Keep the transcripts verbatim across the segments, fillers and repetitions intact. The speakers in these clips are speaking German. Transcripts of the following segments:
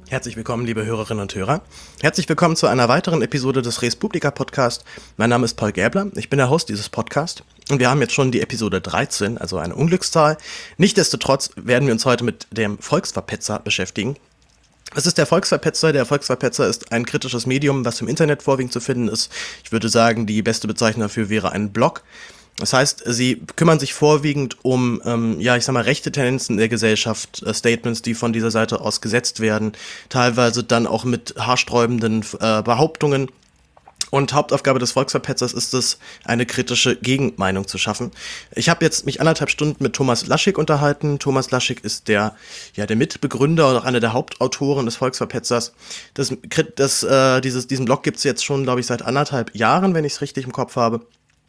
Herzlich willkommen, liebe Hörerinnen und Hörer. Herzlich willkommen zu einer weiteren Episode des Res Publica Podcast. Mein Name ist Paul Gäbler, ich bin der Host dieses Podcasts und wir haben jetzt schon die Episode dreizehn, also eine Unglückszahl. Nichtsdestotrotz werden wir uns heute mit dem Volksverpetzer beschäftigen. Was ist der Volksverpetzer? Der Volksverpetzer ist ein kritisches Medium, was im Internet vorwiegend zu finden ist. Ich würde sagen, die beste Bezeichnung dafür wäre ein Blog. Das heißt, sie kümmern sich vorwiegend um, ähm, ja, ich sag mal, rechte Tendenzen in der Gesellschaft, äh, Statements, die von dieser Seite aus gesetzt werden, teilweise dann auch mit haarsträubenden äh, Behauptungen. Und Hauptaufgabe des Volksverpetzers ist es, eine kritische Gegenmeinung zu schaffen. Ich habe jetzt mich anderthalb Stunden mit Thomas Laschig unterhalten. Thomas Laschig ist der, ja, der Mitbegründer und auch einer der Hauptautoren des Volksverpetzers. Das, das, äh, dieses, diesen Blog gibt's jetzt schon, glaube ich, seit anderthalb Jahren, wenn ich es richtig im Kopf habe.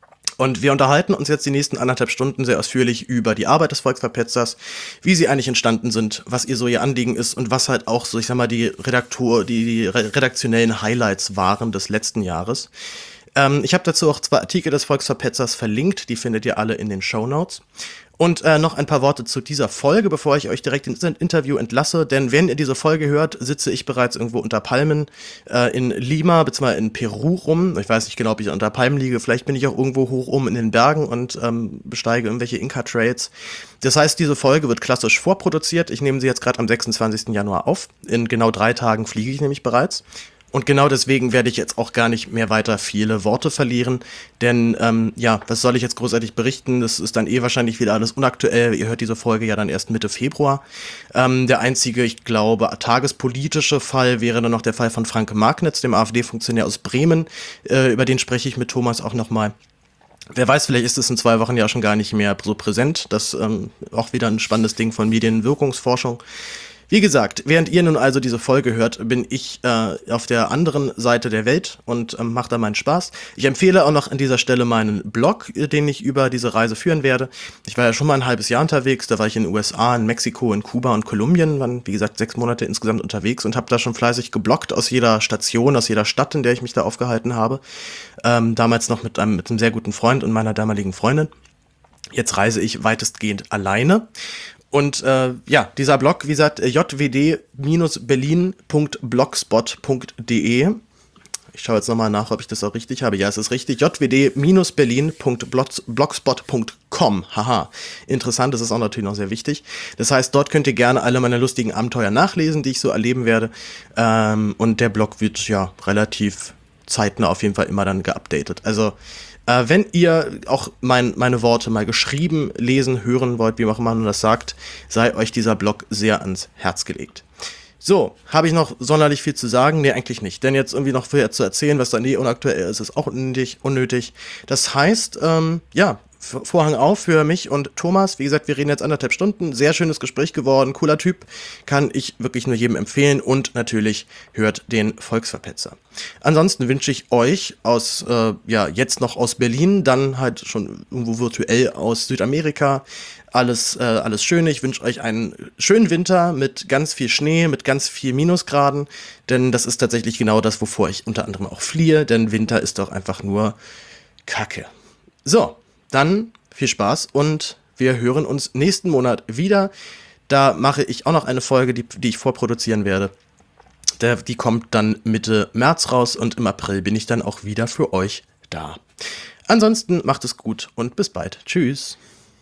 Und wir unterhalten uns jetzt die nächsten anderthalb Stunden sehr ausführlich über die Arbeit des Volksverpetzers, wie sie eigentlich entstanden sind, was ihr so ihr Anliegen ist und was halt auch so, ich sag mal, die Redaktor, die, die redaktionellen Highlights waren des letzten Jahres. Ähm, ich habe dazu auch zwei Artikel des Volksverpetzers verlinkt, die findet ihr alle in den Shownotes. Und äh, noch ein paar Worte zu dieser Folge, bevor ich euch direkt ins Interview entlasse. Denn wenn ihr diese Folge hört, sitze ich bereits irgendwo unter Palmen äh, in Lima bzw. in Peru rum. Ich weiß nicht genau, ob ich unter Palmen liege. Vielleicht bin ich auch irgendwo hoch oben in den Bergen und ähm, besteige irgendwelche Inka-Trails. Das heißt, diese Folge wird klassisch vorproduziert. Ich nehme sie jetzt gerade am sechsundzwanzigsten Januar auf. In genau drei Tagen fliege ich nämlich bereits. Und genau deswegen werde ich jetzt auch gar nicht mehr weiter viele Worte verlieren, denn ähm, ja, was soll ich jetzt großartig berichten? Das ist dann eh wahrscheinlich wieder alles unaktuell. Ihr hört diese Folge ja dann erst Mitte Februar. Ähm, der einzige, ich glaube, tagespolitische Fall wäre dann noch der Fall von Franke Marknitz, dem AfD-Funktionär aus Bremen. Äh, über den spreche ich mit Thomas auch nochmal. Wer weiß, vielleicht ist es in zwei Wochen ja schon gar nicht mehr so präsent. Das ähm, auch wieder ein spannendes Ding von Medienwirkungsforschung. Wie gesagt, während ihr nun also diese Folge hört, bin ich äh, auf der anderen Seite der Welt und ähm, mache da meinen Spaß. Ich empfehle auch noch an dieser Stelle meinen Blog, den ich über diese Reise führen werde. Ich war ja schon mal ein halbes Jahr unterwegs, da war ich in den U S A, in Mexiko, in Kuba und Kolumbien, waren wie gesagt sechs Monate insgesamt unterwegs und habe da schon fleißig gebloggt aus jeder Station, aus jeder Stadt, in der ich mich da aufgehalten habe. Ähm, damals noch mit einem, mit einem sehr guten Freund und meiner damaligen Freundin. Jetzt reise ich weitestgehend alleine. Und äh, ja, dieser Blog, wie gesagt, j w d berlin punkt blogspot punkt d e. Ich schaue jetzt nochmal nach, ob ich das auch richtig habe. Ja, es ist richtig. j w d berlin punkt blogspot punkt com. Haha. Interessant, das ist auch natürlich noch sehr wichtig. Das heißt, dort könnt ihr gerne alle meine lustigen Abenteuer nachlesen, die ich so erleben werde. Ähm, und der Blog wird ja relativ zeitnah auf jeden Fall immer dann geupdatet. Also Äh, wenn ihr auch mein, meine Worte mal geschrieben, lesen, hören wollt, wie auch immer man das sagt, sei euch dieser Blog sehr ans Herz gelegt. So, habe ich noch sonderlich viel zu sagen? Nee, eigentlich nicht. Denn jetzt irgendwie noch viel zu erzählen, was dann eh unaktuell ist, ist auch unnötig. unnötig. Das heißt, ähm, ja, Vorhang auf für mich und Thomas. Wie gesagt, wir reden jetzt anderthalb Stunden. Sehr schönes Gespräch geworden. Cooler Typ. Kann ich wirklich nur jedem empfehlen. Und natürlich hört den Volksverpetzer. Ansonsten wünsche ich euch aus, äh, ja, jetzt noch aus Berlin, dann halt schon irgendwo virtuell aus Südamerika, alles, äh, alles Schöne. Ich wünsche euch einen schönen Winter mit ganz viel Schnee, mit ganz viel Minusgraden. Denn das ist tatsächlich genau das, wovor ich unter anderem auch fliehe. Denn Winter ist doch einfach nur Kacke. So. Dann viel Spaß und wir hören uns nächsten Monat wieder. Da mache ich auch noch eine Folge, die, die ich vorproduzieren werde. Der, die kommt dann Mitte März raus und im April bin ich dann auch wieder für euch da. Ansonsten macht es gut und bis bald. Tschüss.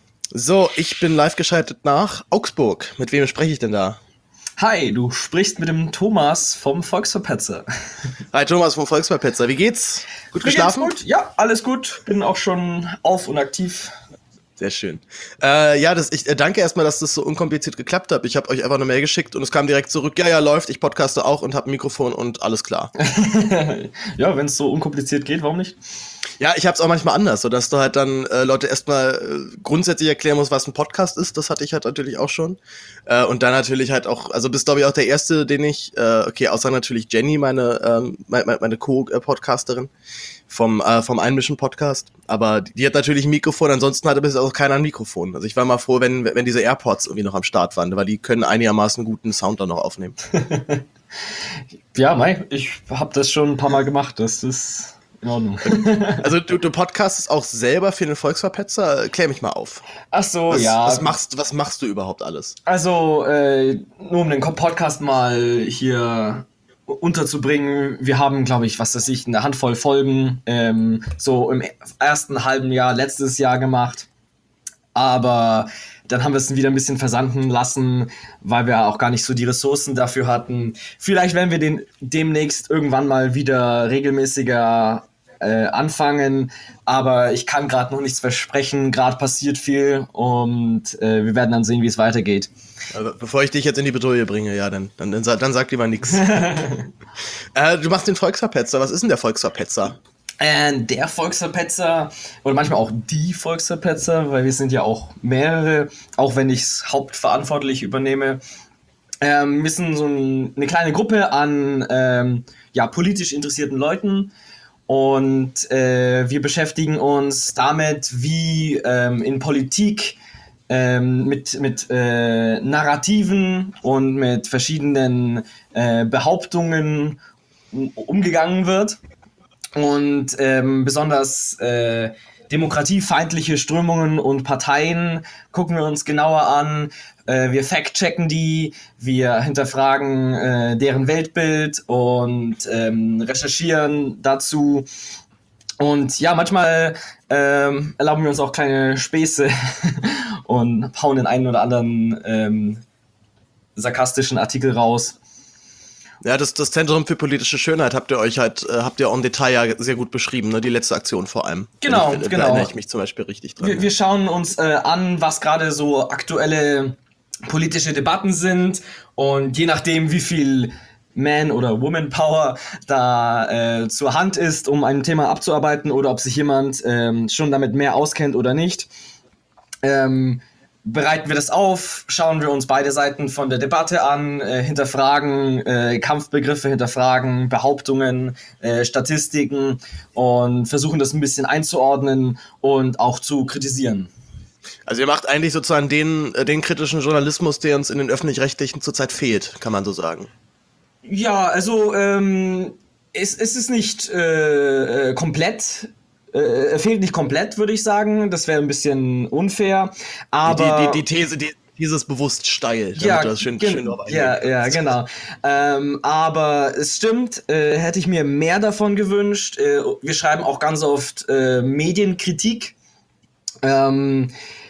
So, ich bin live geschaltet nach Augsburg. Mit wem spreche ich denn da? Hi, du sprichst mit dem Thomas vom Volksverpetzer. Hi Thomas vom Volksverpetzer, wie geht's? Gut Mir geschlafen? geht's gut? Ja, alles gut. Bin auch schon auf und aktiv. Sehr schön. Äh, ja, das, ich äh, danke erstmal, dass das so unkompliziert geklappt hat. Ich habe euch einfach eine Mail geschickt und es kam direkt zurück, ja, ja, läuft, ich podcaste auch und habe ein Mikrofon und alles klar. Ja, wenn es so unkompliziert geht, warum nicht? Ja, ich hab's auch manchmal anders, so dass du halt dann äh, Leute erstmal äh, grundsätzlich erklären musst, was ein Podcast ist. Das hatte ich halt natürlich auch schon. Äh, und dann natürlich halt auch, also bist glaube ich auch der Erste, den ich, äh, okay, außer natürlich Jenny, meine ähm, meine, meine Co-Podcasterin vom äh, vom Einmischen-Podcast. Aber die hat natürlich ein Mikrofon, ansonsten hatte bisher auch keiner ein Mikrofon. Also ich war mal froh, wenn wenn diese AirPods irgendwie noch am Start waren, weil die können einigermaßen guten Sound dann noch aufnehmen. Ja, Mai, ich habe das schon ein paar Mal gemacht. Das ist in Ordnung. Also du, du podcastest auch selber für den Volksverpetzer? Klär mich mal auf. Ach so, was, ja. Was machst, was machst du überhaupt alles? Also, äh, nur um den Podcast mal hier unterzubringen, wir haben, glaube ich, was weiß ich, eine Handvoll Folgen ähm, so im ersten halben Jahr, letztes Jahr gemacht. Aber dann haben wir es wieder ein bisschen versanden lassen, weil wir auch gar nicht so die Ressourcen dafür hatten. Vielleicht werden wir den demnächst irgendwann mal wieder regelmäßiger äh, anfangen, aber ich kann gerade noch nichts versprechen. Gerade passiert viel und äh, wir werden dann sehen, wie es weitergeht. Also, bevor ich dich jetzt in die Bredouille bringe, ja, dann, dann, dann, dann sag lieber nichts. äh, du machst den Volksverpetzer. Was ist denn der Volksverpetzer? Äh, der Volksverpetzer oder manchmal auch die Volksverpetzer, weil wir sind ja auch mehrere, auch wenn ich es hauptverantwortlich übernehme. Ähm, wir sind so ein, eine kleine Gruppe an ähm, ja, politisch interessierten Leuten und äh, wir beschäftigen uns damit, wie ähm, in Politik ähm, mit, mit äh, Narrativen und mit verschiedenen äh, Behauptungen umgegangen wird. Und ähm, besonders äh, demokratiefeindliche Strömungen und Parteien gucken wir uns genauer an. Äh, wir fact-checken die, wir hinterfragen äh, deren Weltbild und ähm, recherchieren dazu. Und ja, manchmal ähm, erlauben wir uns auch kleine Späße und hauen den einen oder anderen ähm, sarkastischen Artikel raus. Ja, das, das Zentrum für politische Schönheit habt ihr euch halt, äh, habt ihr auch im Detail ja sehr gut beschrieben, ne? Die letzte Aktion vor allem. Genau, ich, genau. Da erinnere ich mich zum Beispiel richtig dran. Wir, ja. wir schauen uns äh, an, was gerade so aktuelle politische Debatten sind und je nachdem, wie viel Man- oder Woman-Power da äh, zur Hand ist, um ein Thema abzuarbeiten oder ob sich jemand ähm, schon damit mehr auskennt oder nicht, ähm, bereiten wir das auf, schauen wir uns beide Seiten von der Debatte an, äh, hinterfragen äh, Kampfbegriffe, hinterfragen Behauptungen, äh, Statistiken und versuchen das ein bisschen einzuordnen und auch zu kritisieren. Also ihr macht eigentlich sozusagen den, äh, den kritischen Journalismus, der uns in den Öffentlich-Rechtlichen zurzeit fehlt, kann man so sagen. Ja, also ähm, es, es ist nicht äh, komplett Er fehlt nicht komplett, würde ich sagen. Das wäre ein bisschen unfair. Aber die, die, die These, die, dieses bewusst steil. Ja, das schön, gen- schön ja, ja, genau. Ähm, aber es stimmt, äh, hätte ich mir mehr davon gewünscht. Äh, wir schreiben auch ganz oft äh, Medienkritik. Ähm,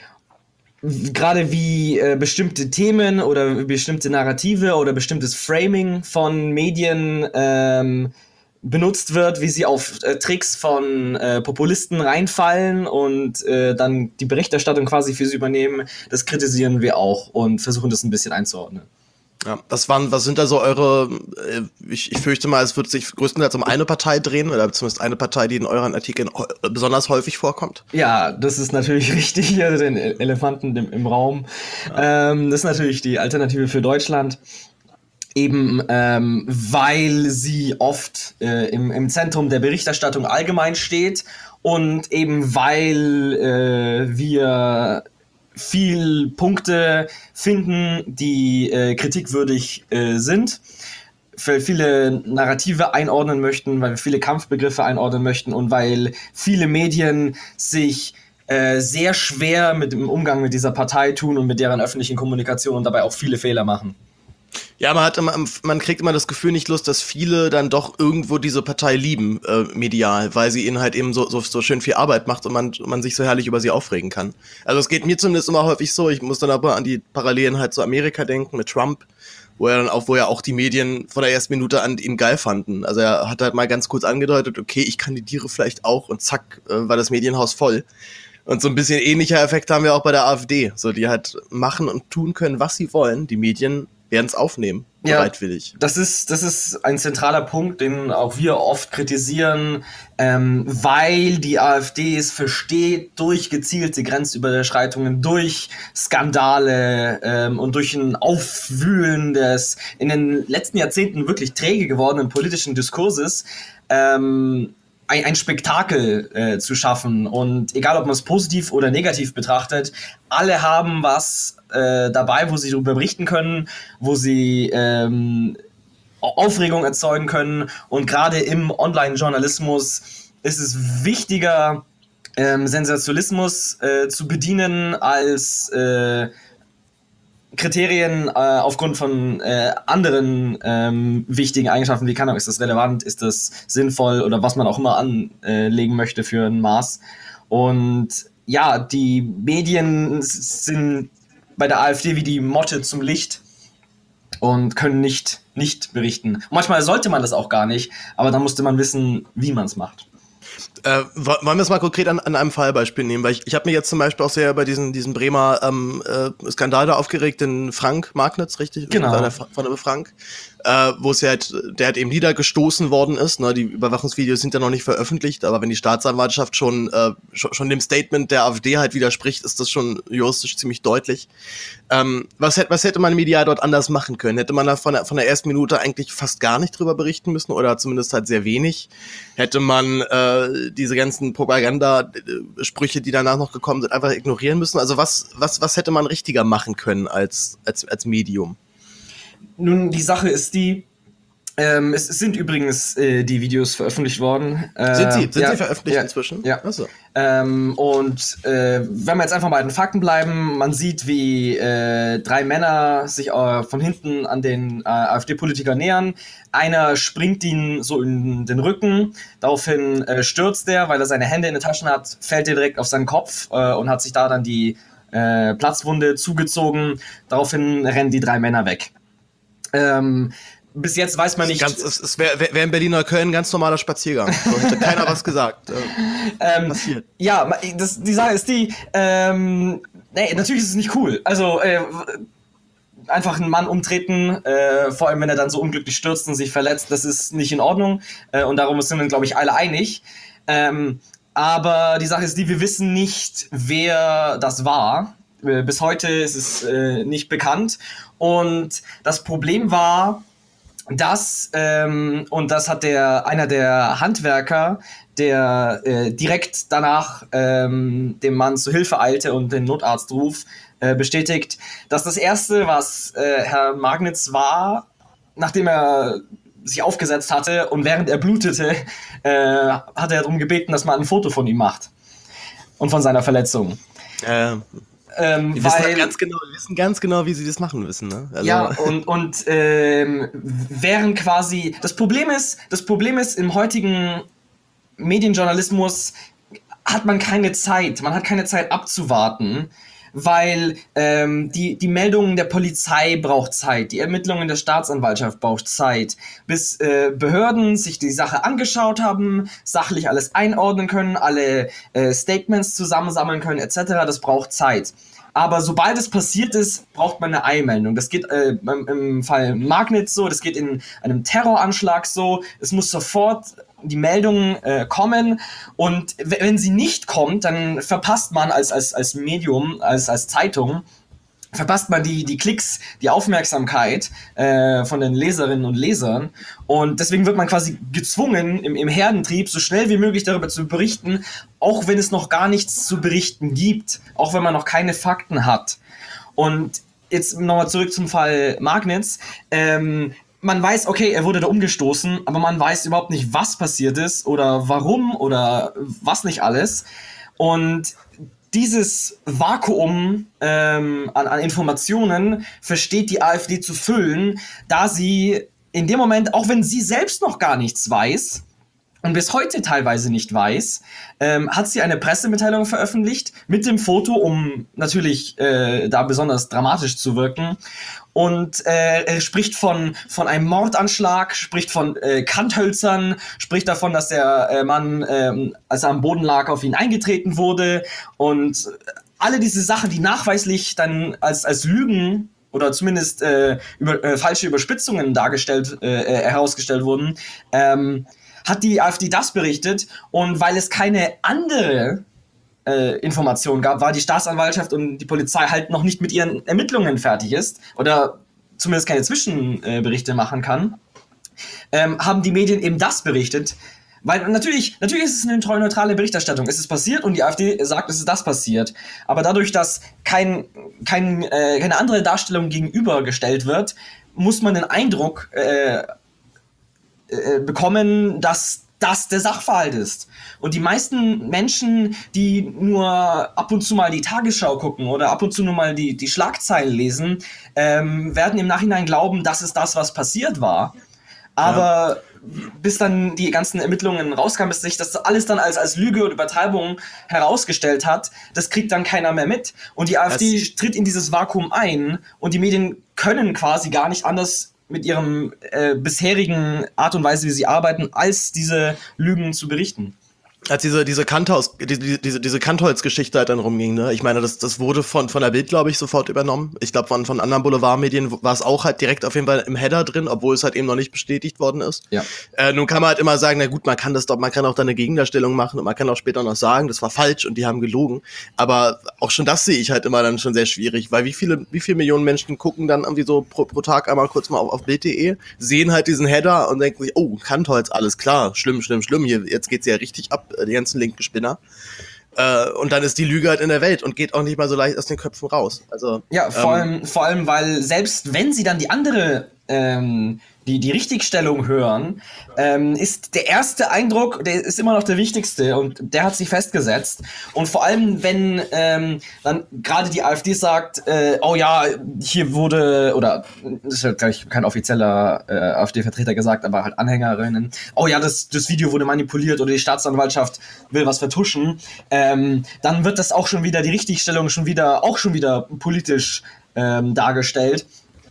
Gerade wie äh, bestimmte Themen oder bestimmte Narrative oder bestimmtes Framing von Medien ähm, benutzt wird, wie sie auf äh, Tricks von äh, Populisten reinfallen und äh, dann die Berichterstattung quasi für sie übernehmen, das kritisieren wir auch und versuchen das ein bisschen einzuordnen. Ja, was waren, was sind da so eure, äh, ich, ich fürchte mal, es wird sich größtenteils um eine Partei drehen, oder zumindest eine Partei, die in euren Artikeln heu- besonders häufig vorkommt? Ja, das ist natürlich richtig, also den Elefanten im, im Raum. Ja. Ähm, das ist natürlich die Alternative für Deutschland. Eben ähm, weil sie oft äh, im, im Zentrum der Berichterstattung allgemein steht und eben weil äh, wir viel Punkte finden, die äh, kritikwürdig äh, sind, weil viele Narrative einordnen möchten, weil wir viele Kampfbegriffe einordnen möchten und weil viele Medien sich äh, sehr schwer mit dem Umgang mit dieser Partei tun und mit deren öffentlichen Kommunikation und dabei auch viele Fehler machen. Ja, man hat immer, man kriegt immer das Gefühl nicht Lust, dass viele dann doch irgendwo diese Partei lieben, äh, medial, weil sie ihnen halt eben so, so, so schön viel Arbeit macht und man, man sich so herrlich über sie aufregen kann. Also es geht mir zumindest immer häufig so, ich muss dann aber an die Parallelen halt zu Amerika denken mit Trump, wo er dann auch, wo ja auch die Medien von der ersten Minute an ihn geil fanden. Also er hat halt mal ganz kurz angedeutet, okay, ich kandidiere vielleicht auch und zack, äh, war das Medienhaus voll. Und so ein bisschen ähnlicher Effekt haben wir auch bei der AfD, so die halt machen und tun können, was sie wollen, die Medien werden es aufnehmen, bereitwillig. Ja, das ist, das ist ein zentraler Punkt, den auch wir oft kritisieren, ähm, weil die AfD es versteht, durch gezielte Grenzüberschreitungen, durch Skandale ähm, und durch ein Aufwühlen des in den letzten Jahrzehnten wirklich träge gewordenen politischen Diskurses, ähm, ein, ein Spektakel äh, zu schaffen. Und egal, ob man es positiv oder negativ betrachtet, alle haben was äh, dabei, wo sie darüber berichten können, wo sie ähm, Aufregung erzeugen können. Und gerade im Online-Journalismus ist es wichtiger, ähm, Sensationalismus äh, zu bedienen als äh, Kriterien äh, aufgrund von äh, anderen ähm, wichtigen Eigenschaften, wie kann auch, ist das relevant, ist das sinnvoll oder was man auch immer anlegen möchte für ein Maß. Und ja, die Medien sind bei der AfD wie die Motte zum Licht und können nicht, nicht berichten. Und manchmal sollte man das auch gar nicht, aber dann musste man wissen, wie man es macht. Äh, wollen wir es mal konkret an, an einem Fallbeispiel nehmen? Weil ich, ich habe mich jetzt zum Beispiel auch sehr über diesen, diesen Bremer ähm, äh, Skandal da aufgeregt, den Frank Magnitz, richtig? Genau. Von der, von der Frank. Äh, wo es ja halt, der halt eben niedergestoßen worden ist. Ne? Die Überwachungsvideos sind ja noch nicht veröffentlicht, aber wenn die Staatsanwaltschaft schon, äh, schon, schon dem Statement der AfD halt widerspricht, ist das schon juristisch ziemlich deutlich. Ähm, was, hätte, was hätte man medial dort anders machen können? Hätte man da von der, von der ersten Minute eigentlich fast gar nicht drüber berichten müssen oder zumindest halt sehr wenig? Hätte man äh, diese ganzen Propagandasprüche, die danach noch gekommen sind, einfach ignorieren müssen? Also was, was, was hätte man richtiger machen können als, als, als Medium? Nun, die Sache ist die, ähm, es, es sind übrigens äh, die Videos veröffentlicht worden. Äh, sind sie, sind ja, sie veröffentlicht ja, inzwischen? Ja. Ach so. Ähm, und äh, wenn wir jetzt einfach mal bei den Fakten bleiben, man sieht, wie äh, drei Männer sich äh, von hinten an den äh, AfD-Politiker nähern. Einer springt ihn so in den Rücken, daraufhin äh, stürzt er, weil er seine Hände in den Taschen hat, fällt er direkt auf seinen Kopf äh, und hat sich da dann die äh, Platzwunde zugezogen. Daraufhin rennen die drei Männer weg. Ähm, bis jetzt weiß man nicht. Ganz, es es wäre wär in Berlin oder Köln ein ganz normaler Spaziergang. So hätte keiner was gesagt. Ähm, passiert. Ja, das, die Sache ist die, ähm, nee, natürlich ist es nicht cool. Also, äh, einfach einen Mann umtreten, äh, vor allem wenn er dann so unglücklich stürzt und sich verletzt, das ist nicht in Ordnung. Äh, und darum sind wir, glaube ich, alle einig. Ähm, aber die Sache ist die, wir wissen nicht, wer das war. Äh, bis heute ist es äh, nicht bekannt. Und das Problem war, dass, ähm, und das hat der einer der Handwerker, der äh, direkt danach ähm, dem Mann zu Hilfe eilte und den Notarztruf äh, bestätigt, dass das Erste, was äh, Herr Magnitz war, nachdem er sich aufgesetzt hatte und während er blutete, äh, hat er darum gebeten, dass man ein Foto von ihm macht und von seiner Verletzung. Ähm. Ähm, wir, weil, wissen halt ganz genau, wir wissen ganz genau, wie sie das machen müssen. Ne? Also ja, und, und ähm, wären quasi. Das Problem ist, das Problem ist, im heutigen Medienjournalismus hat man keine Zeit. Man hat keine Zeit abzuwarten, weil ähm, die, die Meldungen der Polizei braucht Zeit, die Ermittlungen der Staatsanwaltschaft braucht Zeit, bis äh, Behörden sich die Sache angeschaut haben, sachlich alles einordnen können, alle äh, Statements zusammensammeln können, et cetera. Das braucht Zeit. Aber sobald es passiert ist, braucht man eine Eilmeldung. Das geht äh, im, im Fall Magnitz so, das geht in einem Terroranschlag so. Es muss sofort die Meldung äh, kommen und w- wenn sie nicht kommt, dann verpasst man als, als, als Medium, als, als Zeitung, verpasst man die, die Klicks, die Aufmerksamkeit äh, von den Leserinnen und Lesern und deswegen wird man quasi gezwungen, im, im Herdentrieb so schnell wie möglich darüber zu berichten, auch wenn es noch gar nichts zu berichten gibt, auch wenn man noch keine Fakten hat. Und jetzt nochmal zurück zum Fall Magnitz. Ähm, man weiß, okay, er wurde da umgestoßen, aber man weiß überhaupt nicht, was passiert ist oder warum oder was nicht alles. Und dieses Vakuum ähm, an, an Informationen versteht die AfD zu füllen, da sie in dem Moment, auch wenn sie selbst noch gar nichts weiß und bis heute teilweise nicht weiß, ähm, hat sie eine Pressemitteilung veröffentlicht mit dem Foto, um natürlich äh, da besonders dramatisch zu wirken. Und äh, er spricht von, von einem Mordanschlag, spricht von äh, Kanthölzern, spricht davon, dass der äh, Mann, äh, als er am Boden lag, auf ihn eingetreten wurde. Und alle diese Sachen, die nachweislich dann als, als Lügen oder zumindest äh, über, äh, falsche Überspitzungen dargestellt, äh, herausgestellt wurden, ähm, hat die AfD das berichtet. Und weil es keine andere Äh, Informationen gab, war die Staatsanwaltschaft und die Polizei halt noch nicht mit ihren Ermittlungen fertig ist oder zumindest keine Zwischenberichte äh, machen kann, ähm, haben die Medien eben das berichtet. Weil natürlich, natürlich ist es eine neutrale Berichterstattung. Es ist passiert und die AfD sagt, es ist das passiert. Aber dadurch, dass kein, kein, äh, keine andere Darstellung gegenübergestellt wird, muss man den Eindruck äh, äh, bekommen, dass das der Sachverhalt ist. Und die meisten Menschen, die nur ab und zu mal die Tagesschau gucken oder ab und zu nur mal die, die Schlagzeilen lesen, ähm, werden im Nachhinein glauben, das ist das, was passiert war. Aber ja. bis dann die ganzen Ermittlungen rauskamen, bis sich das alles dann als, als Lüge und Übertreibung herausgestellt hat, das kriegt dann keiner mehr mit. Und die AfD das tritt in dieses Vakuum ein und die Medien können quasi gar nicht anders mit ihrem äh, bisherigen Art und Weise, wie sie arbeiten, als diese Lügen zu berichten. Als diese diese Kanthaus diese diese diese Kantholz-Geschichte halt dann rumging, ne? Ich meine, das das wurde von von der Bild, glaube ich, sofort übernommen. Ich glaube, von von anderen Boulevardmedien war es auch halt direkt auf jeden Fall im Header drin, obwohl es halt eben noch nicht bestätigt worden ist. Ja. Äh, nun kann man halt immer sagen, na gut, man kann das doch, man kann auch da eine Gegendarstellung machen und man kann auch später noch sagen, das war falsch und die haben gelogen. Aber auch schon das sehe ich halt immer dann schon sehr schwierig, weil wie viele wie viele Millionen Menschen gucken dann irgendwie so pro, pro Tag einmal kurz mal auf, auf Bild punkt de, sehen halt diesen Header und denken sich, oh, Kantholz, alles klar, schlimm, schlimm, schlimm, hier jetzt geht's ja richtig ab. Die ganzen linken Spinner. Äh, und dann ist die Lüge halt in der Welt und geht auch nicht mal so leicht aus den Köpfen raus. Also, ja, vor, ähm, allem, vor allem, weil selbst wenn sie dann die andere, ähm, die, die Richtigstellung hören, ähm, ist der erste Eindruck, der ist immer noch der wichtigste und der hat sich festgesetzt. Und vor allem, wenn ähm, dann gerade die AfD sagt, äh, oh ja, hier wurde, oder das ist ja gleich kein offizieller äh, AfD-Vertreter gesagt, aber halt Anhängerinnen, oh ja, das, das Video wurde manipuliert oder die Staatsanwaltschaft will was vertuschen, ähm, dann wird das auch schon wieder, die Richtigstellung schon wieder, auch schon wieder politisch ähm, dargestellt.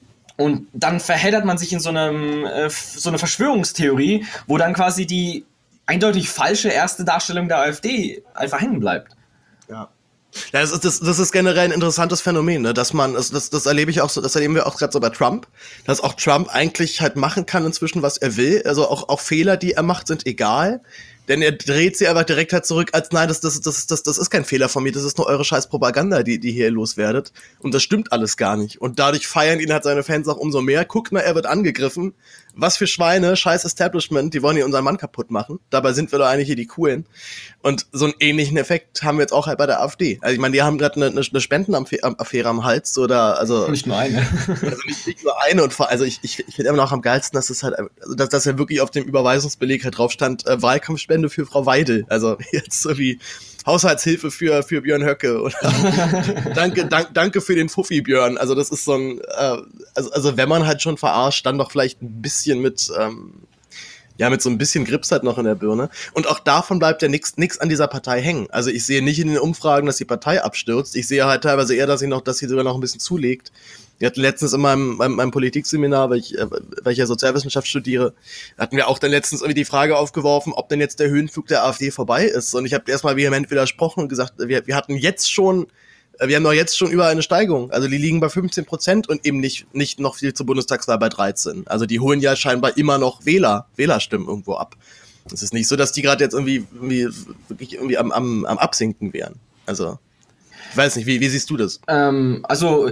Und dann verheddert man sich in so einem äh, so eine Verschwörungstheorie, wo dann quasi die eindeutig falsche erste Darstellung der AfD einfach hängen bleibt. Ja. Ja, das ist, das, das ist generell ein interessantes Phänomen, ne? Dass man, das, das, das erlebe ich auch so, das erleben wir auch gerade so bei Trump, dass auch Trump eigentlich halt machen kann inzwischen, was er will. Also auch, auch Fehler, die er macht, sind egal. Denn er dreht sie einfach direkt halt zurück, als nein, das, das, das, das, das ist kein Fehler von mir, das ist nur eure scheiß Propaganda, die, die hier loswerdet. Und das stimmt alles gar nicht. Und dadurch feiern ihn halt seine Fans auch umso mehr. Guckt mal, er wird angegriffen. Was für Schweine, scheiß Establishment, die wollen hier unseren Mann kaputt machen. Dabei sind wir doch eigentlich hier die Coolen. Und so einen ähnlichen Effekt haben wir jetzt auch halt bei der AfD. Also ich meine, die haben gerade eine, eine Spendenaffäre am Hals, oder, also. Nicht nur eine. Also nicht, nicht nur eine, und vor, also ich, ich, ich finde immer noch am geilsten, dass es halt, also dass, dass ja wirklich auf dem Überweisungsbeleg halt drauf stand, äh, Wahlkampfspende für Frau Weidel. Also jetzt so wie Haushaltshilfe für, für Björn Höcke oder danke, dank, danke für den Fuffi, Björn. Also das ist so ein, äh, also, also wenn man halt schon verarscht, dann doch vielleicht ein bisschen mit, ähm, ja, mit so ein bisschen Grips halt noch in der Birne. Und auch davon bleibt ja nix, nix an dieser Partei hängen. Also ich sehe nicht in den Umfragen, dass die Partei abstürzt. Ich sehe halt teilweise eher, dass sie noch, dass sie sogar noch ein bisschen zulegt. Wir hatten letztens in meinem, meinem, meinem Politikseminar, weil ich, äh, weil ich ja Sozialwissenschaft studiere, hatten wir auch dann letztens irgendwie die Frage aufgeworfen, ob denn jetzt der Höhenflug der AfD vorbei ist. Und ich habe erstmal vehement widersprochen und gesagt, wir, wir hatten jetzt schon, wir haben doch jetzt schon über eine Steigerung. Also die liegen bei fünfzehn Prozent und eben nicht, nicht noch viel zur Bundestagswahl bei dreizehn. Also die holen ja scheinbar immer noch Wähler, Wählerstimmen irgendwo ab. Es ist nicht so, dass die gerade jetzt irgendwie, irgendwie, wirklich irgendwie am, am, am Absinken wären. Also, ich weiß nicht, wie, wie siehst du das? Ähm, also,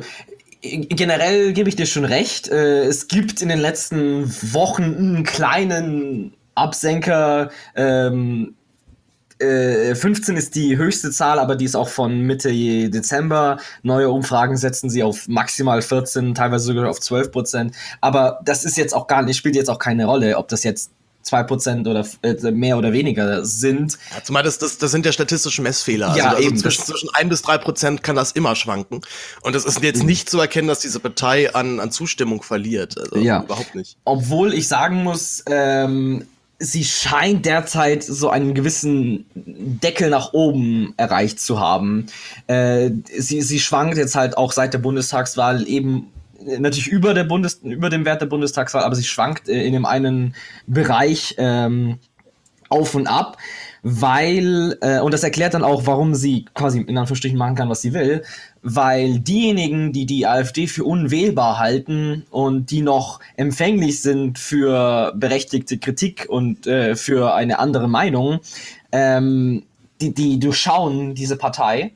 generell gebe ich dir schon recht. Äh, es gibt in den letzten Wochen einen kleinen Absenker. Ähm, äh, fünfzehn ist die höchste Zahl, aber die ist auch von Mitte Dezember. Neue Umfragen setzen sie auf maximal vierzehn, teilweise sogar auf zwölf Prozent. Aber das ist jetzt auch gar nicht, spielt jetzt auch keine Rolle, ob das jetzt zwei Prozent oder äh, mehr oder weniger sind. Ja, zumal das, das, das sind ja statistische Messfehler. Ja, also, also eben, zwischen, zwischen ein bis drei Prozent kann das immer schwanken. Und es ist jetzt nicht zu erkennen, dass diese Partei an, an Zustimmung verliert. Also ja. Überhaupt nicht. Obwohl ich sagen muss, ähm, sie scheint derzeit so einen gewissen Deckel nach oben erreicht zu haben. Äh, sie, sie schwankt jetzt halt auch seit der Bundestagswahl eben natürlich über der Bundes über dem Wert der Bundestagswahl, aber sie schwankt äh, in dem einen Bereich ähm, auf und ab, weil, äh, und das erklärt dann auch, warum sie quasi in Anführungsstrichen machen kann, was sie will, weil diejenigen, die die AfD für unwählbar halten und die noch empfänglich sind für berechtigte Kritik und äh, für eine andere Meinung, ähm, die, die durchschauen diese Partei.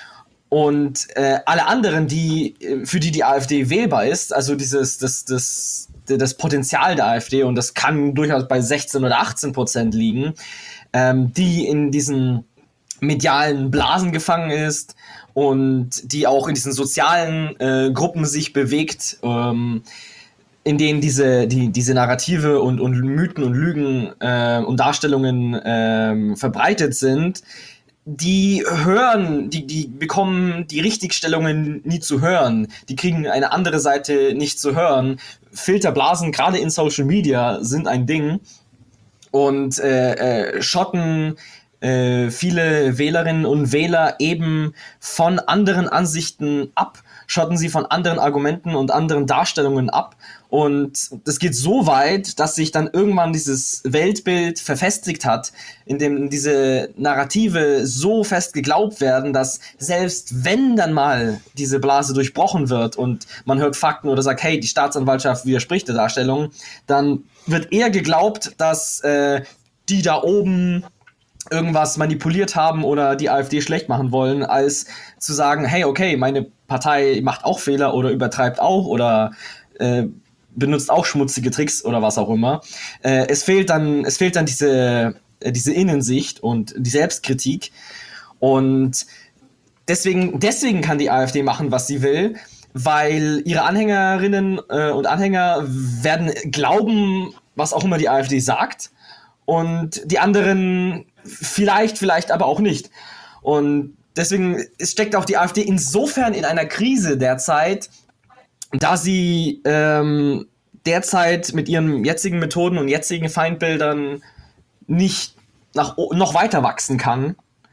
Und äh, alle anderen, die für die die AfD wählbar ist, also dieses das das das Potenzial der AfD, und das kann durchaus bei sechzehn oder achtzehn Prozent liegen, ähm, die in diesen medialen Blasen gefangen ist und die auch in diesen sozialen äh, Gruppen sich bewegt, ähm, in denen diese, die, diese Narrative und, und Mythen und Lügen äh, und Darstellungen äh, verbreitet sind, die hören, die, die bekommen die Richtigstellungen nie zu hören. Die kriegen eine andere Seite nicht zu hören. Filterblasen, gerade in Social Media, sind ein Ding. Und äh, äh, schotten äh, viele Wählerinnen und Wähler eben von anderen Ansichten ab, schotten sie von anderen Argumenten und anderen Darstellungen ab. Und das geht so weit, dass sich dann irgendwann dieses Weltbild verfestigt hat, in dem diese Narrative so fest geglaubt werden, dass selbst wenn dann mal diese Blase durchbrochen wird und man hört Fakten oder sagt, hey, die Staatsanwaltschaft widerspricht der Darstellung, dann wird eher geglaubt, dass äh, die da oben irgendwas manipuliert haben oder die AfD schlecht machen wollen, als zu sagen, hey, okay, meine Partei macht auch Fehler oder übertreibt auch oder äh, benutzt auch schmutzige Tricks oder was auch immer. Äh, es fehlt dann, es fehlt dann diese, äh, diese Innensicht und die Selbstkritik. Und deswegen, deswegen kann die AfD machen, was sie will, weil ihre Anhängerinnen äh, und Anhänger werden glauben, was auch immer die AfD sagt. Und die anderen vielleicht, vielleicht aber auch nicht. Und deswegen steckt auch die AfD insofern in einer Krise derzeit, da sie ähm, derzeit mit ihren jetzigen Methoden und jetzigen Feindbildern nicht nach, noch weiter wachsen kann.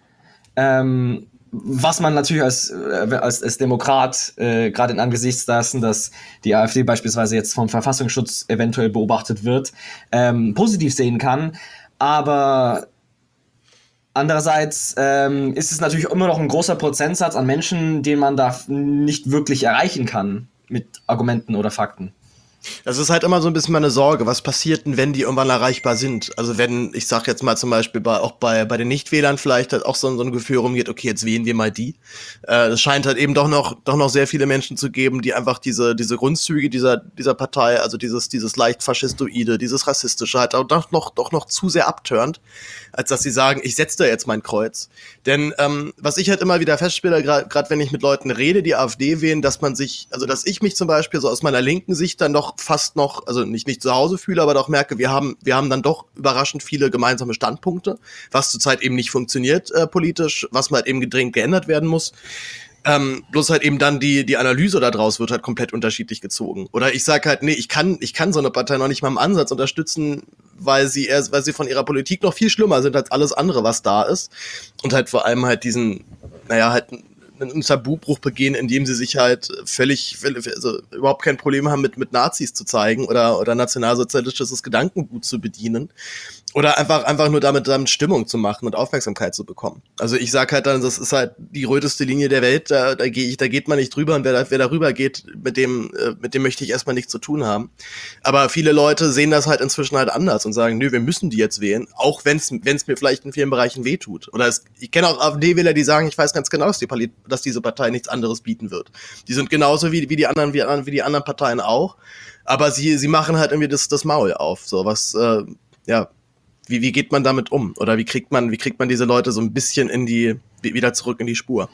Ähm, was man natürlich als, äh, als, als Demokrat, äh, gerade in Angesichts dessen, dass die AfD beispielsweise jetzt vom Verfassungsschutz eventuell beobachtet wird, ähm, positiv sehen kann. Aber andererseits ähm, ist es natürlich immer noch ein großer Prozentsatz an Menschen, den man da nicht wirklich erreichen kann mit Argumenten oder Fakten. Das ist halt immer so ein bisschen meine Sorge. Was passiert denn, wenn die irgendwann erreichbar sind? Also wenn, ich sag jetzt mal zum Beispiel bei, auch bei, bei den Nichtwählern vielleicht halt auch so, so ein Gefühl rumgeht, okay, jetzt wählen wir mal die. Äh, es scheint halt eben doch noch, doch noch sehr viele Menschen zu geben, die einfach diese, diese Grundzüge dieser, dieser Partei, also dieses, dieses leicht faschistoide, dieses rassistische halt auch doch noch, doch noch zu sehr abturnt, als dass sie sagen, ich setze da jetzt mein Kreuz. Denn, ähm, was ich halt immer wieder feststelle, gerade wenn ich mit Leuten rede, die AfD wählen, dass man sich, also dass ich mich zum Beispiel so aus meiner linken Sicht dann doch fast noch, also nicht, nicht zu Hause fühle, aber doch merke, wir haben, wir haben dann doch überraschend viele gemeinsame Standpunkte, was zurzeit eben nicht funktioniert äh, politisch, was mal halt eben gedrängt geändert werden muss. Ähm, bloß halt eben dann die, die Analyse da draus wird halt komplett unterschiedlich gezogen. Oder ich sage halt, nee, ich kann, ich kann so eine Partei noch nicht mal im Ansatz unterstützen, weil sie erst, weil sie von ihrer Politik noch viel schlimmer sind als alles andere, was da ist. Und halt vor allem halt diesen, naja, halt einen Tabubruch begehen, indem sie sich halt völlig, also überhaupt kein Problem haben, mit, mit Nazis zu zeigen oder, oder nationalsozialistisches Gedankengut zu bedienen. Oder einfach, einfach nur damit, damit Stimmung zu machen und Aufmerksamkeit zu bekommen. Also ich sag halt dann, das ist halt die röteste Linie der Welt, da, da gehe ich, da geht man nicht drüber und wer da, wer darüber geht, mit dem, äh, mit dem möchte ich erstmal nichts zu tun haben. Aber viele Leute sehen das halt inzwischen halt anders und sagen, nö, wir müssen die jetzt wählen, auch wenn es wenn es mir vielleicht in vielen Bereichen wehtut. Oder es, ich kenne auch AfD-Wähler, die sagen, ich weiß ganz genau, dass, die, dass diese Partei nichts anderes bieten wird. Die sind genauso wie, wie die anderen, wie, wie die anderen Parteien auch. Aber sie, sie machen halt irgendwie das, das Maul auf. So was, äh, ja. Wie, wie geht man damit um? Oder wie kriegt man, wie kriegt man diese Leute so ein bisschen in die, wieder zurück in die Spur?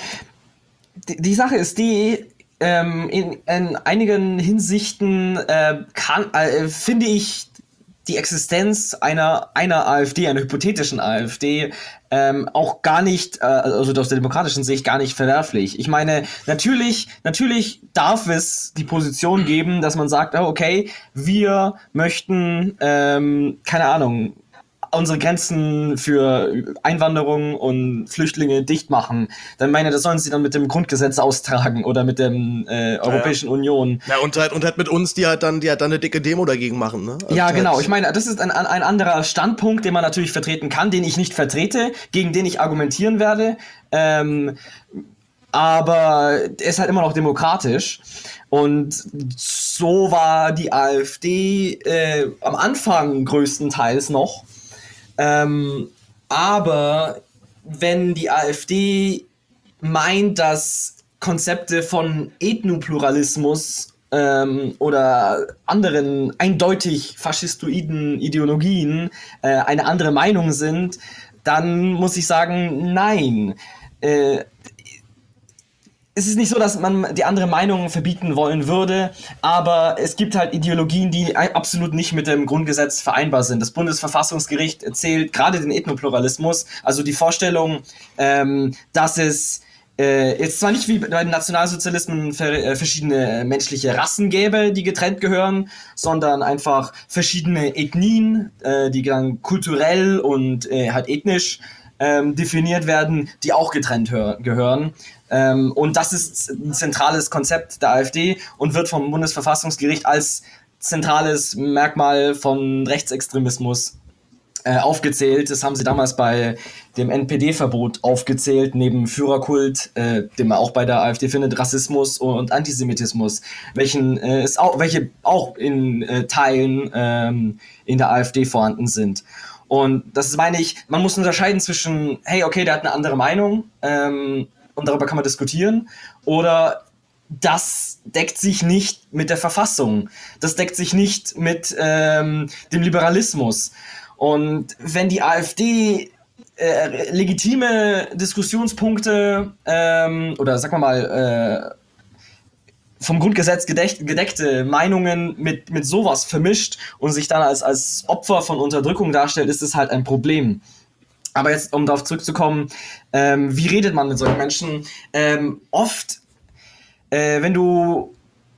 Die, die Sache ist die, ähm, in, in einigen Hinsichten äh, kann, äh, finde ich die Existenz einer, einer AfD, einer hypothetischen AfD, ähm, auch gar nicht, äh, also aus der demokratischen Sicht gar nicht verwerflich. Ich meine, natürlich, natürlich darf es die Position geben, dass man sagt, oh, okay, wir möchten, ähm, keine Ahnung, unsere Grenzen für Einwanderung und Flüchtlinge dicht machen. Dann meine, das sollen sie dann mit dem Grundgesetz austragen oder mit der äh, Europäischen ja, ja. Union. Ja, und halt, und halt mit uns, die halt dann, die halt dann eine dicke Demo dagegen machen, ne? Also ja, halt genau. Ich meine, das ist ein, ein anderer Standpunkt, den man natürlich vertreten kann, den ich nicht vertrete, gegen den ich argumentieren werde. Ähm, aber er ist halt immer noch demokratisch. Und so war die AfD äh, am Anfang größtenteils noch. Ähm, aber wenn die AfD meint, dass Konzepte von Ethnopluralismus ähm, oder anderen eindeutig faschistoiden Ideologien äh, eine andere Meinung sind, dann muss ich sagen, nein. Äh, es ist nicht so, dass man die andere Meinung verbieten wollen würde, aber es gibt halt Ideologien, die absolut nicht mit dem Grundgesetz vereinbar sind. Das Bundesverfassungsgericht erzählt gerade den Ethnopluralismus, also die Vorstellung, ähm, dass es äh, jetzt zwar nicht wie bei den Nationalsozialismen ver- äh, verschiedene menschliche Rassen gäbe, die getrennt gehören, sondern einfach verschiedene Ethnien, äh, die dann kulturell und äh, halt ethnisch ähm, definiert werden, die auch getrennt hör- gehören. Ähm, und das ist ein zentrales Konzept der AfD und wird vom Bundesverfassungsgericht als zentrales Merkmal von Rechtsextremismus äh, aufgezählt. Das haben sie damals bei dem N P D-Verbot aufgezählt, neben Führerkult, äh, den man auch bei der AfD findet, Rassismus und Antisemitismus, welchen, äh, es auch, welche auch in äh, Teilen ähm, in der AfD vorhanden sind. Und das meine ich, man muss unterscheiden zwischen, hey, okay, der hat eine andere Meinung ähm, und darüber kann man diskutieren, oder das deckt sich nicht mit der Verfassung, das deckt sich nicht mit ähm, dem Liberalismus. Und wenn die AfD äh, legitime Diskussionspunkte ähm, oder sagen wir mal äh, vom Grundgesetz gedeck- gedeckte Meinungen mit, mit sowas vermischt und sich dann als, als Opfer von Unterdrückung darstellt, ist es halt ein Problem. Aber jetzt, um darauf zurückzukommen, ähm, wie redet man mit solchen Menschen? Ähm, oft, äh, wenn du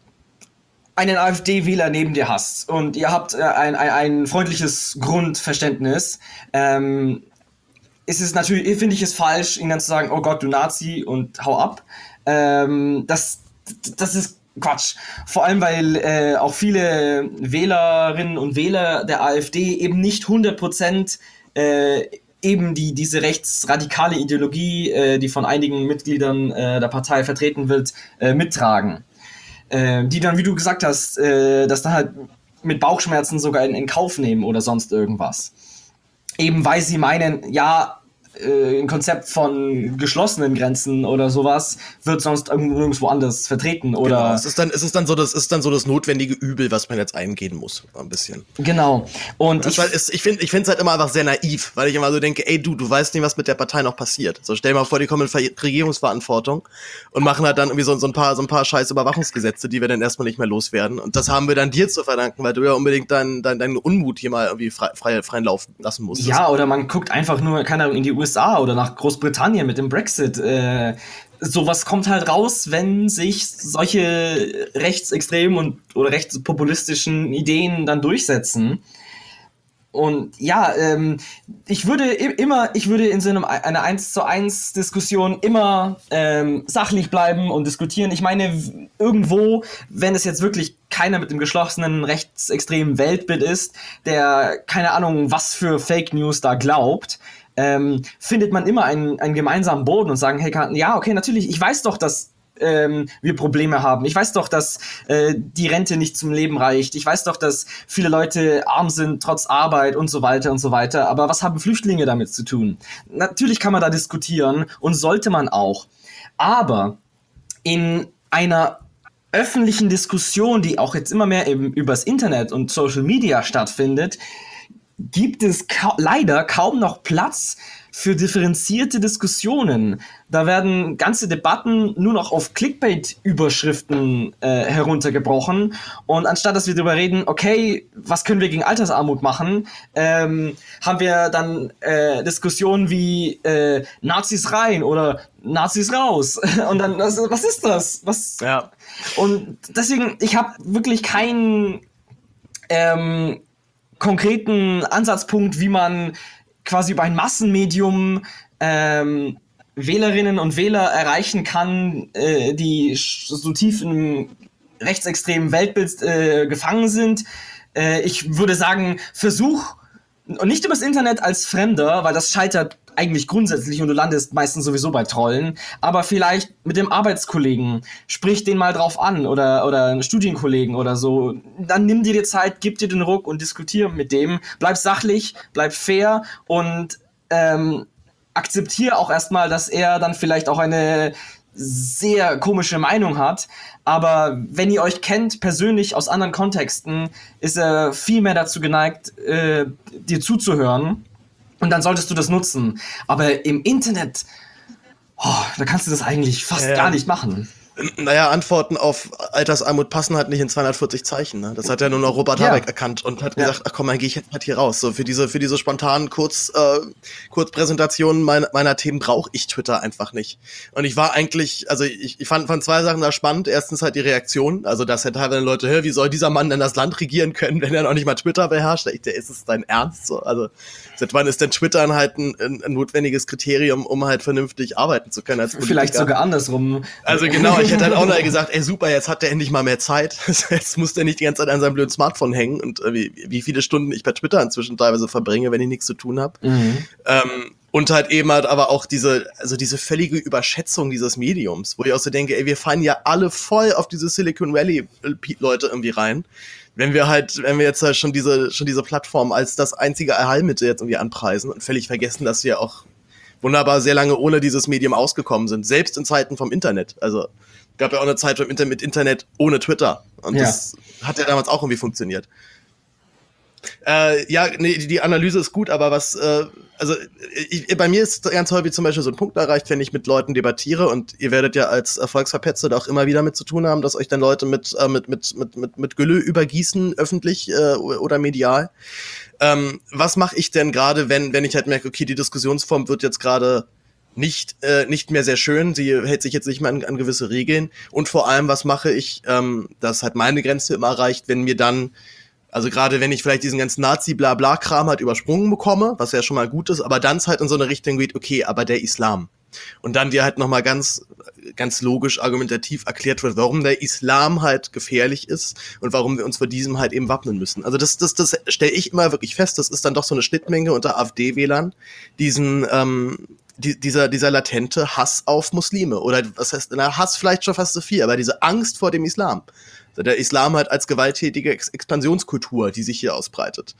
einen AfD-Wähler neben dir hast und ihr habt äh, ein, ein, ein freundliches Grundverständnis, ähm, ist es natürlich, finde ich es falsch, ihnen dann zu sagen, oh Gott, du Nazi und hau ab. Ähm, das, das ist Quatsch. Vor allem, weil äh, auch viele Wählerinnen und Wähler der AfD eben nicht hundert Prozent äh, eben die, diese rechtsradikale Ideologie, äh, die von einigen Mitgliedern äh, der Partei vertreten wird, äh, mittragen. Äh, die dann, wie du gesagt hast, äh, das dann halt mit Bauchschmerzen sogar in, in Kauf nehmen oder sonst irgendwas. Eben weil sie meinen, ja, äh, ein Konzept von geschlossenen Grenzen oder sowas wird sonst irgendwo anders vertreten oder Genau, es ist dann, es ist dann so das, ist dann so das notwendige Übel, was man jetzt eingehen muss, ein bisschen. genau. Und Das ich, weil es, ich finde, ich finde es halt immer einfach sehr naiv, weil ich immer so denke, ey du, du weißt nicht, was mit der Partei noch passiert. So stell dir mal vor, die kommen in Ver- Regierungsverantwortung und machen halt dann irgendwie so, so ein paar, so ein paar scheiß Überwachungsgesetze, die wir dann erstmal nicht mehr loswerden. Und das haben wir dann dir zu verdanken, weil du ja unbedingt deinen, deinen, deinen Unmut hier mal irgendwie frei, frei, freien Lauf lassen musstest. ja, oder man guckt einfach nur, keine Ahnung, in die U S A oder nach Großbritannien mit dem Brexit. Äh, sowas kommt halt raus, wenn sich solche rechtsextremen und oder rechtspopulistischen Ideen dann durchsetzen. Und ja, ähm, ich würde i- immer, ich würde in so einem, einer eins zu eins Diskussion immer ähm, sachlich bleiben und diskutieren. Ich meine, w- irgendwo, wenn es jetzt wirklich keiner mit dem geschlossenen rechtsextremen Weltbild ist, der keine Ahnung, was für Fake News da glaubt, ähm, findet man immer einen, einen gemeinsamen Boden und sagen, hey, kann, ja, okay, natürlich, ich weiß doch, dass ähm, wir Probleme haben. Ich weiß doch, dass äh, die Rente nicht zum Leben reicht. Ich weiß doch, dass viele Leute arm sind, trotz Arbeit und so weiter und so weiter. Aber was haben Flüchtlinge damit zu tun? Natürlich kann man da diskutieren und sollte man auch. Aber in einer öffentlichen Diskussion, die auch jetzt immer mehr eben übers Internet und Social Media stattfindet, gibt es ka- leider kaum noch Platz für differenzierte Diskussionen. Da werden ganze Debatten nur noch auf Clickbait-Überschriften äh, heruntergebrochen. Und anstatt dass wir darüber reden, okay, was können wir gegen Altersarmut machen, ähm, haben wir dann äh, Diskussionen wie äh, Nazis rein oder Nazis raus. Und dann, was, was ist das? Was? Ja. Und deswegen, ich habe wirklich keinen ähm, konkreten Ansatzpunkt, wie man quasi über ein Massenmedium ähm, Wählerinnen und Wähler erreichen kann, äh, die so tief im rechtsextremen Weltbild äh, gefangen sind. Äh, ich würde sagen, versuch, und nicht übers Internet als Fremder, weil das scheitert eigentlich grundsätzlich und du landest meistens sowieso bei Trollen, aber vielleicht mit dem Arbeitskollegen, sprich den mal drauf an oder, oder einen Studienkollegen oder so, dann nimm dir die Zeit, gib dir den Ruck und diskutier mit dem, bleib sachlich, bleib fair und ähm, akzeptiere auch erstmal, dass er dann vielleicht auch eine sehr komische Meinung hat, aber wenn ihr euch kennt, persönlich aus anderen Kontexten, ist er viel mehr dazu geneigt, äh, dir zuzuhören und dann solltest du das nutzen. Aber im Internet, oh, da kannst du das eigentlich fast Ja. gar nicht machen. Naja, Antworten auf Altersarmut passen halt nicht in zweihundertvierzig Zeichen. Ne? Das hat ja nur noch Robert Ja. Habeck erkannt und hat Ja. gesagt, ach komm, dann gehe ich jetzt halt hier raus. So für diese für diese spontanen Kurz äh, Kurzpräsentationen meiner, meiner Themen brauche ich Twitter einfach nicht. Und ich war eigentlich, also ich, ich fand, fand zwei Sachen da spannend. Erstens halt die Reaktion, also dass halt teilweise Leute, hä, wie soll dieser Mann denn das Land regieren können, wenn er noch nicht mal Twitter beherrscht? Ich dachte, ist es dein Ernst? So, also seit wann ist denn Twittern halt ein, ein, ein notwendiges Kriterium, um halt vernünftig arbeiten zu können als Politiker? Vielleicht sogar andersrum. Also genau, ich hätte halt auch noch gesagt, ey super, jetzt hat der endlich mal mehr Zeit. Jetzt muss der nicht die ganze Zeit an seinem blöden Smartphone hängen und äh, wie, wie viele Stunden ich bei Twitter inzwischen teilweise verbringe, wenn ich nichts zu tun habe. Mhm. Ähm, und halt eben halt aber auch diese, also diese völlige Überschätzung dieses Mediums, wo ich auch so denke, ey, wir fallen ja alle voll auf diese Silicon Valley Leute irgendwie rein. Wenn wir halt, wenn wir jetzt halt schon diese, schon diese Plattform als das einzige Allheilmittel jetzt irgendwie anpreisen und völlig vergessen, dass wir auch wunderbar sehr lange ohne dieses Medium ausgekommen sind, selbst in Zeiten vom Internet. Also gab ja auch eine Zeit vom Internet mit Internet ohne Twitter und Ja. das hat ja damals auch irgendwie funktioniert. Äh, ja, nee, die Analyse ist gut, aber was, äh, also ich, bei mir ist ganz häufig zum Beispiel so ein Punkt erreicht, wenn ich mit Leuten debattiere und ihr werdet ja als Erfolgsverpetzer da auch immer wieder mit zu tun haben, dass euch dann Leute mit, äh, mit, mit, mit, mit, mit Gülle übergießen, öffentlich äh, oder medial. Ähm, was mache ich denn gerade, wenn, wenn ich halt merke, okay, die Diskussionsform wird jetzt gerade nicht, äh, nicht mehr sehr schön, sie hält sich jetzt nicht mehr an, an gewisse Regeln und vor allem, was mache ich, ähm, dass halt meine Grenze immer erreicht, wenn mir dann, also gerade wenn ich vielleicht diesen ganzen Nazi-Blabla-Kram halt übersprungen bekomme, was ja schon mal gut ist, aber dann es halt in so eine Richtung geht, okay, aber der Islam. Und dann dir halt nochmal ganz, ganz logisch argumentativ erklärt wird, warum der Islam halt gefährlich ist und warum wir uns vor diesem halt eben wappnen müssen. Also das, das, das stelle ich immer wirklich fest, das ist dann doch so eine Schnittmenge unter AfD-Wählern, diesen, ähm, die, dieser, dieser latente Hass auf Muslime oder was heißt, na, Hass vielleicht schon fast zu viel, aber diese Angst vor dem Islam. Also der Islam halt als gewalttätige Ex- Expansionskultur, die sich hier ausbreitet.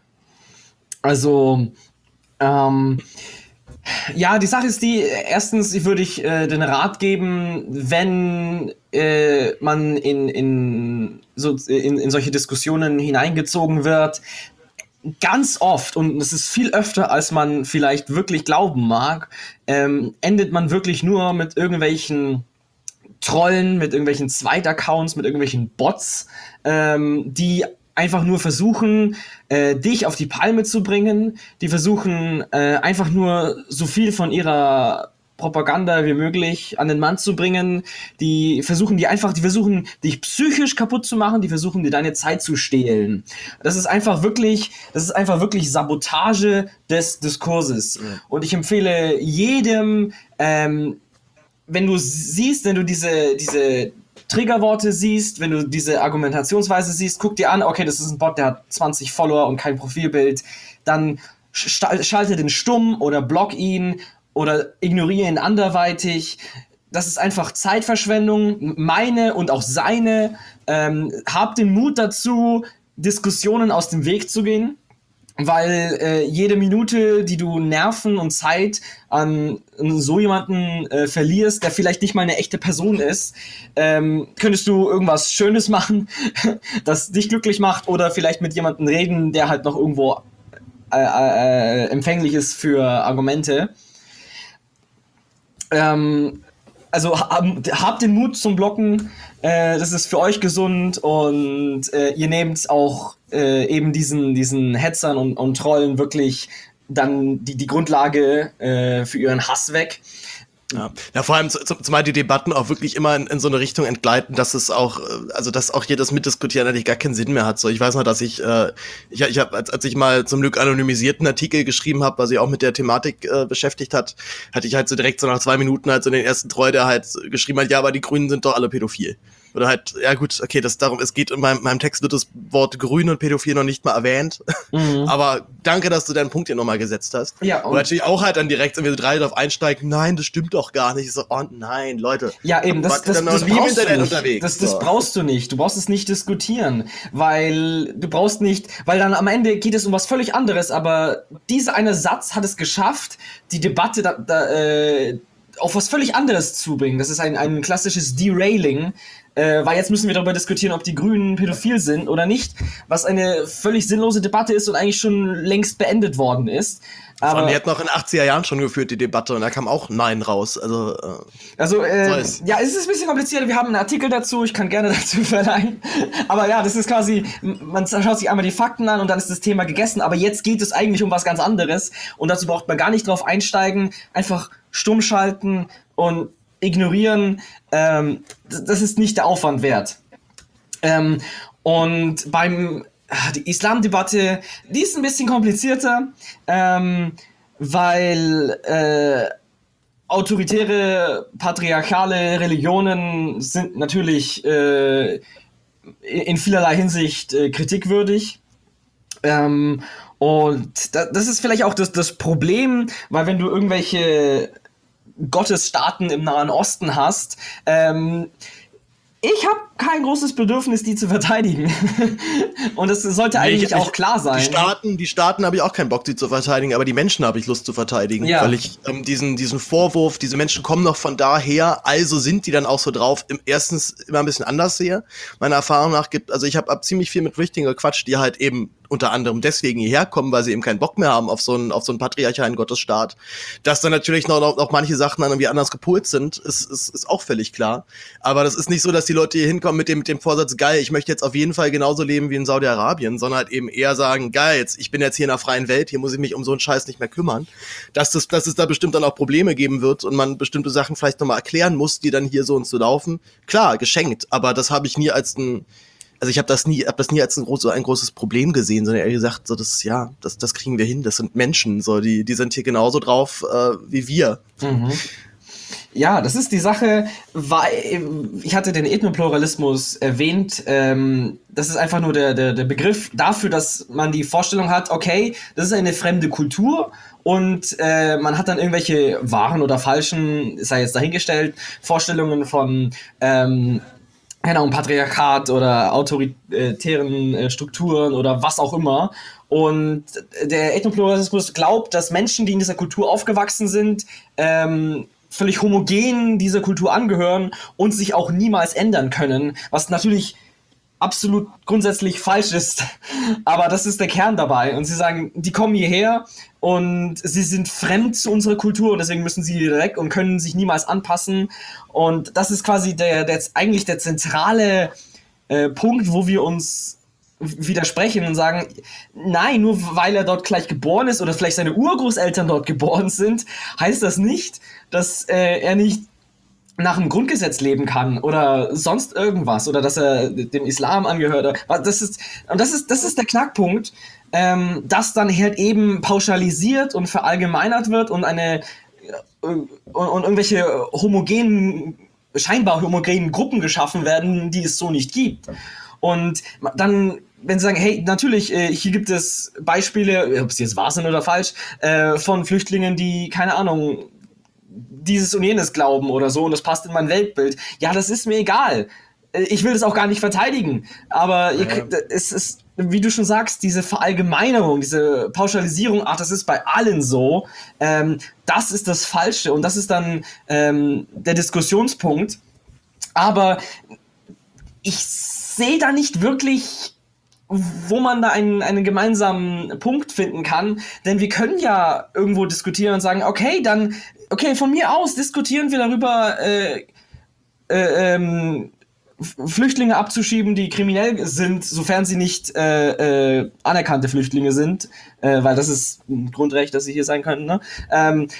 Also, ähm, ja, die Sache ist die, erstens würde ich äh, den Rat geben, wenn äh, man in, in, so, in, in solche Diskussionen hineingezogen wird, ganz oft, und es ist viel öfter, als man vielleicht wirklich glauben mag, ähm, endet man wirklich nur mit irgendwelchen Trollen, mit irgendwelchen Zweitaccounts, mit irgendwelchen Bots, ähm, die einfach nur versuchen, äh, dich auf die Palme zu bringen, die versuchen, äh, einfach nur so viel von ihrer Propaganda wie möglich an den Mann zu bringen, die versuchen die einfach, die versuchen dich psychisch kaputt zu machen, die versuchen dir deine Zeit zu stehlen. Das ist einfach wirklich, das ist einfach wirklich Sabotage des Diskurses. Ja. Und ich empfehle jedem, ähm, wenn du siehst, wenn du diese, diese Triggerworte siehst, wenn du diese Argumentationsweise siehst, guck dir an, okay, das ist ein Bot, der hat zwanzig Follower und kein Profilbild, dann sch- schalte den stumm oder block ihn oder ignoriere ihn anderweitig. Das ist einfach Zeitverschwendung, meine und auch seine. Ähm, hab den Mut dazu, Diskussionen aus dem Weg zu gehen, weil äh, jede Minute, die du Nerven und Zeit an, an so jemanden äh, verlierst, der vielleicht nicht mal eine echte Person ist, ähm, könntest du irgendwas Schönes machen, das dich glücklich macht, oder vielleicht mit jemandem reden, der halt noch irgendwo äh, äh, empfänglich ist für Argumente. Ähm, also hab, habt den Mut zum Blocken, äh, das ist für euch gesund, und äh, ihr nehmt auch äh, eben diesen, diesen Hetzern und, und Trollen wirklich dann die, die Grundlage äh, für ihren Hass weg. Ja, ja, vor allem zumal die Debatten auch wirklich immer in, in so eine Richtung entgleiten, dass es auch, also dass auch hier das Mitdiskutieren eigentlich gar keinen Sinn mehr hat. So, ich weiß noch, dass ich, äh, ich, ich habe, als, als ich mal zum Glück anonymisierten Artikel geschrieben habe, was sich auch mit der Thematik äh, beschäftigt hat, hatte ich halt so direkt so nach zwei Minuten halt so den ersten Troll, der halt geschrieben hat, ja, aber die Grünen sind doch alle pädophil. Oder halt, ja gut, okay, das darum, es geht in meinem, meinem Text wird das Wort grün und pädophil noch nicht mal erwähnt. Mhm. Aber danke, dass du deinen Punkt hier nochmal gesetzt hast. Ja, und, und natürlich auch halt dann direkt, wenn wir drei drauf einsteigen, nein, das stimmt doch gar nicht. So, oh nein, Leute. Ja, eben, das, das, das, brauchst du nicht. Das, das so. brauchst du nicht. Du brauchst es nicht diskutieren, weil du brauchst nicht, weil dann am Ende geht es um was völlig anderes, aber dieser eine Satz hat es geschafft, die Debatte da, da, äh, auf was völlig anderes zu bringen. Das ist ein, ein klassisches Derailing äh, weil jetzt müssen wir darüber diskutieren, ob die Grünen pädophil sind oder nicht, was eine völlig sinnlose Debatte ist und eigentlich schon längst beendet worden ist. Aber die hat noch in den achtziger Jahren schon geführt, die Debatte, und da kam auch Nein raus. Also, äh, also äh, ja, es ist ein bisschen kompliziert. Wir haben einen Artikel dazu, ich kann gerne dazu verleihen. Aber ja, das ist quasi, man schaut sich einmal die Fakten an und dann ist das Thema gegessen. Aber jetzt geht es eigentlich um was ganz anderes. Und dazu braucht man gar nicht drauf einsteigen. Einfach stumm schalten und ignorieren. Ähm, das ist nicht der Aufwand wert. Ähm, und beim Die Islamdebatte, die ist ein bisschen komplizierter, ähm, weil äh, autoritäre, patriarchale Religionen sind natürlich äh, in vielerlei Hinsicht äh, kritikwürdig. Ähm, und da, das ist vielleicht auch das, das Problem, weil wenn du irgendwelche Gottesstaaten im Nahen Osten hast, ähm, ich habe kein großes Bedürfnis, die zu verteidigen. Und das sollte eigentlich nee, ich, auch klar sein. Die Staaten, die Staaten habe ich auch keinen Bock, die zu verteidigen, aber die Menschen habe ich Lust zu verteidigen. Ja. Weil ich ähm, diesen, diesen Vorwurf, diese Menschen kommen noch von daher, also sind die dann auch so drauf, im, erstens immer ein bisschen anders sehe. Meiner Erfahrung nach gibt, also ich habe hab ziemlich viel mit Flüchtlingen gequatscht, die halt eben unter anderem deswegen hierher kommen, weil sie eben keinen Bock mehr haben auf so einen, auf so einen patriarchalen Gottesstaat. Dass dann natürlich noch, noch, noch manche Sachen dann irgendwie anders gepolt sind, ist, ist, ist auch völlig klar. Aber das ist nicht so, dass die Leute hier hinkommen mit dem, mit dem Vorsatz, geil, ich möchte jetzt auf jeden Fall genauso leben wie in Saudi-Arabien, sondern halt eben eher sagen, geil, jetzt, ich bin jetzt hier in einer freien Welt, hier muss ich mich um so einen Scheiß nicht mehr kümmern. Dass, das, dass es da bestimmt dann auch Probleme geben wird und man bestimmte Sachen vielleicht nochmal erklären muss, die dann hier so und so laufen. Klar, geschenkt, aber das habe ich nie als ein Also ich habe das nie, habe das nie als ein, groß, so ein großes Problem gesehen, sondern ehrlich gesagt, so das, ja, das, das kriegen wir hin. Das sind Menschen, so die, die sind hier genauso drauf äh, wie wir. Mhm. Ja, das ist die Sache, weil ich hatte den Ethnopluralismus erwähnt. Ähm, das ist einfach nur der, der, der Begriff dafür, dass man die Vorstellung hat, okay, das ist eine fremde Kultur und äh, man hat dann irgendwelche wahren oder falschen, sei jetzt dahingestellt, Vorstellungen von ähm, keine Ahnung, Patriarchat oder autoritären äh, Strukturen oder was auch immer. Und der Ethnopluralismus glaubt, dass Menschen, die in dieser Kultur aufgewachsen sind, ähm, völlig homogen dieser Kultur angehören und sich auch niemals ändern können, was natürlich absolut grundsätzlich falsch ist. Aber das ist der Kern dabei. Und sie sagen, die kommen hierher und sie sind fremd zu unserer Kultur und deswegen müssen sie wieder weg und können sich niemals anpassen. Und das ist quasi der, der eigentlich der zentrale äh, Punkt, wo wir uns widersprechen und sagen, nein, nur weil er dort gleich geboren ist oder vielleicht seine Urgroßeltern dort geboren sind, heißt das nicht, dass äh, er nicht nach dem Grundgesetz leben kann oder sonst irgendwas oder dass er dem Islam angehört. Das ist, und das ist, das ist der Knackpunkt, ähm, dass dann halt eben pauschalisiert und verallgemeinert wird und eine und, und irgendwelche homogenen, scheinbar homogenen Gruppen geschaffen werden, die es so nicht gibt. Und dann, wenn sie sagen, hey, natürlich, äh, hier gibt es Beispiele, ob es jetzt wahr sind oder falsch, äh, von Flüchtlingen, die, keine Ahnung, dieses und jenes glauben oder so und das passt in mein Weltbild. Ja, das ist mir egal. Ich will das auch gar nicht verteidigen. Aber ja. ihr, es ist, wie du schon sagst, diese Verallgemeinerung, diese Pauschalisierung, ach, das ist bei allen so, ähm, das ist das Falsche und das ist dann ähm, der Diskussionspunkt. Aber ich sehe da nicht wirklich, wo man da einen, einen gemeinsamen Punkt finden kann, denn wir können ja irgendwo diskutieren und sagen, okay, dann, okay, von mir aus diskutieren wir darüber, äh, äh, ähm, Flüchtlinge abzuschieben, die kriminell sind, sofern sie nicht äh, äh, anerkannte Flüchtlinge sind, äh, weil das ist ein Grundrecht, dass sie hier sein können, ne? Ähm,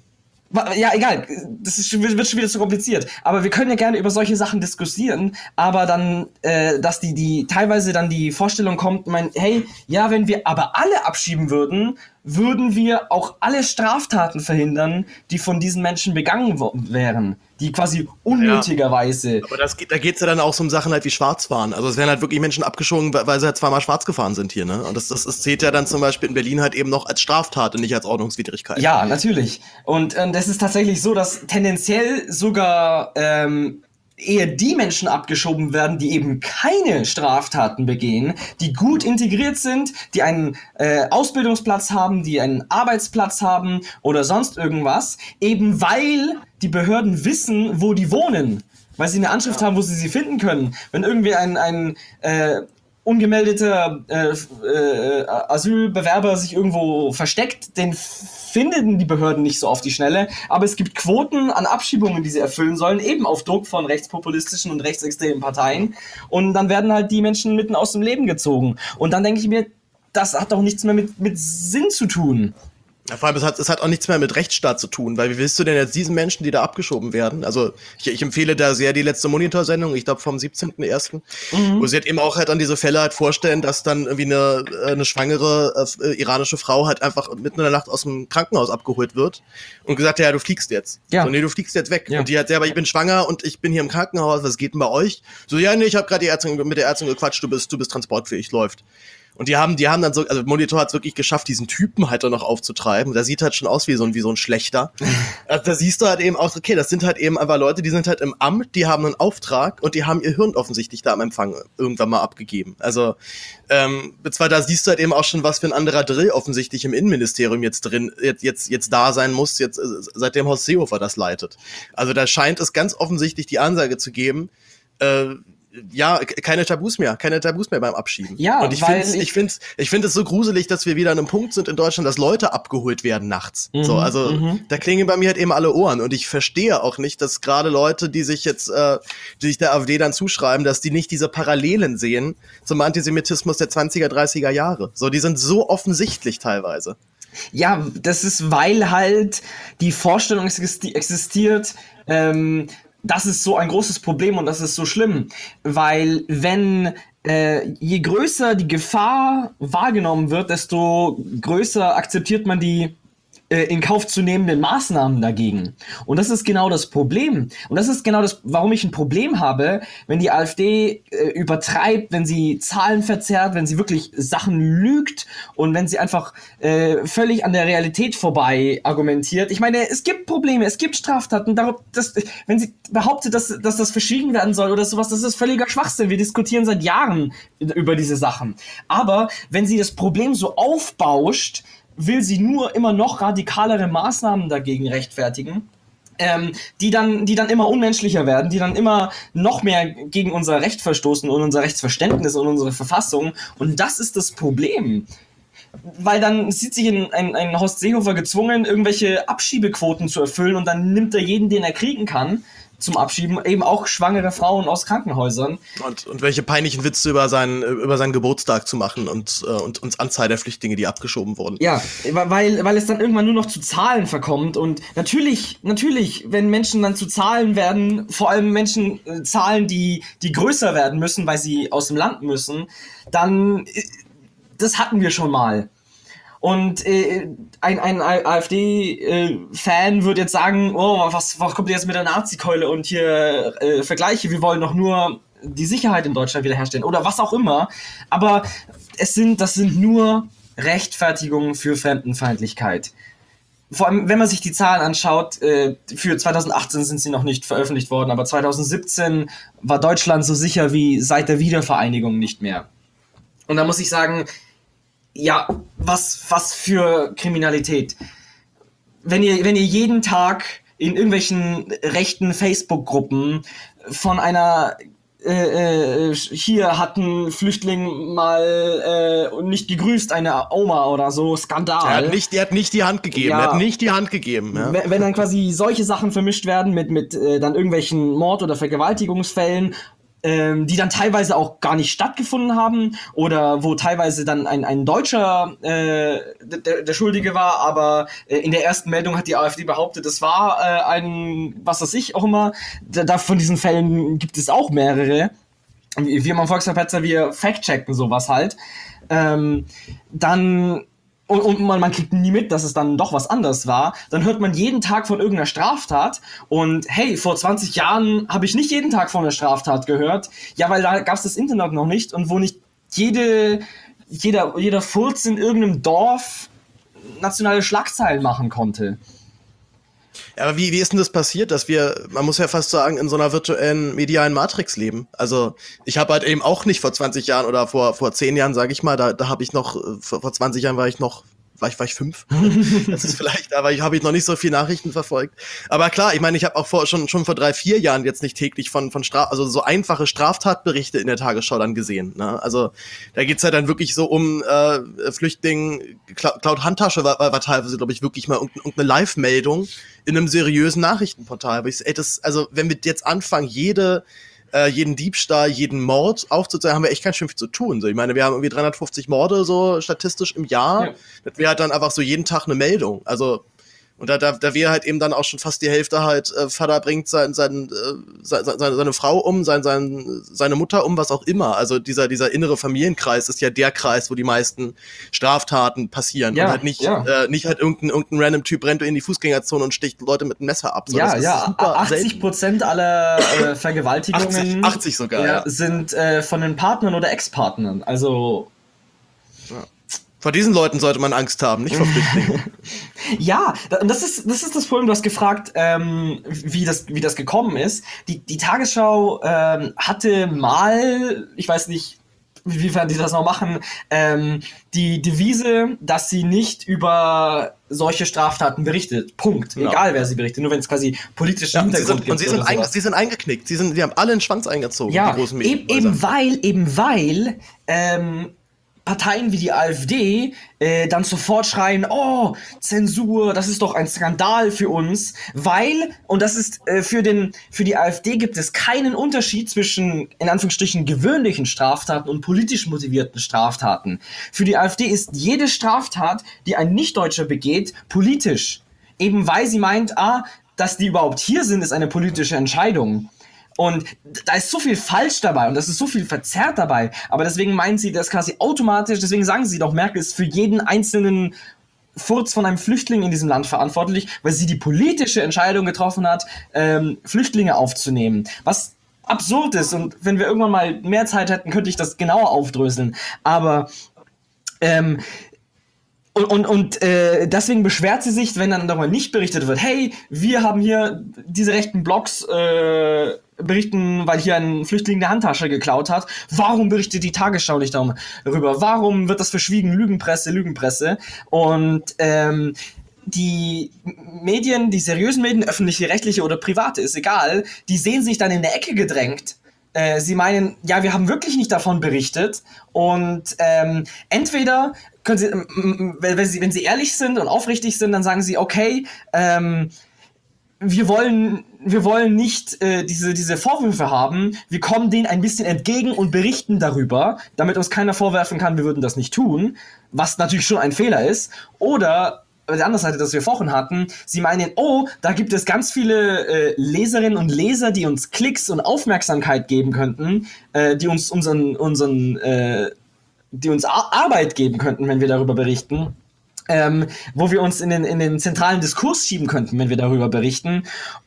Ja, egal, das ist, wird schon wieder zu kompliziert. Aber wir können ja gerne über solche Sachen diskutieren, aber dann, äh, dass die, die teilweise dann die Vorstellung kommt, mein, hey, ja, wenn wir aber alle abschieben würden, würden wir auch alle Straftaten verhindern, die von diesen Menschen begangen wo- wären, die quasi unnötigerweise. Ja, aber das geht, da geht's ja dann auch so um Sachen halt wie Schwarzfahren. Also es werden halt wirklich Menschen abgeschoben, weil sie halt zweimal schwarz gefahren sind hier, ne? Und das, das, das zählt ja dann zum Beispiel in Berlin halt eben noch als Straftat und nicht als Ordnungswidrigkeit. Ja, natürlich. Und ähm, das ist tatsächlich so, dass tendenziell sogar ähm, eher die Menschen abgeschoben werden, die eben keine Straftaten begehen, die gut integriert sind, die einen äh, Ausbildungsplatz haben, die einen Arbeitsplatz haben oder sonst irgendwas, eben weil die Behörden wissen, wo die wohnen, weil sie eine Anschrift haben, wo sie sie finden können. Wenn irgendwie ein, ein äh, ungemeldeter äh, äh, Asylbewerber sich irgendwo versteckt, den finden die Behörden nicht so auf die Schnelle, aber es gibt Quoten an Abschiebungen, die sie erfüllen sollen, eben auf Druck von rechtspopulistischen und rechtsextremen Parteien, und dann werden halt die Menschen mitten aus dem Leben gezogen. Und dann denke ich mir, das hat doch nichts mehr mit, mit Sinn zu tun. Ja, vor allem, es hat, es hat auch nichts mehr mit Rechtsstaat zu tun, weil wie willst du denn jetzt diesen Menschen, die da abgeschoben werden, also ich, ich empfehle da sehr die letzte Monitor-Sendung, ich glaube vom siebzehnten ersten, mhm. wo sie halt eben auch halt an diese Fälle halt vorstellen, dass dann irgendwie eine, eine schwangere äh, iranische Frau halt einfach mitten in der Nacht aus dem Krankenhaus abgeholt wird und gesagt, ja, du fliegst jetzt. Ja. So, nee, du fliegst jetzt weg. Ja. Und die hat selber, ich bin schwanger und ich bin hier im Krankenhaus, was geht denn bei euch? So, ja, nee, ich habe gerade die Ärztin, mit der Ärztin gequatscht, du bist, du bist transportfähig, läuft. Und die haben, die haben dann so, also Monitor hat es wirklich geschafft, diesen Typen halt dann noch aufzutreiben. Der sieht halt schon aus wie so ein, wie so ein Schlechter. Also da siehst du halt eben auch, okay, das sind halt eben einfach Leute, die sind halt im Amt, die haben einen Auftrag und die haben ihr Hirn offensichtlich da am Empfang irgendwann mal abgegeben. Also, ähm, zwar da siehst du halt eben auch schon, was für ein anderer Drill offensichtlich im Innenministerium jetzt drin, jetzt, jetzt, jetzt da sein muss, jetzt, seitdem Horst Seehofer das leitet. Also da scheint es ganz offensichtlich die Ansage zu geben, äh, ja, keine Tabus mehr, keine Tabus mehr beim Abschieben. Ja, und ich finde es ich find's, ich find es so gruselig, dass wir wieder an einem Punkt sind in Deutschland, dass Leute abgeholt werden nachts. Mhm, so, also mhm. da klingen bei mir halt eben alle Ohren und ich verstehe auch nicht, dass gerade Leute, die sich jetzt, äh, die sich der AfD dann zuschreiben, dass die nicht diese Parallelen sehen zum Antisemitismus der zwanziger, dreißiger Jahre. So, die sind so offensichtlich teilweise. Ja, das ist, weil halt die Vorstellung existiert, ähm, das ist so ein großes Problem und das ist so schlimm, weil wenn äh, je größer die Gefahr wahrgenommen wird, desto größer akzeptiert man die äh, in Kauf zu nehmenden Maßnahmen dagegen. Und das ist genau das Problem. Und das ist genau das, warum ich ein Problem habe, wenn die AfD äh, übertreibt, wenn sie Zahlen verzerrt, wenn sie wirklich Sachen lügt und wenn sie einfach äh, völlig an der Realität vorbei argumentiert. Ich meine, es gibt Probleme, es gibt Straftaten. Darum, das, wenn sie behauptet, dass, dass das verschwiegen werden soll oder sowas, das ist völliger Schwachsinn. Wir diskutieren seit Jahren über diese Sachen. Aber wenn sie das Problem so aufbauscht, will sie nur immer noch radikalere Maßnahmen dagegen rechtfertigen, ähm, die dann, die dann immer unmenschlicher werden, die dann immer noch mehr gegen unser Recht verstoßen und unser Rechtsverständnis und unsere Verfassung. Und das ist das Problem. Weil dann sieht sich ein, ein, ein Horst Seehofer gezwungen, irgendwelche Abschiebequoten zu erfüllen und dann nimmt er jeden, den er kriegen kann, zum Abschieben, eben auch schwangere Frauen aus Krankenhäusern. Und, und welche peinlichen Witze über seinen, über seinen Geburtstag zu machen und, äh, und uns Anzahl der Flüchtlinge, die abgeschoben wurden. Ja, weil, weil es dann irgendwann nur noch zu Zahlen verkommt und natürlich, natürlich, wenn Menschen dann zu Zahlen werden, vor allem Menschen äh, Zahlen, die, die größer werden müssen, weil sie aus dem Land müssen, dann, äh, das hatten wir schon mal. Und äh, ein, ein AfD-Fan äh, wird jetzt sagen, oh, was, was kommt jetzt mit der Nazi-Keule und hier äh, Vergleiche, wir wollen doch nur die Sicherheit in Deutschland wiederherstellen oder was auch immer. Aber es sind, das sind nur Rechtfertigungen für Fremdenfeindlichkeit. Vor allem, wenn man sich die Zahlen anschaut, äh, für zweitausendachtzehn sind sie noch nicht veröffentlicht worden, aber zweitausendsiebzehn war Deutschland so sicher wie seit der Wiedervereinigung nicht mehr. Und da muss ich sagen, ja, was, was für Kriminalität. Wenn ihr, wenn ihr jeden Tag in irgendwelchen rechten Facebook-Gruppen von einer äh, äh, hier hat ein Flüchtling mal äh, nicht gegrüßt, eine Oma oder so, Skandal. Der hat nicht, der hat nicht die Hand gegeben, ja. Er hat nicht die Hand gegeben. Ja. Wenn, wenn dann quasi solche Sachen vermischt werden mit, mit äh, dann irgendwelchen Mord- oder Vergewaltigungsfällen, Ähm, die dann teilweise auch gar nicht stattgefunden haben oder wo teilweise dann ein, ein Deutscher äh, der, der Schuldige war, aber äh, in der ersten Meldung hat die AfD behauptet, es war äh, ein, was weiß ich auch immer, da, da von diesen Fällen gibt es auch mehrere. Wir im Volksverpetzer, wir fact-checken sowas halt. Ähm, dann Und, und man, man kriegt nie mit, dass es dann doch was anderes war. Dann hört man jeden Tag von irgendeiner Straftat. Und hey, vor zwanzig Jahren habe ich nicht jeden Tag von einer Straftat gehört. Ja, weil da gab es das Internet noch nicht. Und wo nicht jede, jeder, jeder Furz in irgendeinem Dorf nationale Schlagzeilen machen konnte. Ja, aber wie, wie ist denn das passiert, dass wir, man muss ja fast sagen, in so einer virtuellen medialen Matrix leben? Also ich habe halt eben auch nicht vor zwanzig Jahren oder vor vor zehn Jahren, sage ich mal, da da habe ich noch, äh, vor, vor zwanzig Jahren war ich noch, war ich, war ich fünf. Das ist vielleicht, aber ich habe ich noch nicht so viel Nachrichten verfolgt. Aber klar, ich meine, ich habe auch vor, schon schon vor drei, vier Jahren jetzt nicht täglich von von Straf, also so einfache Straftatberichte in der Tagesschau dann gesehen. Ne? Also da geht's ja dann wirklich so um äh, Flüchtling, Cla- Klaut Handtasche war, war, war teilweise, glaube ich, wirklich mal irgendeine, irgendeine Live-Meldung in einem seriösen Nachrichtenportal. Aber ich, ey, das, also wenn wir jetzt anfangen, jede äh, jeden Diebstahl, jeden Mord aufzuzeigen, haben wir echt ganz schön viel zu tun. So, ich meine, wir haben irgendwie dreihundertfünfzig Morde so statistisch im Jahr. Ja. Das wäre halt dann einfach so jeden Tag eine Meldung. Also und da, da, da wäre halt eben dann auch schon fast die Hälfte halt, äh, Vater bringt sein, sein, äh, seine, seine, seine Frau um, sein, sein, seine Mutter um, was auch immer. Also dieser, dieser innere Familienkreis ist ja der Kreis, wo die meisten Straftaten passieren. Ja, und halt nicht, ja. äh, nicht halt irgendein, irgendein random Typ rennt in die Fußgängerzone und sticht Leute mit einem Messer ab. So, Ja, das ist ja, super achtzig selten. Prozent aller äh, Vergewaltigungen achtzig, achtzig sogar, ja, ja. sind äh, von den Partnern oder Ex-Partnern. Also Vor diesen Leuten sollte man Angst haben, nicht vor Flüchtlingen. ja, da- und das ist, das ist das Problem. Du hast gefragt, ähm, wie das, wie das gekommen ist. Die, die Tagesschau ähm, hatte mal, ich weiß nicht, inwiefern die das noch machen, ähm, die Devise, dass sie nicht über solche Straftaten berichtet. Punkt. Ja. Egal, wer sie berichtet. Nur wenn es quasi politische Ja, und sie Hintergrund sind, und sie gibt sind, oder einge, sowas. sie sind eingeknickt. Sie, sind, sie haben alle einen Schwanz eingezogen, Ja, die großen eben, Medienhäuser. eben weil, eben weil ähm, Parteien wie die AfD äh, dann sofort schreien, oh, Zensur, das ist doch ein Skandal für uns, weil, und das ist äh, für den, für die AfD gibt es keinen Unterschied zwischen, in Anführungsstrichen, gewöhnlichen Straftaten und politisch motivierten Straftaten. Für die AfD ist jede Straftat, die ein Nichtdeutscher begeht, politisch. Eben weil sie meint, ah, dass die überhaupt hier sind, ist eine politische Entscheidung. Und da ist so viel falsch dabei und das ist so viel verzerrt dabei. Aber deswegen meinen sie das quasi automatisch, deswegen sagen sie doch, Merkel ist für jeden einzelnen Furz von einem Flüchtling in diesem Land verantwortlich, weil sie die politische Entscheidung getroffen hat, ähm, Flüchtlinge aufzunehmen. Was absurd ist, und wenn wir irgendwann mal mehr Zeit hätten, könnte ich das genauer aufdröseln. Aber ähm, Und, und, und äh, deswegen beschwert sie sich, wenn dann darüber nicht berichtet wird, hey, wir haben hier diese rechten Blogs äh, berichten, weil hier ein Flüchtling eine Handtasche geklaut hat. Warum berichtet die Tagesschau nicht darüber? Warum wird das verschwiegen? Lügenpresse, Lügenpresse. Und ähm, die Medien, die seriösen Medien, öffentliche, rechtliche oder private, ist egal, die sehen sich dann in der Ecke gedrängt. Äh, sie meinen, ja, wir haben wirklich nicht davon berichtet. Und ähm, entweder können sie, ähm, wenn sie, wenn sie ehrlich sind und aufrichtig sind, dann sagen sie, okay, ähm, wir wollen, wir wollen nicht äh, diese, diese Vorwürfe haben, wir kommen denen ein bisschen entgegen und berichten darüber, damit uns keiner vorwerfen kann, wir würden das nicht tun, was natürlich schon ein Fehler ist. Oder auf der anderen Seite, das wir vorhin hatten, sie meinen, oh, da gibt es ganz viele äh, Leserinnen und Leser, die uns Klicks und Aufmerksamkeit geben könnten, äh, die uns unseren, unseren, äh, die uns Ar- Arbeit geben könnten, wenn wir darüber berichten. Ähm, wo wir uns in den, in den zentralen Diskurs schieben könnten, wenn wir darüber berichten.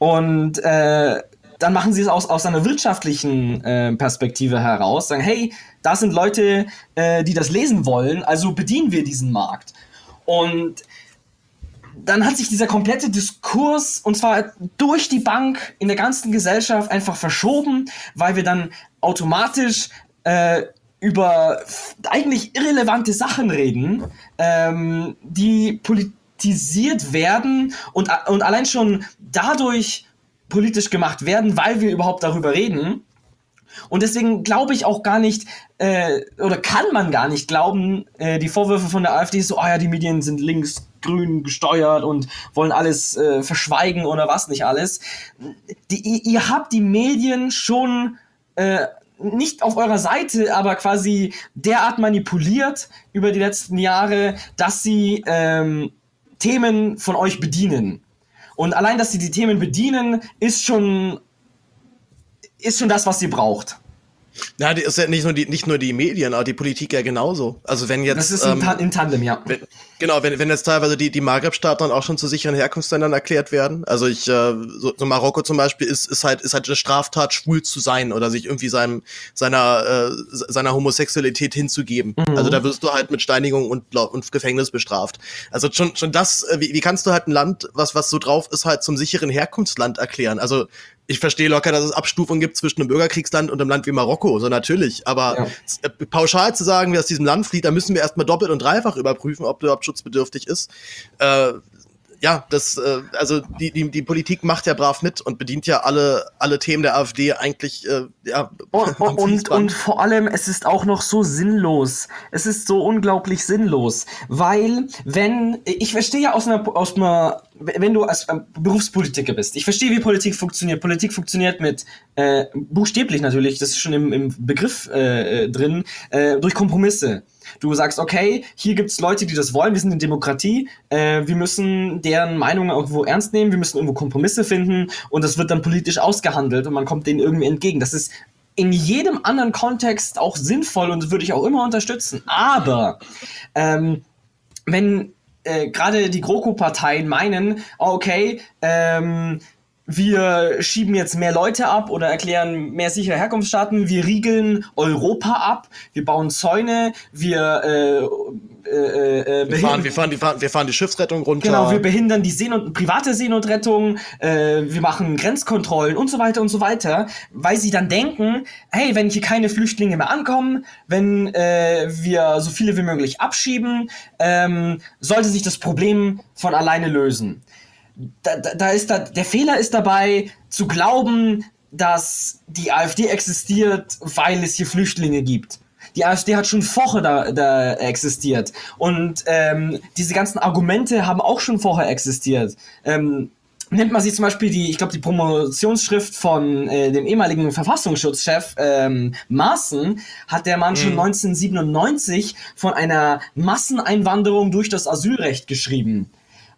Und äh, dann machen sie es aus, aus einer wirtschaftlichen äh, Perspektive heraus, sagen, hey, da sind Leute, äh, die das lesen wollen, also bedienen wir diesen Markt. Und dann hat sich dieser komplette Diskurs, und zwar durch die Bank in der ganzen Gesellschaft, einfach verschoben, weil wir dann automatisch äh, über eigentlich irrelevante Sachen reden, ähm, die politisiert werden und, und allein schon dadurch politisch gemacht werden, weil wir überhaupt darüber reden. Und deswegen glaube ich auch gar nicht, äh, oder kann man gar nicht glauben, äh, die Vorwürfe von der AfD ist so, ah ja, die Medien sind links-grün gesteuert und wollen alles äh, verschweigen oder was nicht alles. Die, ihr, ihr habt die Medien schon äh, nicht auf eurer Seite, aber quasi derart manipuliert über die letzten Jahre, dass sie ähm, Themen von euch bedienen. Und allein, dass sie die Themen bedienen, ist schon ist schon das, was ihr braucht. Na, die ist ja nicht nur die, nicht nur die Medien, aber die Politik ja genauso. Also wenn jetzt Das ist in, ähm, Ta- in Tandem, ja. Wenn, Genau, wenn, wenn jetzt teilweise die, die Maghreb-Staaten dann auch schon zu sicheren Herkunftsländern erklärt werden. Also ich, äh, so, so Marokko zum Beispiel ist, ist halt, ist halt eine Straftat, schwul zu sein oder sich irgendwie seinem, seiner, äh, seiner Homosexualität hinzugeben. Mhm. Also da wirst du halt mit Steinigung und, und Gefängnis bestraft. Also schon, schon das, wie, wie kannst du halt ein Land, was, was so drauf ist, halt zum sicheren Herkunftsland erklären? Also ich verstehe locker, dass es Abstufungen gibt zwischen einem Bürgerkriegsland und einem Land wie Marokko, so natürlich. Aber ja. pauschal zu sagen, wer aus diesem Land flieht, da müssen wir erstmal doppelt und dreifach überprüfen, ob der überhaupt schutzbedürftig ist. Äh, ja, das, äh, also die, die, die Politik macht ja brav mit und bedient ja alle, alle Themen der AfD eigentlich, äh, ja. Und, und, und vor allem, es ist auch noch so sinnlos. Es ist so unglaublich sinnlos. Weil, wenn, ich verstehe ja aus einer, aus einer, wenn du als Berufspolitiker bist, ich verstehe, wie Politik funktioniert. Politik funktioniert mit, äh, buchstäblich natürlich, das ist schon im, im Begriff äh, drin, äh, durch Kompromisse. Du sagst, okay, hier gibt's Leute, die das wollen, wir sind eine Demokratie, äh, wir müssen deren Meinungen irgendwo ernst nehmen, wir müssen irgendwo Kompromisse finden und das wird dann politisch ausgehandelt und man kommt denen irgendwie entgegen. Das ist in jedem anderen Kontext auch sinnvoll und das würde ich auch immer unterstützen. Aber ähm, wenn äh, gerade die GroKo-Parteien meinen, okay, ähm, wir schieben jetzt mehr Leute ab oder erklären mehr sichere Herkunftsstaaten, wir riegeln Europa ab, wir bauen Zäune, wir äh, äh, äh, wir, fahren, wir, fahren die, wir fahren die Schiffsrettung runter. Genau, wir behindern die Seenot- private Seenotrettung, äh, wir machen Grenzkontrollen und so weiter und so weiter, weil sie dann denken, hey, wenn hier keine Flüchtlinge mehr ankommen, wenn äh, wir so viele wie möglich abschieben, ähm, sollte sich das Problem von alleine lösen. Da, da, da ist da, der Fehler ist dabei, zu glauben, dass die AfD existiert, weil es hier Flüchtlinge gibt. Die AfD hat schon vorher da, da existiert. Und ähm, diese ganzen Argumente haben auch schon vorher existiert. Ähm, Nennt man sich zum Beispiel die, ich glaube, die Promotionsschrift von äh, dem ehemaligen Verfassungsschutzchef ähm, Maaßen, hat der Mann mhm. schon neunzehnhundertsiebenundneunzig von einer Masseneinwanderung durch das Asylrecht geschrieben.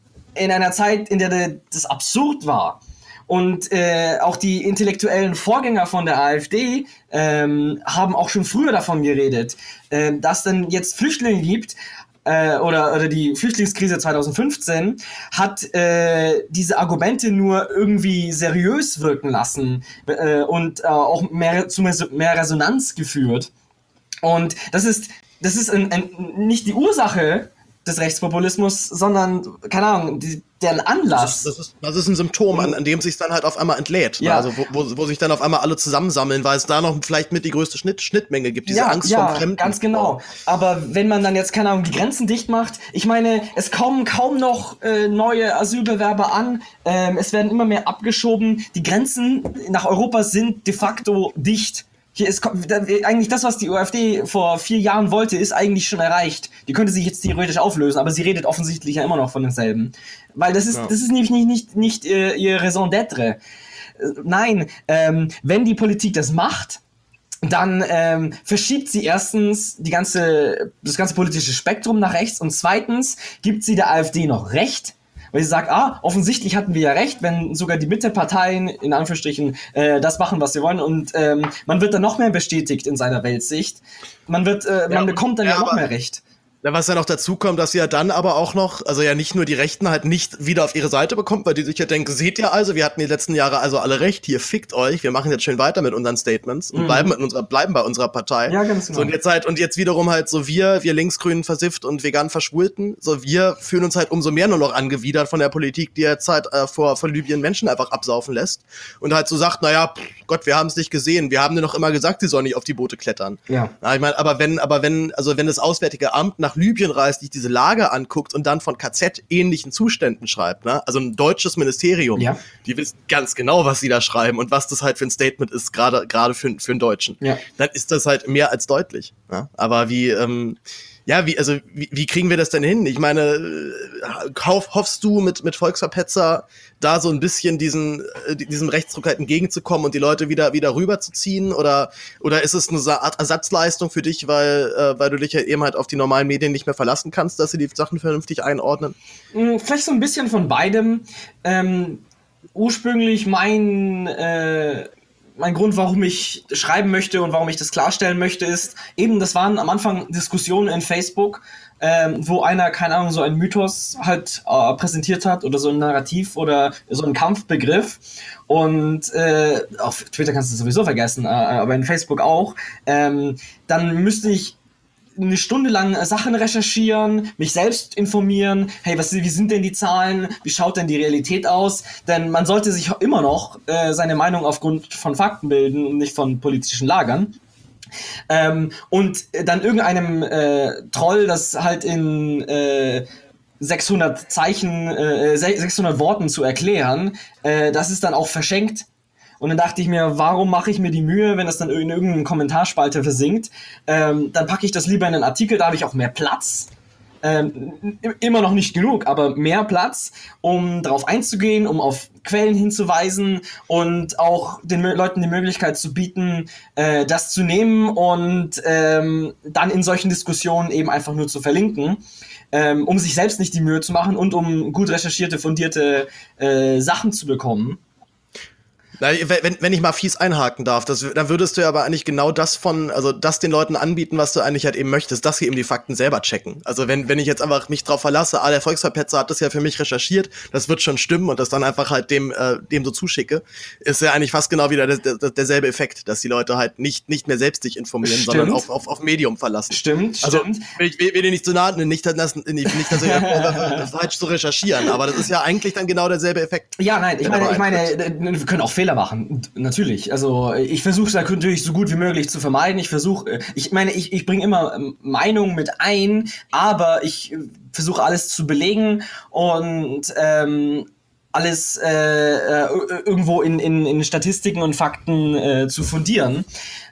In einer Zeit, in der das absurd war. Und äh, auch die intellektuellen Vorgänger von der AfD ähm, haben auch schon früher davon geredet, äh, dass dann jetzt Flüchtlinge gibt, äh, oder, oder die Flüchtlingskrise zweitausendfünfzehn hat äh, diese Argumente nur irgendwie seriös wirken lassen äh, und äh, auch mehr, zu mehr, mehr Resonanz geführt. Und das ist, das ist ein, ein, nicht die Ursache des Rechtspopulismus, sondern, keine Ahnung, die, deren Anlass. Das ist, das ist, das ist ein Symptom, an, an dem sich dann halt auf einmal entlädt. Ja. Also wo, wo, wo sich dann auf einmal alle zusammensammeln, weil es da noch vielleicht mit die größte Schnitt, Schnittmenge gibt, diese ja, Angst ja, vom Fremden. Ganz genau. Aber wenn man dann jetzt, keine Ahnung, die Grenzen dicht macht, ich meine, es kommen kaum noch äh, neue Asylbewerber an, ähm, es werden immer mehr abgeschoben, die Grenzen nach Europa sind de facto dicht. Hier ist eigentlich das, was die AfD vor vier Jahren wollte, ist eigentlich schon erreicht. Die könnte sich jetzt theoretisch auflösen, aber sie redet offensichtlich ja immer noch von denselben. Weil das ist, ja. das ist nämlich nicht, nicht, nicht äh, ihr Raison d'être. Äh, nein, ähm, wenn die Politik das macht, dann ähm, verschiebt sie erstens die ganze, das ganze politische Spektrum nach rechts und zweitens gibt sie der AfD noch Recht, weil sie sagt, ah, offensichtlich hatten wir ja recht, wenn sogar die Mitteparteien, in Anführungsstrichen, äh, das machen, was sie wollen. Und ähm, man wird dann noch mehr bestätigt in seiner Weltsicht. Man wird, äh, man ja, bekommt dann ja, ja noch mehr Recht. Ja, was ja noch dazu kommt, dass sie ja dann aber auch noch, also ja nicht nur die Rechten halt nicht wieder auf ihre Seite bekommt, weil die sich ja denken, seht ihr also, wir hatten die letzten Jahre also alle recht, hier fickt euch, wir machen jetzt schön weiter mit unseren Statements und mhm. bleiben mit unserer, bleiben bei unserer Partei. Ja, ganz genau. So, und jetzt halt, und jetzt wiederum halt so wir, wir Linksgrünen versifft und vegan Verschwulten, so wir fühlen uns halt umso mehr nur noch angewidert von der Politik, die jetzt halt äh, vor, vor Libyen Menschen einfach absaufen lässt und halt so sagt, naja, pff, Gott, wir haben es nicht gesehen, wir haben dir noch immer gesagt, sie sollen nicht auf die Boote klettern. Ja. Na, ich meine, aber wenn, aber wenn, also wenn das Auswärtige Amt nach Libyen reist, diese Lager anguckt und dann von K Z-ähnlichen Zuständen schreibt, ne? Also ein deutsches Ministerium, ja. die wissen ganz genau, was sie da schreiben und was das halt für ein Statement ist, gerade gerade für, für einen Deutschen. Ja. Dann ist das halt mehr als deutlich. Ne? Aber wie, ähm, ja, wie, also wie, wie kriegen wir das denn hin? Ich meine, hoff, hoffst du mit, mit Volksverpetzer da so ein bisschen diesen, äh, diesem Rechtsdruck halt entgegenzukommen und die Leute wieder, wieder rüberzuziehen? Oder, oder ist es eine Art Ersatzleistung für dich, weil, äh, weil du dich ja eben halt auf die normalen Medien nicht mehr verlassen kannst, dass sie die Sachen vernünftig einordnen? Vielleicht so ein bisschen von beidem. Ähm, ursprünglich mein, äh, mein Grund, warum ich schreiben möchte und warum ich das klarstellen möchte, ist eben, das waren am Anfang Diskussionen in Facebook, ähm, wo einer, keine Ahnung, so einen Mythos halt äh, präsentiert hat oder so ein Narrativ oder so ein Kampfbegriff. Und äh, auf Twitter kannst du es sowieso vergessen, äh, aber in Facebook auch. Ähm, dann müsste ich eine Stunde lang Sachen recherchieren, mich selbst informieren, hey, was, wie sind denn die Zahlen, wie schaut denn die Realität aus, denn man sollte sich immer noch äh, seine Meinung aufgrund von Fakten bilden und nicht von politischen Lagern. Ähm, und dann irgendeinem äh, Troll, das halt in äh, sechshundert Zeichen, äh, sechshundert Worten zu erklären, äh, das ist dann auch verschenkt. Und dann dachte ich mir, warum mache ich mir die Mühe, wenn das dann in irgendeinem Kommentarspalte versinkt? Ähm, dann packe ich das lieber in einen Artikel, da habe ich auch mehr Platz. Ähm, immer noch nicht genug, aber mehr Platz, um darauf einzugehen, um auf Quellen hinzuweisen und auch den Leuten die Möglichkeit zu bieten, äh, das zu nehmen und ähm, dann in solchen Diskussionen eben einfach nur zu verlinken, ähm, um sich selbst nicht die Mühe zu machen und um gut recherchierte, fundierte äh, Sachen zu bekommen. Wenn, wenn ich mal fies einhaken darf, das, dann würdest du ja aber eigentlich genau das von, also das den Leuten anbieten, was du eigentlich halt eben möchtest, dass sie eben die Fakten selber checken. Also wenn, wenn ich jetzt einfach mich drauf verlasse, ah, der Volksverpetzer hat das ja für mich recherchiert, das wird schon stimmen und das dann einfach halt dem, äh, dem so zuschicke, ist ja eigentlich fast genau wieder der, der, derselbe Effekt, dass die Leute halt nicht, nicht mehr selbst sich informieren, stimmt, sondern auf, auf, auf Medium verlassen. Stimmt, also, stimmt. Ich will, will dir nicht zu nahe, nicht, dass, nicht, nicht, dass ich falsch zu recherchieren, aber das ist ja eigentlich dann genau derselbe Effekt. Ja, nein, ich meine, ich meine, wir können auch Fehler machen. Natürlich. Also ich versuche es natürlich so gut wie möglich zu vermeiden. Ich versuche, ich meine, ich, ich bringe immer Meinungen mit ein, aber ich versuche alles zu belegen und ähm, alles äh, irgendwo in, in, in Statistiken und Fakten äh, zu fundieren.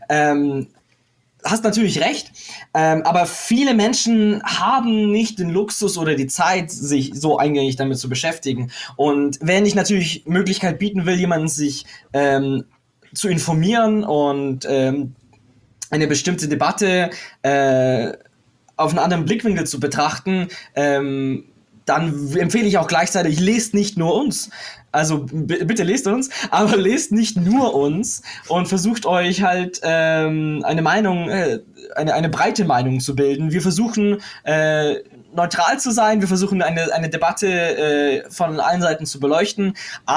Ähm, hast natürlich recht, ähm, aber viele Menschen haben nicht den Luxus oder die Zeit, sich so eingängig damit zu beschäftigen. Und wenn ich natürlich Möglichkeit bieten will, jemanden sich ähm, zu informieren und ähm, eine bestimmte Debatte äh, auf einen anderen Blickwinkel zu betrachten, ähm, dann empfehle ich auch gleichzeitig, lest nicht nur uns. Also b- bitte lest uns, aber lest nicht nur uns und versucht euch halt ähm, eine Meinung, äh, eine, eine breite Meinung zu bilden. Wir versuchen äh, neutral zu sein, wir versuchen eine, eine Debatte äh, von allen Seiten zu beleuchten,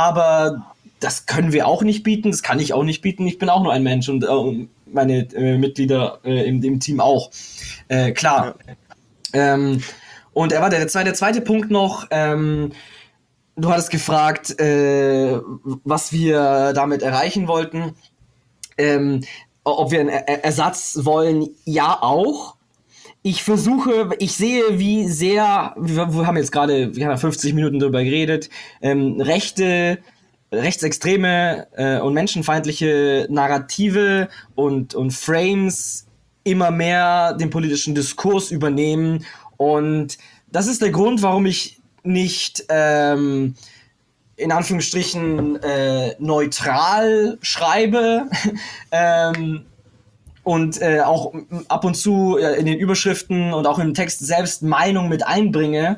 aber das können wir auch nicht bieten, das kann ich auch nicht bieten, ich bin auch nur ein Mensch und äh, meine äh, Mitglieder äh, im, im Team auch. Äh, klar. Ja. Ähm, und er war der zweite, der zweite Punkt noch, ähm, du hattest gefragt, äh, was wir damit erreichen wollten. Ähm, ob wir einen er- Ersatz wollen, ja auch. Ich versuche, ich sehe, wie sehr, wir, wir haben jetzt gerade, wir haben ja fünfzig Minuten darüber geredet, ähm, rechte, rechtsextreme äh, und menschenfeindliche Narrative und, und Frames immer mehr den politischen Diskurs übernehmen. Und das ist der Grund, warum ich nicht ähm, in Anführungsstrichen äh, neutral schreibe ähm, und äh, auch ab und zu äh, in den Überschriften und auch im Text selbst Meinung mit einbringe.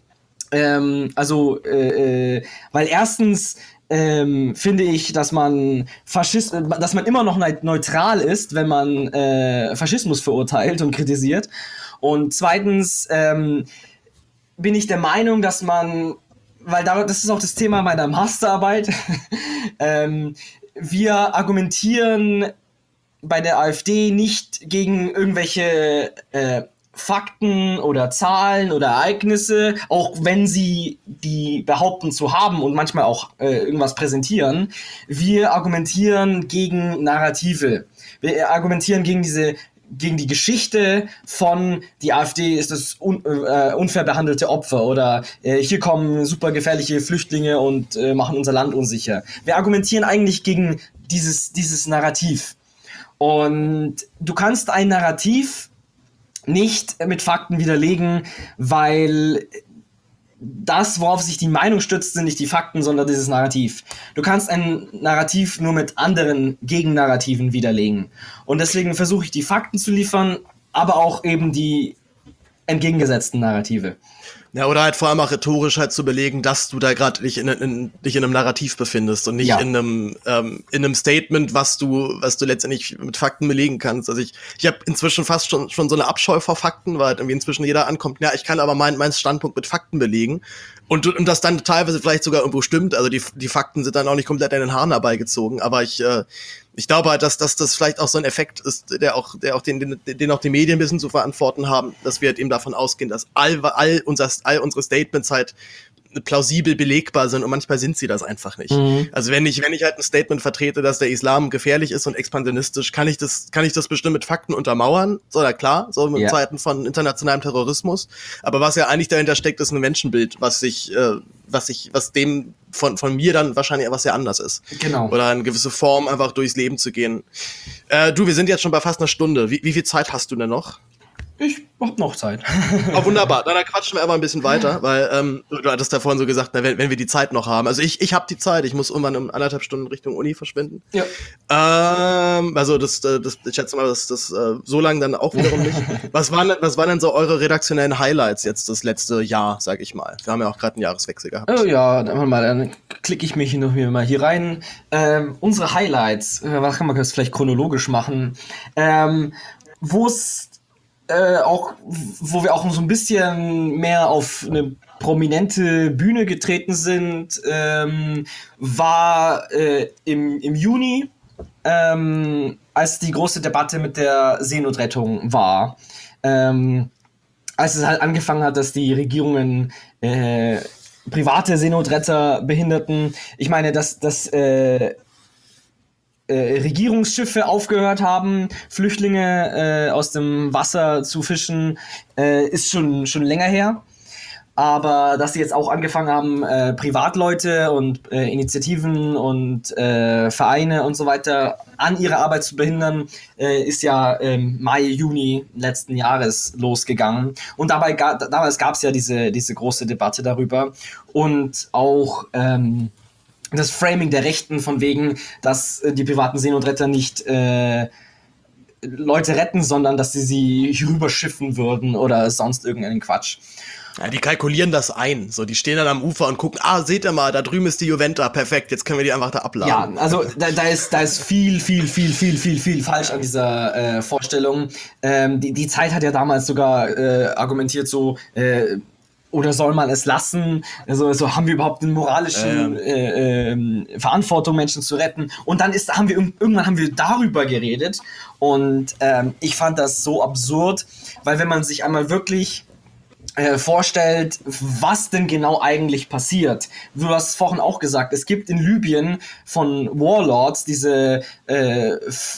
Ähm, also, äh, äh, weil erstens ähm, finde ich, dass man Faschist, dass man immer noch neutral ist, wenn man äh, Faschismus verurteilt und kritisiert. Und zweitens ähm, bin ich der Meinung, dass man, weil da, das ist auch das Thema meiner Masterarbeit, ähm, wir argumentieren bei der AfD nicht gegen irgendwelche äh, Fakten oder Zahlen oder Ereignisse, auch wenn sie die behaupten zu haben und manchmal auch äh, irgendwas präsentieren. Wir argumentieren gegen Narrative. Wir argumentieren gegen diese gegen die Geschichte von die AfD ist das un, äh, unfair behandelte Opfer oder äh, hier kommen super gefährliche Flüchtlinge und äh, machen unser Land unsicher. Wir argumentieren eigentlich gegen dieses, dieses Narrativ. Und du kannst ein Narrativ nicht mit Fakten widerlegen, weil das, worauf sich die Meinung stützt, sind nicht die Fakten, sondern dieses Narrativ. Du kannst ein Narrativ nur mit anderen Gegennarrativen widerlegen. Und deswegen versuche ich, die Fakten zu liefern, aber auch eben die entgegengesetzten Narrative. Ja, oder halt vor allem auch rhetorisch halt zu belegen, dass du da gerade dich in, in, dich in einem Narrativ befindest und nicht ja. in einem ähm, in einem Statement, was du was du letztendlich mit Fakten belegen kannst. Also ich ich habe inzwischen fast schon schon so eine Abscheu vor Fakten, weil halt irgendwie inzwischen jeder ankommt, ja, ich kann aber meinen mein Standpunkt mit Fakten belegen. Und, und das dann teilweise vielleicht sogar irgendwo stimmt. Also die, die Fakten sind dann auch nicht komplett an den Haaren herbeigezogen. Aber ich, äh, ich glaube halt, dass, dass das vielleicht auch so ein Effekt ist, der auch, der auch den, den, den auch die Medien ein bisschen zu verantworten haben, dass wir halt eben davon ausgehen, dass all, all, unser, all unsere Statements halt plausibel belegbar sind und manchmal sind sie das einfach nicht. Mhm. Also wenn ich wenn ich halt ein Statement vertrete, dass der Islam gefährlich ist und expansionistisch, kann ich das kann ich das bestimmt mit Fakten untermauern, so ja klar, so in ja. Zeiten von internationalem Terrorismus, aber was ja eigentlich dahinter steckt, ist ein Menschenbild, was sich äh, was sich was dem von von mir dann wahrscheinlich etwas sehr anders ist. Genau. Oder eine gewisse Form einfach durchs Leben zu gehen. Äh, du, wir sind jetzt schon bei fast einer Stunde. Wie, wie viel Zeit hast du denn noch? Ich hab noch Zeit. Oh, wunderbar. Dann, dann quatschen wir einfach ein bisschen weiter, weil ähm, du hattest da vorhin so gesagt, na, wenn, wenn wir die Zeit noch haben. Also ich, ich habe die Zeit. Ich muss irgendwann in anderthalb Stunden Richtung Uni verschwinden. Ja. Ähm, also das, das, ich schätze mal, das, das äh, so lange dann auch wiederum nicht. Was waren, was waren denn so eure redaktionellen Highlights jetzt das letzte Jahr, sag ich mal? Wir haben ja auch gerade einen Jahreswechsel gehabt. Oh ja, dann mal, dann klicke ich mich noch mal hier rein. Ähm, unsere Highlights, äh, was kann man das vielleicht chronologisch machen? Ähm, wo es Äh, auch, wo wir auch so ein bisschen mehr auf eine prominente Bühne getreten sind, ähm, war äh, im, im Juni, ähm, als die große Debatte mit der Seenotrettung war. Ähm, als es halt angefangen hat, dass die Regierungen äh, private Seenotretter behinderten. Ich meine, dass das äh, Regierungsschiffe aufgehört haben, Flüchtlinge äh, aus dem Wasser zu fischen, äh, ist schon, schon länger her. Aber dass sie jetzt auch angefangen haben, äh, Privatleute und äh, Initiativen und äh, Vereine und so weiter an ihrer Arbeit zu behindern, äh, ist ja im Mai, Juni letzten Jahres losgegangen. Und dabei ga- damals gab es ja diese, diese große Debatte darüber. Und auch ähm, das Framing der Rechten von wegen, dass äh, die privaten Seenotretter nicht äh, Leute retten, sondern dass sie sie rüberschiffen würden oder sonst irgendeinen Quatsch. Ja, die kalkulieren das ein. So, die stehen dann am Ufer und gucken, ah, seht ihr mal, da drüben ist die Juventa, perfekt, jetzt können wir die einfach da abladen. Ja, also da, da ist da ist viel, viel, viel, viel, viel, viel falsch an dieser äh, Vorstellung. Ähm, die, die Zeit hat ja damals sogar äh, argumentiert so, äh, oder soll man es lassen? Also, also haben wir überhaupt eine moralische ähm. äh, äh, Verantwortung, Menschen zu retten? Und dann ist, haben wir irgendwann haben wir darüber geredet. Und ähm, ich fand das so absurd, weil wenn man sich einmal wirklich äh, vorstellt, was denn genau eigentlich passiert. Du hast es vorhin auch gesagt, es gibt in Libyen von Warlords diese äh,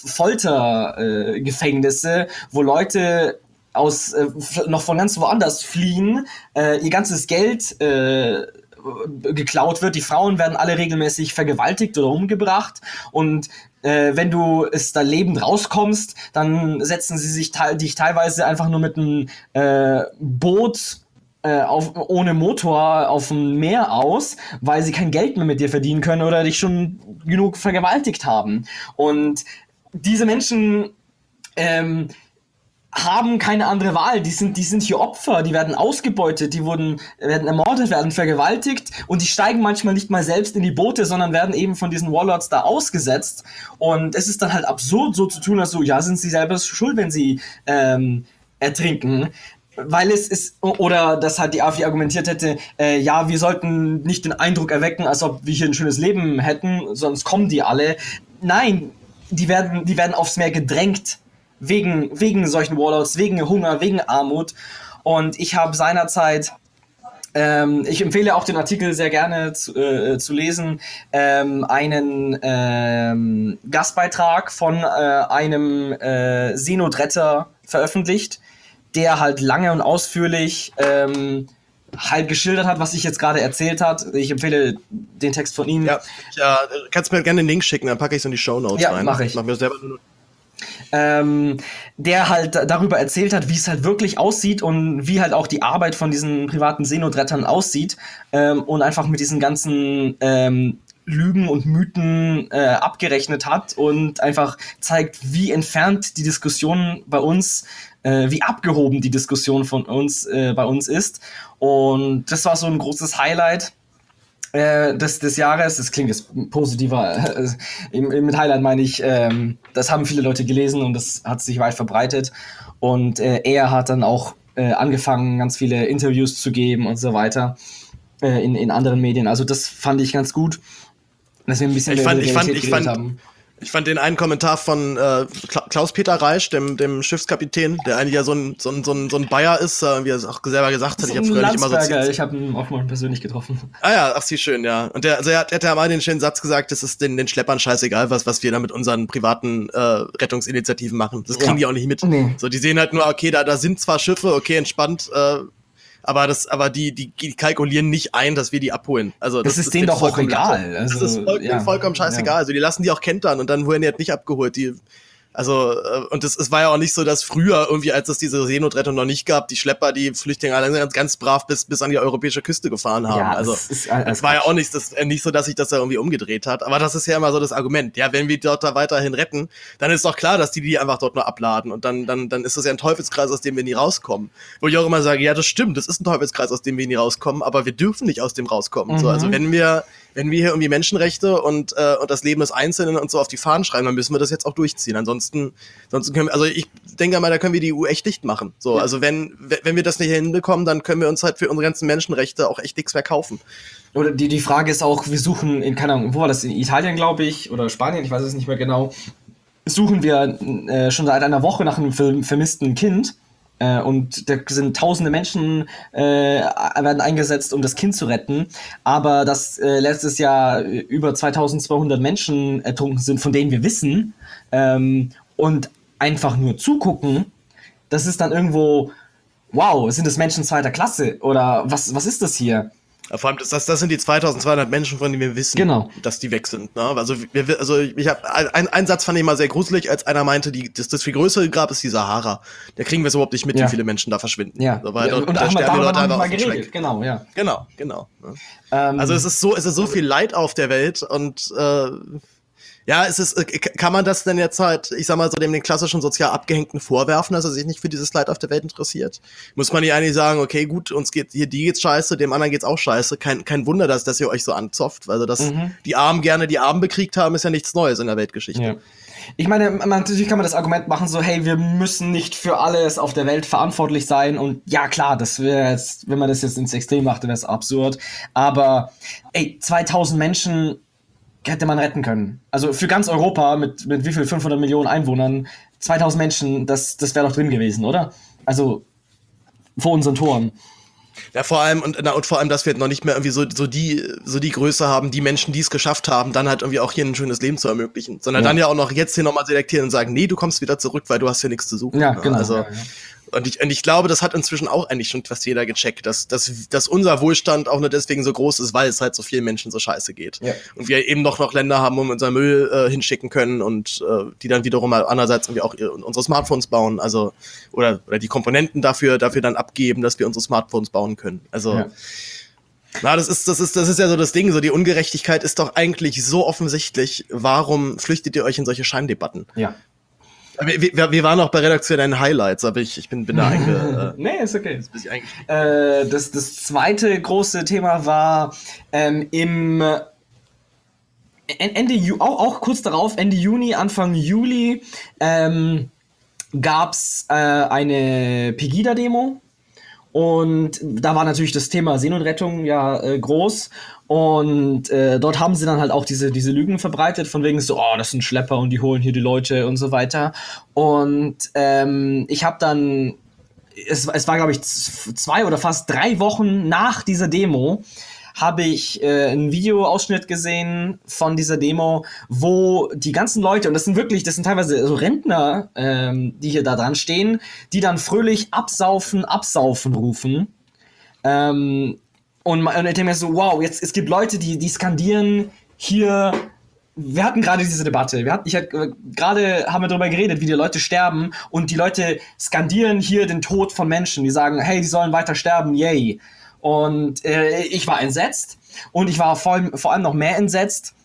Foltergefängnisse, äh, wo Leute aus äh, noch von ganz woanders fliehen, äh, ihr ganzes Geld äh, geklaut wird, die Frauen werden alle regelmäßig vergewaltigt oder umgebracht und äh, wenn du es da lebend rauskommst, dann setzen sie sich te- dich teilweise einfach nur mit einem äh, Boot äh, auf, ohne Motor auf dem Meer aus, weil sie kein Geld mehr mit dir verdienen können oder dich schon genug vergewaltigt haben. Und diese Menschen ähm, haben keine andere Wahl, die sind, die sind hier Opfer, die werden ausgebeutet, die wurden, werden ermordet, werden vergewaltigt und die steigen manchmal nicht mal selbst in die Boote, sondern werden eben von diesen Warlords da ausgesetzt und es ist dann halt absurd so zu tun, als so, ja, sind sie selber schuld, wenn sie ähm, ertrinken. Weil es ist, oder dass halt die AfD argumentiert hätte, äh, ja, wir sollten nicht den Eindruck erwecken, als ob wir hier ein schönes Leben hätten, sonst kommen die alle. Nein, die werden, die werden aufs Meer gedrängt. Wegen, wegen solchen Warlords, wegen Hunger, wegen Armut. Und ich habe seinerzeit, ähm, ich empfehle auch den Artikel sehr gerne zu, äh, zu lesen, ähm, einen ähm, Gastbeitrag von äh, einem äh, Seenotretter veröffentlicht, der halt lange und ausführlich ähm, halt geschildert hat, was ich jetzt gerade erzählt hat. Ich empfehle den Text von Ihnen. Ja, ja, kannst mir gerne den Link schicken, dann packe ich es in die Shownotes ja, rein. Ja, mache ich. Mach mir selber nur Ähm, der halt darüber erzählt hat, wie es halt wirklich aussieht und wie halt auch die Arbeit von diesen privaten Seenotrettern aussieht ähm, und einfach mit diesen ganzen ähm, Lügen und Mythen äh, abgerechnet hat und einfach zeigt, wie entfernt die Diskussion bei uns, äh, wie abgehoben die Diskussion von uns äh, bei uns ist. Und das war so ein großes Highlight äh, des, des Jahres. Das klingt jetzt positiver. Äh, mit Highlight meine ich, ähm, das haben viele Leute gelesen und das hat sich weit verbreitet. Und äh, er hat dann auch äh, angefangen, ganz viele Interviews zu geben und so weiter äh, in, in anderen Medien. Also das fand ich ganz gut. Dass wir ein bisschen ich mehr fand, über ich fand, Realität ich fand, haben. Ich fand den einen Kommentar von äh, Klaus-Peter Reisch, dem, dem Schiffskapitän, der eigentlich ja so ein, so ein, so ein, so ein Bayer ist, äh, wie er es auch selber gesagt hat. Ich habe früher nicht immer so Landsberger, ich habe ihn auch mal persönlich getroffen. Ah ja, ach, sie schön, ja. Und der, also er hat, er hat ja mal den schönen Satz gesagt, es ist den, den Schleppern scheißegal, was, was wir da mit unseren privaten äh, Rettungsinitiativen machen. Das kriegen ja. die auch nicht mit. Nee. So, die sehen halt nur, okay, da, da sind zwar Schiffe, okay, entspannt, äh, aber das, aber die, die, die kalkulieren nicht ein, dass wir die abholen. Also das, das ist denen doch auch egal. Also, das ist voll, ja, vollkommen scheißegal. Ja. Also die lassen die auch kentern und dann wurden die halt nicht abgeholt. Die, also und es, es war ja auch nicht so, dass früher irgendwie, als es diese Seenotrettung noch nicht gab, die Schlepper die Flüchtlinge alle ganz, ganz brav bis bis an die europäische Küste gefahren haben. Ja, also es das war ja auch nicht, das, nicht so, dass sich das da irgendwie umgedreht hat. Aber das ist ja immer so das Argument. Ja, wenn wir dort da weiterhin retten, dann ist doch klar, dass die die einfach dort nur abladen und dann dann dann ist das ja ein Teufelskreis, aus dem wir nie rauskommen. Wo ich auch immer sage, ja, das stimmt, das ist ein Teufelskreis, aus dem wir nie rauskommen, aber wir dürfen nicht aus dem rauskommen. Mhm. So, also wenn wir wenn wir hier irgendwie Menschenrechte und äh, und das Leben des Einzelnen und so auf die Fahnen schreiben, dann müssen wir das jetzt auch durchziehen. Ansonsten sonst können wir, also ich denke mal, da können wir die E U echt dicht machen. So, ja. Also wenn wenn wir das nicht hinbekommen, dann können wir uns halt für unsere ganzen Menschenrechte auch echt nichts mehr kaufen. Oder die die Frage ist auch, wir suchen in keine Ahnung, wo war das, in Italien, glaube ich, oder Spanien, ich weiß es nicht mehr genau, suchen wir äh, schon seit einer Woche nach einem vermissten Kind. Äh, und da sind tausende Menschen äh, werden eingesetzt, um das Kind zu retten. Aber dass äh, letztes Jahr über zweitausendzweihundert Menschen ertrunken sind, von denen wir wissen, ähm, und einfach nur zugucken, das ist dann irgendwo, wow, sind das Menschen zweiter Klasse? Oder was, was ist das hier? Ja, vor allem, das, das sind die zweitausendzweihundert Menschen, von denen wir wissen, genau. dass die weg sind. Ne? Also, wir, also ich habe ein, einen Satz fand ich mal sehr gruselig, als einer meinte, die, das, das viel größere Grab ist die Sahara. Da kriegen wir es überhaupt nicht mit, ja. wie viele Menschen da verschwinden. Ja. So, weil ja, dort, und da sterben die Leute einfach mal geredet. Genau, ja. Genau, genau. Ne? Ähm, also es ist so, es ist so viel Leid auf der Welt und äh, ja, es ist, kann man das denn jetzt halt, ich sag mal so, dem den klassischen sozial Abgehängten vorwerfen, dass er sich nicht für dieses Leid auf der Welt interessiert? Muss man nicht eigentlich sagen, okay, gut, uns geht, hier, die geht's scheiße, dem anderen geht's auch scheiße. Kein, kein Wunder, dass, dass ihr euch so anzopft. Also, dass mhm. die Armen gerne die Armen bekriegt haben, ist ja nichts Neues in der Weltgeschichte. Ja. Ich meine, man, natürlich kann man das Argument machen, so, hey, wir müssen nicht für alles auf der Welt verantwortlich sein. Und ja, klar, das wäre jetzt, wenn man das jetzt ins Extrem macht, dann wäre es absurd. Aber, ey, zweitausend Menschen hätte man retten können. Also für ganz Europa mit, mit wie viel, fünfhundert Millionen Einwohnern, zweitausend Menschen, das, das wäre doch drin gewesen, oder? Also vor unseren Toren. Ja, vor allem, und, na, und vor allem, dass wir noch nicht mehr irgendwie so, so die, so die Größe haben, die Menschen, die es geschafft haben, dann halt irgendwie auch hier ein schönes Leben zu ermöglichen. Sondern ja. dann ja auch noch jetzt hier nochmal selektieren und sagen, nee, du kommst wieder zurück, weil du hast hier nichts zu suchen. Ja, genau. Also, ja, ja. Und ich, und ich glaube, das hat inzwischen auch eigentlich schon fast jeder gecheckt, dass, dass, dass unser Wohlstand auch nur deswegen so groß ist, weil es halt so vielen Menschen so scheiße geht. Ja. Und wir eben noch, noch Länder haben, wo wir unseren Müll äh, hinschicken können und äh, die dann wiederum mal andererseits irgendwie auch ihre, unsere Smartphones bauen, also oder, oder die Komponenten dafür, dafür dann abgeben, dass wir unsere Smartphones bauen können. Also ja. Na, das ist, das ist, das ist ja so das Ding, so die Ungerechtigkeit ist doch eigentlich so offensichtlich. Warum flüchtet ihr euch in solche Scheindebatten? Ja. Wir, wir, wir waren auch bei redaktionellen Highlights, aber ich, ich bin, bin da einge... Äh, nee, ist okay. Äh, das, das zweite große Thema war ähm, im Ende Ju- auch, auch kurz darauf, Ende Juni, Anfang Juli, ähm, gab's äh, eine Pegida-Demo. Und da war natürlich das Thema Seenotrettung ja äh, groß. Und äh, dort haben sie dann halt auch diese, diese Lügen verbreitet, von wegen so, oh, das sind Schlepper und die holen hier die Leute und so weiter. Und ähm, ich habe dann, es, es war glaube ich z- zwei oder fast drei Wochen nach dieser Demo, habe ich äh, einen Videoausschnitt gesehen von dieser Demo, wo die ganzen Leute, und das sind wirklich, das sind teilweise so Rentner, ähm, die hier da dran stehen, die dann fröhlich absaufen, absaufen rufen. Ähm, und, und ich denke mir so, wow, jetzt es gibt Leute, die, die skandieren hier. Wir hatten gerade diese Debatte. Wir hatten, ich hatte, gerade haben wir darüber geredet, wie die Leute sterben und die Leute skandieren hier den Tod von Menschen. Die sagen, hey, die sollen weiter sterben, yay. Und äh, ich war entsetzt und ich war vor allem, vor allem noch mehr entsetzt,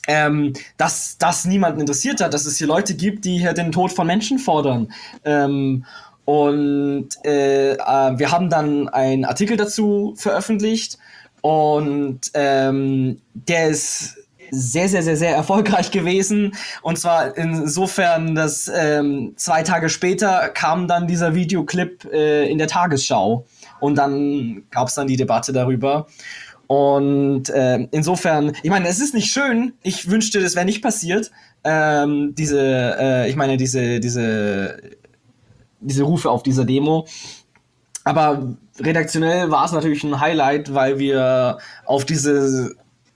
ähm, dass das niemanden interessiert hat, dass es hier Leute gibt, die hier den Tod von Menschen fordern. Ähm, und äh, äh, wir haben dann einen Artikel dazu veröffentlicht und ähm, der ist sehr, sehr, sehr, sehr erfolgreich gewesen. Und zwar insofern, dass ähm, zwei Tage später kam dann dieser Videoclip äh, in der Tagesschau. Und dann gab es dann die Debatte darüber. Und äh, insofern, ich meine, es ist nicht schön. Ich wünschte, das wäre nicht passiert. Ähm, diese, äh, ich meine, diese, diese, diese Rufe auf dieser Demo. Aber redaktionell war es natürlich ein Highlight, weil wir auf diese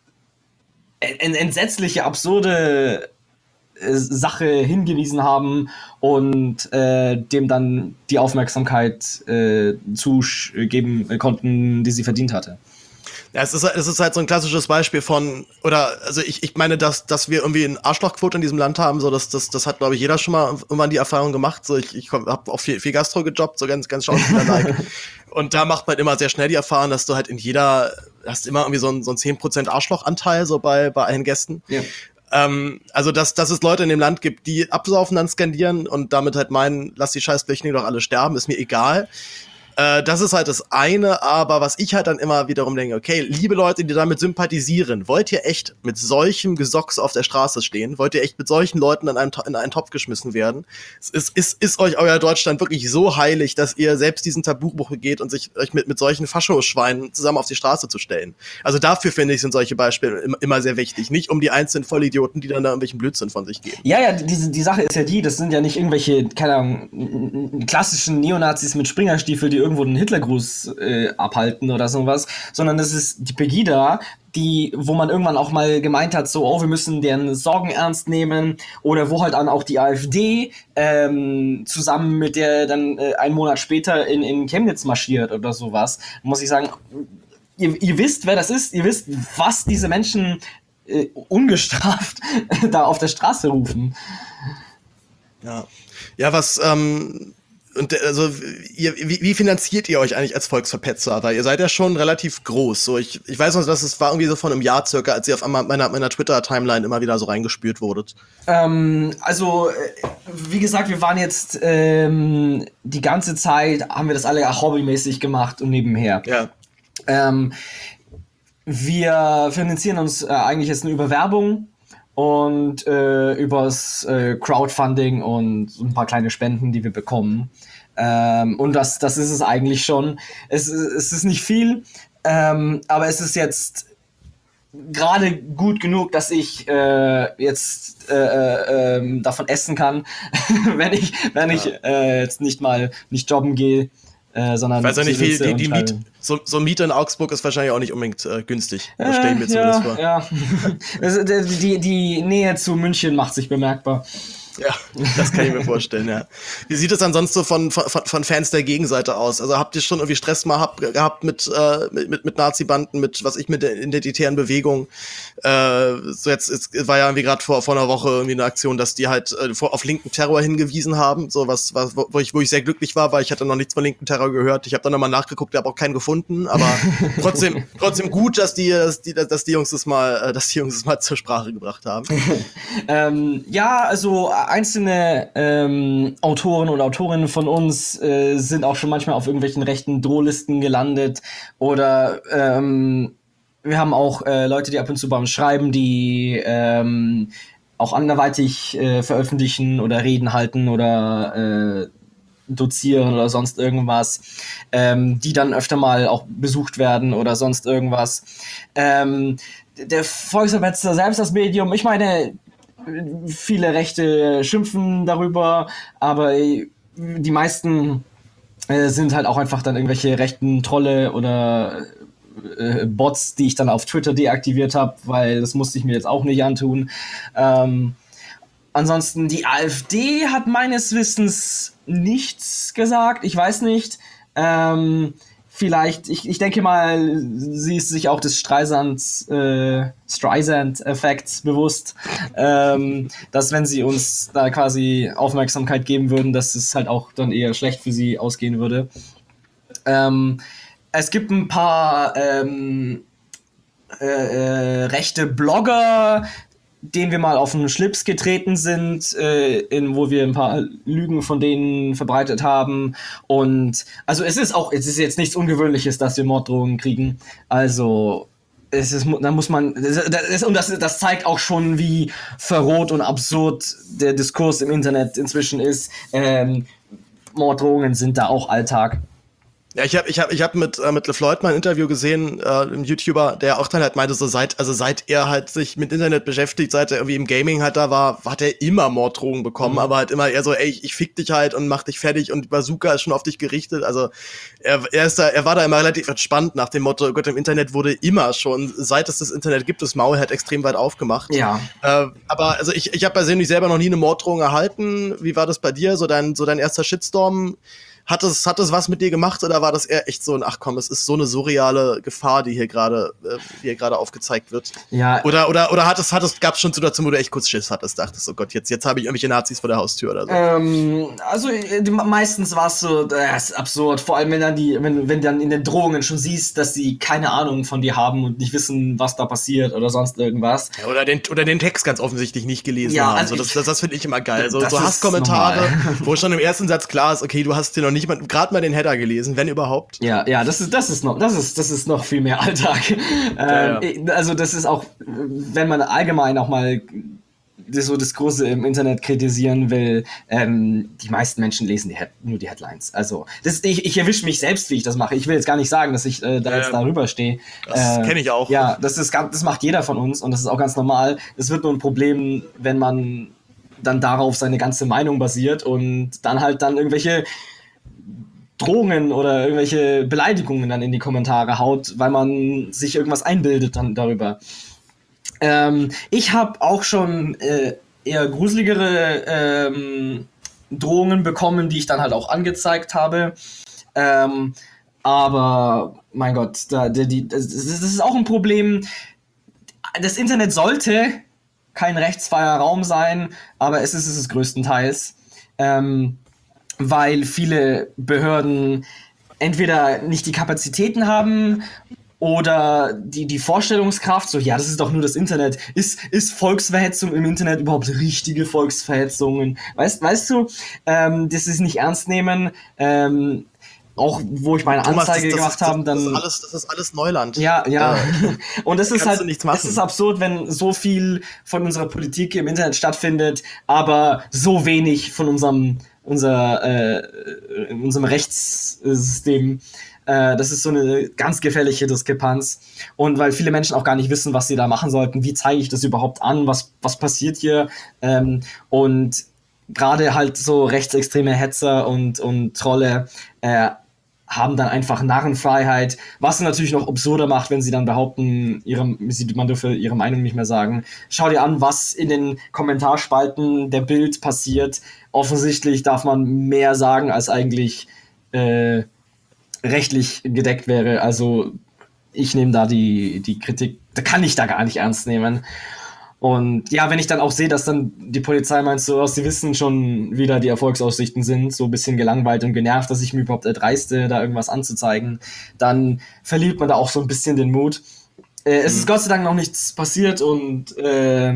entsetzliche, absurde äh, Sache hingewiesen haben und äh, dem dann die Aufmerksamkeit äh, zugeben konnten, die sie verdient hatte. Ja, es ist, es ist halt so ein klassisches Beispiel von, oder, also ich, ich meine, dass, dass wir irgendwie eine Arschlochquote in diesem Land haben, so, das, das, das hat, glaube ich, jeder schon mal irgendwann die Erfahrung gemacht, so, ich, ich habe auch viel, viel Gastro gejobbt, so ganz, ganz Schauspieler-like. Und da macht man immer sehr schnell die Erfahrung, dass du halt in jeder, hast immer irgendwie so ein, so ein zehn Prozent Arschlochanteil, so bei, bei allen Gästen. Ja. Ähm, also, dass, dass es Leute in dem Land gibt, die absaufen, dann skandieren und damit halt meinen, lass die scheiß Flüchtlinge doch alle sterben, ist mir egal. Äh, das ist halt das eine, aber was ich halt dann immer wiederum denke, okay, liebe Leute, die damit sympathisieren, wollt ihr echt mit solchem Gesocks auf der Straße stehen? Wollt ihr echt mit solchen Leuten in, einem, in einen Topf geschmissen werden? Ist, ist, ist euch euer Deutschland wirklich so heilig, dass ihr selbst diesen Tabubruch begeht und sich euch mit, mit solchen Faschoschweinen zusammen auf die Straße zu stellen? Also dafür, finde ich, sind solche Beispiele immer, immer sehr wichtig. Nicht um die einzelnen Vollidioten, die dann da irgendwelchen Blödsinn von sich geben. Ja, ja, die, die Sache ist ja die, das sind ja nicht irgendwelche, keine Ahnung, klassischen Neonazis mit Springerstiefel, die irgendwo den Hitlergruß äh, abhalten oder sowas, sondern das ist die Pegida, die, wo man irgendwann auch mal gemeint hat, so, oh, wir müssen deren Sorgen ernst nehmen, oder wo halt dann auch die AfD ähm, zusammen mit der dann äh, einen Monat später in, in Chemnitz marschiert oder sowas, muss ich sagen, ihr, ihr wisst, wer das ist, ihr wisst, was diese Menschen äh, ungestraft da auf der Straße rufen. Ja, ja, was, ähm und also ihr, wie, wie finanziert ihr euch eigentlich als Volksverpetzer? Weil ihr seid ja schon relativ groß. So, ich, ich weiß noch, dass es war irgendwie so von einem Jahr circa, als ihr auf einmal meiner, meiner Twitter-Timeline immer wieder so reingespült wurdet. Ähm, also, wie gesagt, wir waren jetzt ähm, die ganze Zeit, haben wir das alle hobbymäßig gemacht und nebenher. Ja. Ähm, wir finanzieren uns äh, eigentlich jetzt nur über Werbung und äh, übers äh, Crowdfunding und ein paar kleine Spenden, die wir bekommen. Ähm, und das, das ist es eigentlich schon. Es, es ist nicht viel, ähm, aber es ist jetzt gerade gut genug, dass ich äh, jetzt äh, äh, davon essen kann, wenn ich, wenn ja. ich äh, jetzt nicht mal nicht jobben gehe. Äh, sondern ich weiß ja nicht, wie die, die Miet, so, so Miete in Augsburg ist wahrscheinlich auch nicht unbedingt äh, günstig. Das äh, stelle ich mir ja, zumindest vor. Ja. Also, die, die Nähe zu München macht sich bemerkbar. Ja, das kann ich mir vorstellen, ja. Wie sieht es ansonsten so von, von, von Fans der Gegenseite aus? Also habt ihr schon irgendwie Stress mal hab, gehabt mit, äh, mit, mit Nazi-Banden, mit, was ich, mit der identitären Bewegung? Äh, so jetzt, jetzt war ja irgendwie gerade vor, vor einer Woche irgendwie eine Aktion, dass die halt äh, vor, auf linken Terror hingewiesen haben, so was, was wo, ich, wo ich sehr glücklich war, weil ich hatte noch nichts von linken Terror gehört. Ich habe dann nochmal nachgeguckt, ich habe auch keinen gefunden, aber trotzdem, trotzdem gut, dass die, dass die, dass die Jungs das mal, dass die Jungs das mal zur Sprache gebracht haben. ähm, ja, also einzelne ähm, Autoren und Autorinnen von uns äh, sind auch schon manchmal auf irgendwelchen rechten Drohlisten gelandet, oder ähm, wir haben auch äh, Leute, die ab und zu bei uns schreiben, die ähm, auch anderweitig äh, veröffentlichen oder Reden halten oder äh, dozieren oder sonst irgendwas, ähm, die dann öfter mal auch besucht werden oder sonst irgendwas. Ähm, der Volksverpetzer selbst, das Medium, ich meine, viele Rechte schimpfen darüber, aber die meisten äh, sind halt auch einfach dann irgendwelche rechten Trolle oder äh, Bots, die ich dann auf Twitter deaktiviert habe, weil das musste ich mir jetzt auch nicht antun. Ähm, ansonsten, die AfD hat meines Wissens nichts gesagt, ich weiß nicht. Ähm, Vielleicht, ich, ich denke mal, sie ist sich auch des Streisand, äh, Streisand-Effekts bewusst, ähm, dass wenn sie uns da quasi Aufmerksamkeit geben würden, dass es halt auch dann eher schlecht für sie ausgehen würde. Ähm, es gibt ein paar ähm, äh, äh, rechte Blogger, denen wir mal auf den Schlips getreten sind, äh, in, wo wir ein paar Lügen von denen verbreitet haben. Und also es ist auch, es ist jetzt nichts Ungewöhnliches, dass wir Morddrohungen kriegen. Also es ist, da muss man, das, das, und das, das zeigt auch schon, wie verroht und absurd der Diskurs im Internet inzwischen ist. Ähm, Morddrohungen sind da auch Alltag. Ja, ich habe ich hab, ich hab mit, äh, mit LeFloid mal ein Interview gesehen, äh, einem YouTuber, der auch dann halt meinte, so seit, also seit er halt sich mit Internet beschäftigt, seit er irgendwie im Gaming halt da war, hat er immer Morddrohungen bekommen, mhm. aber halt immer eher so, ey, ich, ich fick dich halt und mach dich fertig und Bazooka ist schon auf dich gerichtet. Also er, er ist da, er war da immer relativ entspannt nach dem Motto, Gott, im Internet wurde immer schon, seit es das Internet gibt, das Maul halt extrem weit aufgemacht. Ja. Äh, aber also ich, ich habe persönlich selber noch nie eine Morddrohung erhalten. Wie war das bei dir? So dein, so dein erster Shitstorm? Hat es, hat es was mit dir gemacht oder war das eher echt so ein, ach komm, es ist so eine surreale Gefahr, die hier gerade, äh, die hier gerade aufgezeigt wird? Ja. Oder, oder, oder hat es, hat es, gab es schon Situationen, wo du echt kurz Schiss hattest, dachtest, oh Gott, jetzt, jetzt habe ich irgendwelche Nazis vor der Haustür oder so? Ähm, also äh, meistens war es so, das ist absurd, vor allem wenn dann die, wenn, wenn dann in den Drohungen schon siehst, dass sie keine Ahnung von dir haben und nicht wissen, was da passiert oder sonst irgendwas. Ja, oder den, oder den Text ganz offensichtlich nicht gelesen ja, haben. also so, das, das, das finde ich immer geil. So, das so ist Hasskommentare, normal. wo schon im ersten Satz klar ist, okay, du hast dir noch nicht mal, gerade mal den Header gelesen, wenn überhaupt. Ja, ja, das ist, das ist noch, das ist, das ist noch viel mehr Alltag. Ja, ähm, ja. Also das ist auch, wenn man allgemein auch mal so Diskurse im Internet kritisieren will, ähm, die meisten Menschen lesen die Head- nur die Headlines. Also das, ich, ich erwische mich selbst, wie ich das mache. Ich will jetzt gar nicht sagen, dass ich äh, da ja, jetzt darüber stehe. Das äh, kenne ich auch. Ja, das ist ganz, das macht jeder von uns und das ist auch ganz normal. Es wird nur ein Problem, wenn man dann darauf seine ganze Meinung basiert und dann halt dann irgendwelche Drohungen oder irgendwelche Beleidigungen dann in die Kommentare haut, weil man sich irgendwas einbildet dann darüber. Ähm, ich habe auch schon äh, eher gruseligere ähm, Drohungen bekommen, die ich dann halt auch angezeigt habe. Ähm, aber mein Gott, da, die, die, das, das ist auch ein Problem. Das Internet sollte kein rechtsfreier Raum sein, aber es ist es größtenteils. Ähm, weil viele Behörden entweder nicht die Kapazitäten haben oder die, die Vorstellungskraft, so, ja, das ist doch nur das Internet. Ist, ist Volksverhetzung im Internet überhaupt richtige Volksverhetzungen? Weißt, weißt du, ähm, das ist nicht ernst nehmen. Ähm, auch wo ich meine Thomas, Anzeige das, das gemacht ist, das, habe, dann... Das ist, alles, das ist alles Neuland. Ja, ja. Äh, Und es ist halt, es ist absurd, wenn so viel von unserer Politik im Internet stattfindet, aber so wenig von unserem, unser, äh, in unserem Rechtssystem. Äh, das ist so eine ganz gefährliche Diskrepanz. Und weil viele Menschen auch gar nicht wissen, was sie da machen sollten, wie zeige ich das überhaupt an, was, was passiert hier? Ähm, und gerade halt so rechtsextreme Hetzer und, und Trolle, äh, haben dann einfach Narrenfreiheit, was natürlich noch absurder macht, wenn sie dann behaupten, ihre, man dürfe ihre Meinung nicht mehr sagen. Schau dir an, was in den Kommentarspalten der Bild passiert. Offensichtlich darf man mehr sagen, als eigentlich äh, rechtlich gedeckt wäre. Also ich nehme da die, die Kritik, da kann ich da gar nicht ernst nehmen. Und ja, wenn ich dann auch sehe, dass dann die Polizei meint, so, sie wissen schon, wie da die Erfolgsaussichten sind, so ein bisschen gelangweilt und genervt, dass ich mir überhaupt erdreiste, da irgendwas anzuzeigen, dann verliert man da auch so ein bisschen den Mut. Äh, es mhm. ist Gott sei Dank noch nichts passiert und äh,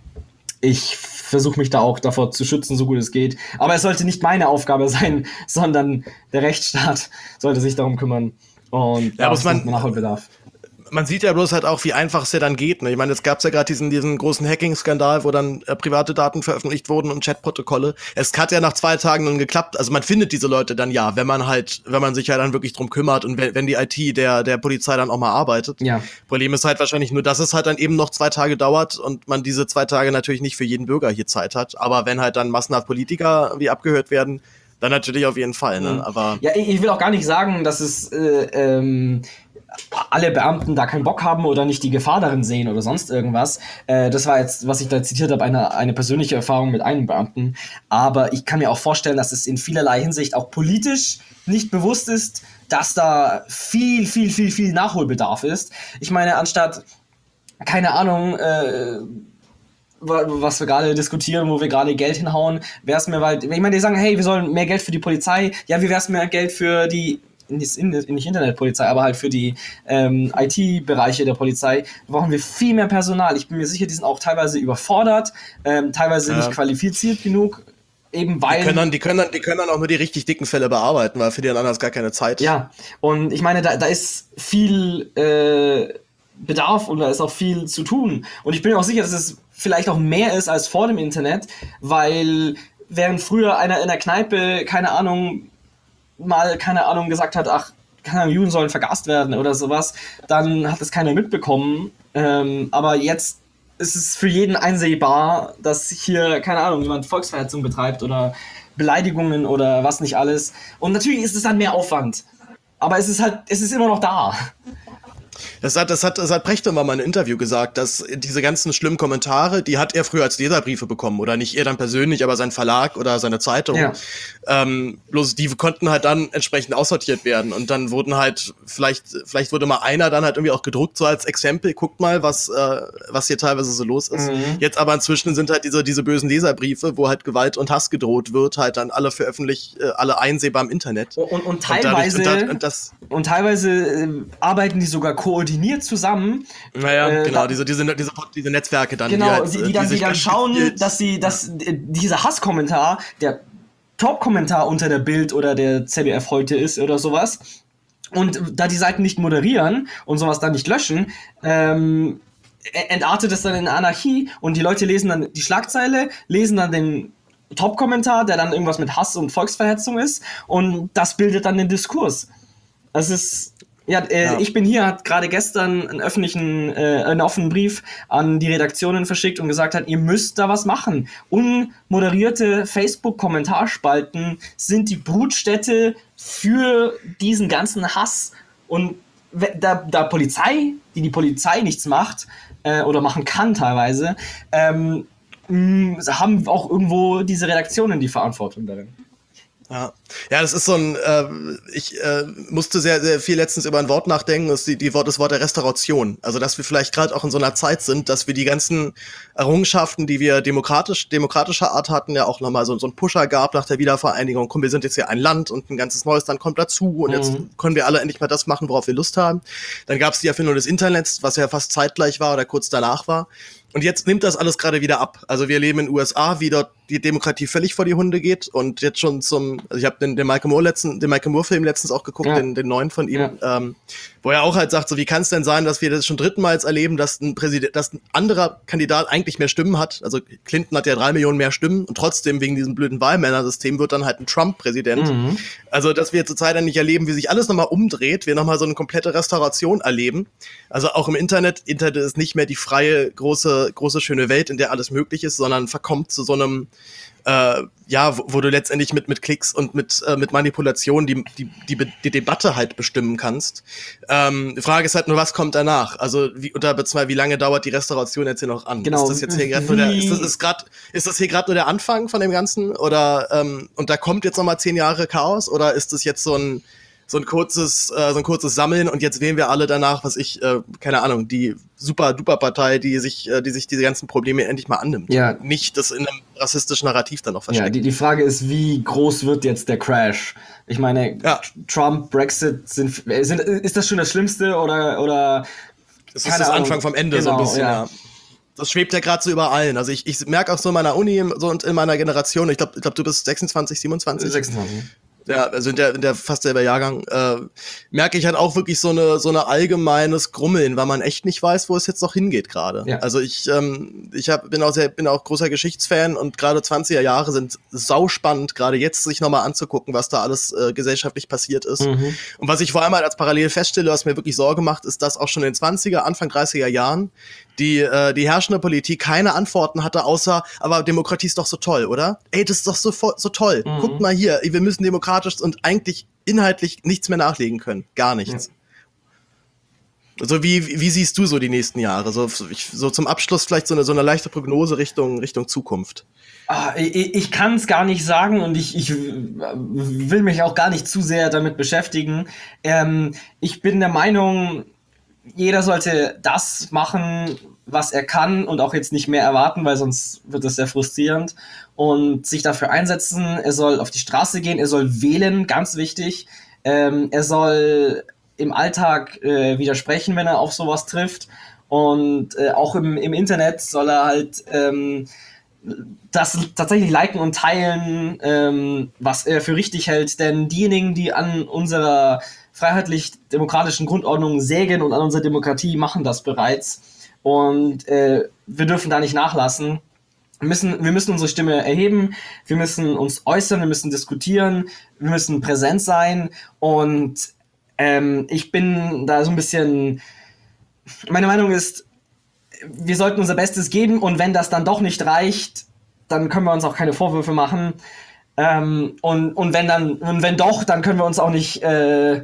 ich versuche mich da auch davor zu schützen, so gut es geht. Aber es sollte nicht meine Aufgabe sein, sondern der Rechtsstaat sollte sich darum kümmern. Und ja, da muss man Nachholbedarf. Man sieht ja bloß halt auch, wie einfach es ja dann geht. Ne? Ich meine, jetzt gab es ja gerade diesen, diesen großen Hacking-Skandal, wo dann äh, private Daten veröffentlicht wurden und Chatprotokolle. Es hat ja nach zwei Tagen dann geklappt. Also man findet diese Leute dann ja, wenn man halt, wenn man sich ja dann wirklich drum kümmert und wenn, wenn die I T der, der Polizei dann auch mal arbeitet. Ja. Problem ist halt wahrscheinlich nur, dass es halt dann eben noch zwei Tage dauert und man diese zwei Tage natürlich nicht für jeden Bürger hier Zeit hat. Aber wenn halt dann massenhaft Politiker wie abgehört werden, dann natürlich auf jeden Fall. Ne? Aber ja, ich will auch gar nicht sagen, dass es äh, ähm, alle Beamten da keinen Bock haben oder nicht die Gefahr darin sehen oder sonst irgendwas. Äh, das war jetzt, was ich da zitiert habe, eine, eine persönliche Erfahrung mit einem Beamten. Aber ich kann mir auch vorstellen, dass es in vielerlei Hinsicht auch politisch nicht bewusst ist, dass da viel, viel, viel, viel Nachholbedarf ist. Ich meine, anstatt, keine Ahnung, äh, was wir gerade diskutieren, wo wir gerade Geld hinhauen, wäre es mir halt, ich meine, die sagen, hey, wir sollen mehr Geld für die Polizei, ja, wie wäre es mehr Geld für die nicht, nicht Internetpolizei, aber halt für die ähm, I T-Bereiche der Polizei, brauchen wir viel mehr Personal. Ich bin mir sicher, die sind auch teilweise überfordert, ähm, teilweise ja. nicht qualifiziert genug. Eben weil die können, dann, die, können dann, die können dann auch nur die richtig dicken Fälle bearbeiten, weil für die dann anders gar keine Zeit. Ja, und ich meine, da, da ist viel äh, Bedarf und da ist auch viel zu tun. Und ich bin mir auch sicher, dass es vielleicht auch mehr ist als vor dem Internet, weil während früher einer in der Kneipe, keine Ahnung, mal, keine Ahnung, gesagt hat, ach, keine Ahnung, Juden sollen vergast werden oder sowas, dann hat es keiner mitbekommen. Ähm, aber jetzt ist es für jeden einsehbar, dass hier, keine Ahnung, jemand Volksverhetzung betreibt oder Beleidigungen oder was nicht alles. Und natürlich ist es dann mehr Aufwand. Aber es ist halt, es ist immer noch da. Das hat, das hat, das hat Precht immer mal in einem Interview gesagt, dass diese ganzen schlimmen Kommentare, die hat er früher als Leserbriefe bekommen. Oder nicht er dann persönlich, aber sein Verlag oder seine Zeitung. Ja. Ähm, bloß die konnten halt dann entsprechend aussortiert werden. Und dann wurden halt, vielleicht, vielleicht wurde mal einer dann halt irgendwie auch gedruckt, so als Exempel, guckt mal, was, äh, was hier teilweise so los ist. Mhm. Jetzt aber inzwischen sind halt diese, diese bösen Leserbriefe, wo halt Gewalt und Hass gedroht wird, halt dann alle veröffentlicht, äh, alle einsehbar im Internet. Und, und, und teilweise, und, dadurch, und, und, das, und teilweise äh, arbeiten die sogar koordiniert zusammen. Naja, äh, genau, da, diese, diese, diese, diese Netzwerke dann. Genau, die, halt, die, die dann, die dann schauen, dass sie, dass ja. dieser Hasskommentar, der Top-Kommentar unter der Bild oder der Z D F heute ist oder sowas, und da die Seiten nicht moderieren und sowas dann nicht löschen, ähm, entartet es dann in Anarchie und die Leute lesen dann die Schlagzeile, lesen dann den Top-Kommentar, der dann irgendwas mit Hass und Volksverhetzung ist, und das bildet dann den Diskurs. Das ist Ja, äh, ja, ich bin hier, hat gerade gestern einen öffentlichen, äh, einen offenen Brief an die Redaktionen verschickt und gesagt hat, ihr müsst da was machen. Unmoderierte Facebook-Kommentarspalten sind die Brutstätte für diesen ganzen Hass. Und da, da Polizei, die die Polizei nichts macht, äh, oder machen kann teilweise, ähm, mh, haben auch irgendwo diese Redaktionen die Verantwortung darin. Ja, ja, das ist so ein, äh, ich äh, musste sehr, sehr viel letztens über ein Wort nachdenken, das ist die, die Wort, das Wort der Restauration. Also, dass wir vielleicht gerade auch in so einer Zeit sind, dass wir die ganzen Errungenschaften, die wir demokratisch, demokratischer Art hatten, ja auch nochmal so, so einen Pusher gab nach der Wiedervereinigung. Komm, wir sind jetzt hier ein Land und ein ganzes neues Land kommt dazu und mhm. jetzt können wir alle endlich mal das machen, worauf wir Lust haben. Dann gab es die Erfindung des Internets, was ja fast zeitgleich war oder kurz danach war. Und jetzt nimmt das alles gerade wieder ab. Also wir leben in den U S A, wie dort die Demokratie völlig vor die Hunde geht und jetzt schon zum, also ich habe den, den Michael Moore letzten, den Michael Moore Film letztens auch geguckt, ja. den, den neuen von ihm, ja. ähm, wo er auch halt sagt, so wie kann es denn sein, dass wir das schon dritten Mal jetzt erleben, dass ein Präsident, dass ein anderer Kandidat eigentlich mehr Stimmen hat. Also Clinton hat ja drei Millionen mehr Stimmen und trotzdem wegen diesem blöden Wahlmännersystem wird dann halt ein Trump Präsident. Mhm. Also dass wir zurzeit dann nicht erleben, wie sich alles nochmal umdreht, wir nochmal so eine komplette Restauration erleben. Also auch im Internet, Internet ist nicht mehr die freie, große, große, schöne Welt, in der alles möglich ist, sondern verkommt zu so einem Äh, ja, wo, wo du letztendlich mit, mit Klicks und mit, äh, mit Manipulation die, die, die, die Debatte halt bestimmen kannst. Ähm, die Frage ist halt nur, was kommt danach? Also, wie, oder beziehungsweise, wie lange dauert die Restauration jetzt hier noch an? Genau. Ist das jetzt hier gerade nur der, ist das, ist grad, ist das hier gerade nur der Anfang von dem Ganzen? Oder, ähm, und da kommt jetzt nochmal zehn Jahre Chaos? Oder ist das jetzt so ein, so ein kurzes, äh, so ein kurzes Sammeln und jetzt wählen wir alle danach, was ich, äh, keine Ahnung, die super-duper-Partei, die sich, äh, die sich diese ganzen Probleme endlich mal annimmt. Ja. Nicht das in einem rassistischen Narrativ dann noch versteckt. Ja, die, die Frage ist, wie groß wird jetzt der Crash? Ich meine, ja. Trump, Brexit, sind, sind, ist das schon das Schlimmste oder, oder das ist das Ahnung. Anfang vom Ende genau, so ein bisschen, ja. ja. Das schwebt ja gerade so über allen. Also ich, ich merke auch so in meiner Uni so und in meiner Generation, ich glaube, ich glaub, du bist sechsundzwanzig, siebenundzwanzig. sechsundzwanzig. Ja, also in der, in der fast selber Jahrgang, äh, merke ich halt auch wirklich so eine, so eine allgemeines Grummeln, weil man echt nicht weiß, wo es jetzt noch hingeht gerade. Ja. Also ich, ähm, ich hab, bin auch sehr, bin auch großer Geschichtsfan und gerade zwanziger Jahre sind sauspannend, gerade jetzt sich nochmal anzugucken, was da alles äh, gesellschaftlich passiert ist. Mhm. Und was ich vor allem halt als parallel feststelle, was mir wirklich Sorge macht, ist, dass auch schon in den zwanziger, Anfang dreißiger Jahren die, äh, die herrschende Politik keine Antworten hatte, außer, aber Demokratie ist doch so toll, oder? Ey, das ist doch so, so toll. Mhm. Guckt mal hier, wir müssen demokratisch und eigentlich inhaltlich nichts mehr nachlegen können. Gar nichts. Ja. Also wie, wie siehst du so die nächsten Jahre? So, ich, so zum Abschluss vielleicht so eine, so eine leichte Prognose Richtung, Richtung Zukunft. Ah, ich ich kann es gar nicht sagen und ich, ich will mich auch gar nicht zu sehr damit beschäftigen. Ähm, ich bin der Meinung, jeder sollte das machen, was er kann und auch jetzt nicht mehr erwarten, weil sonst wird das sehr frustrierend und sich dafür einsetzen. Er soll auf die Straße gehen, er soll wählen, ganz wichtig. Ähm, er soll im Alltag äh, widersprechen, wenn er auf sowas trifft. Und äh, auch im, im Internet soll er halt ähm, das tatsächlich liken und teilen, ähm, was er für richtig hält. Denn diejenigen, die an unserer freiheitlich-demokratischen Grundordnung sägen und an unserer Demokratie, machen das bereits. Und äh, wir dürfen da nicht nachlassen. Wir müssen, wir müssen unsere Stimme erheben, wir müssen uns äußern, wir müssen diskutieren, wir müssen präsent sein. Und ähm, ich bin da so ein bisschen, meine Meinung ist, wir sollten unser Bestes geben, und wenn das dann doch nicht reicht, dann können wir uns auch keine Vorwürfe machen. Ähm, und, und wenn dann, und wenn doch, dann können wir uns auch nicht, äh,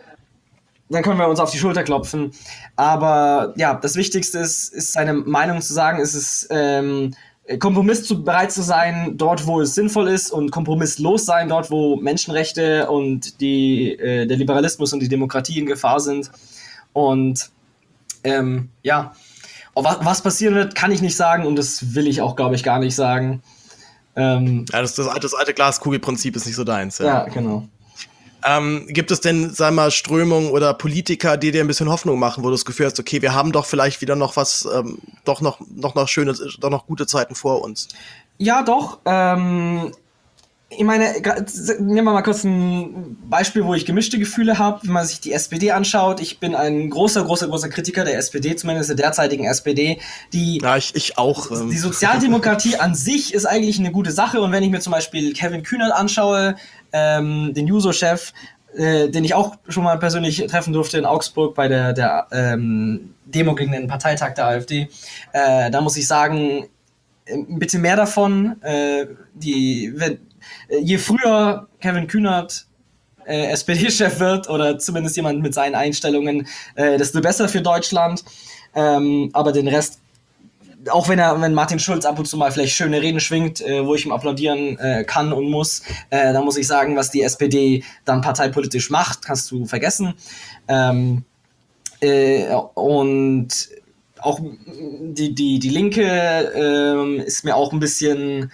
dann können wir uns auf die Schulter klopfen. Aber ja, das Wichtigste ist, ist seine Meinung zu sagen. Es ist ähm, Kompromiss zu, bereit zu sein, dort, wo es sinnvoll ist, und kompromisslos sein, dort, wo Menschenrechte und die, äh, der Liberalismus und die Demokratie in Gefahr sind. Und ähm, ja, was, was passieren wird, kann ich nicht sagen, und das will ich auch, glaube ich, gar nicht sagen. Ähm, ja, das, das, alte, das alte Glaskugelprinzip ist nicht so deins. Ja, ja genau. Ähm, gibt es denn, sag mal, Strömungen oder Politiker, die dir ein bisschen Hoffnung machen, wo du das Gefühl hast, okay, wir haben doch vielleicht wieder noch was, ähm, doch noch, noch, noch schöne, doch noch gute Zeiten vor uns? Ja, doch. Ähm, ich meine, nehmen wir mal kurz ein Beispiel, wo ich gemischte Gefühle habe, wenn man sich die S P D anschaut. Ich bin ein großer, großer, großer Kritiker der S P D, zumindest der derzeitigen S P D. Die, ja, ich, ich auch. Ähm. Die Sozialdemokratie an sich ist eigentlich eine gute Sache, und wenn ich mir zum Beispiel Kevin Kühnert anschaue, ähm, den Juso-Chef, äh, den ich auch schon mal persönlich treffen durfte in Augsburg bei der, der ähm, Demo gegen den Parteitag der AfD, äh, da muss ich sagen, ein bisschen mehr davon. Äh, die, wenn, je früher Kevin Kühnert äh, S P D-Chef wird, oder zumindest jemand mit seinen Einstellungen, äh, desto besser für Deutschland. Ähm, aber den Rest, auch wenn er, wenn Martin Schulz ab und zu mal vielleicht schöne Reden schwingt, äh, wo ich ihm applaudieren äh, kann und muss, äh, dann muss ich sagen, was die S P D dann parteipolitisch macht, kannst du vergessen. Ähm, äh, und auch die, die, die Linke äh, ist mir auch ein bisschen,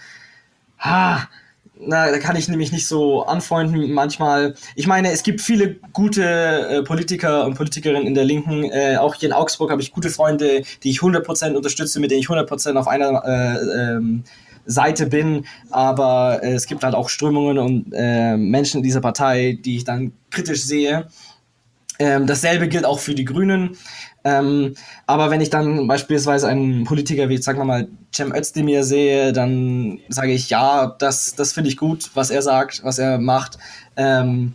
ha, na, da kann ich nämlich nicht so anfreunden manchmal. Ich meine, es gibt viele gute äh, Politiker und Politikerinnen in der Linken. Äh, auch hier in Augsburg habe ich gute Freunde, die ich hundert Prozent unterstütze, mit denen ich hundert Prozent auf einer äh, ähm, Seite bin. Aber äh, es gibt halt auch Strömungen und äh, Menschen in dieser Partei, die ich dann kritisch sehe. Ähm, dasselbe gilt auch für die Grünen. Ähm, aber wenn ich dann beispielsweise einen Politiker wie, sagen wir mal, Cem Özdemir sehe, dann sage ich, ja, das, das finde ich gut, was er sagt, was er macht. Ähm,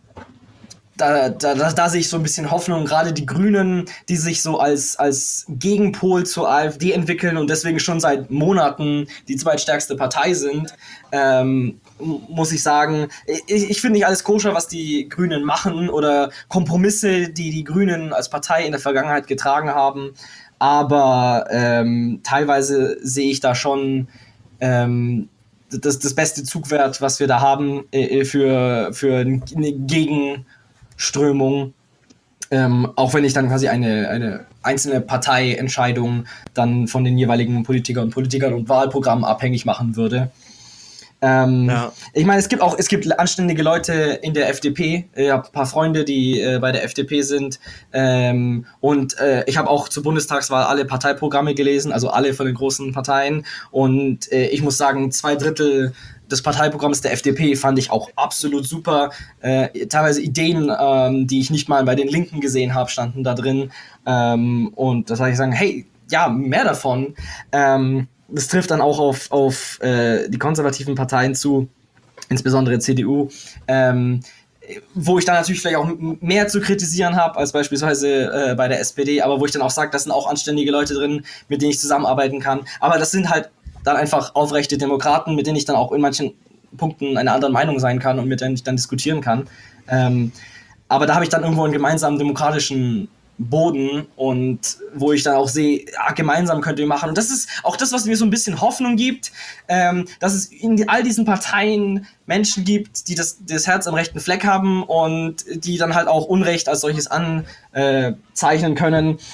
da, da, da, da sehe ich so ein bisschen Hoffnung, gerade die Grünen, die sich so als, als Gegenpol zur AfD entwickeln und deswegen schon seit Monaten die zweitstärkste Partei sind, ähm, muss ich sagen, ich, ich finde nicht alles koscher, was die Grünen machen, oder Kompromisse, die die Grünen als Partei in der Vergangenheit getragen haben, aber ähm, teilweise sehe ich da schon ähm, das, das beste Zugwert, was wir da haben, äh, für, für eine Gegenströmung, ähm, auch wenn ich dann quasi eine, eine einzelne Parteientscheidung dann von den jeweiligen Politikern und Politikern und Wahlprogrammen abhängig machen würde. Ähm, ja. Ich meine, es gibt auch es gibt anständige Leute in der F D P. Ich habe ein paar Freunde, die äh, bei der F D P sind. Ähm, und äh, ich habe auch zur Bundestagswahl alle Parteiprogramme gelesen, also alle von den großen Parteien. Und äh, ich muss sagen, zwei Drittel des Parteiprogramms der F D P fand ich auch absolut super. Äh, teilweise Ideen, ähm, die ich nicht mal bei den Linken gesehen habe, standen da drin. Ähm, und da sage ich sagen, hey, ja, mehr davon. Ähm, Das trifft dann auch auf, auf äh, die konservativen Parteien zu, insbesondere C D U, ähm, wo ich dann natürlich vielleicht auch mehr zu kritisieren habe als beispielsweise äh, bei der S P D, aber wo ich dann auch sage, das sind auch anständige Leute drin, mit denen ich zusammenarbeiten kann. Aber das sind halt dann einfach aufrechte Demokraten, mit denen ich dann auch in manchen Punkten einer anderen Meinung sein kann und mit denen ich dann diskutieren kann. Ähm, aber da habe ich dann irgendwo einen gemeinsamen demokratischen Boden, und wo ich dann auch sehe, ja, gemeinsam könnt ihr machen. Und das ist auch das, was mir so ein bisschen Hoffnung gibt, ähm, dass es in all diesen Parteien Menschen gibt, die das, das Herz am rechten Fleck haben und die dann halt auch Unrecht als solches anzeichnen können.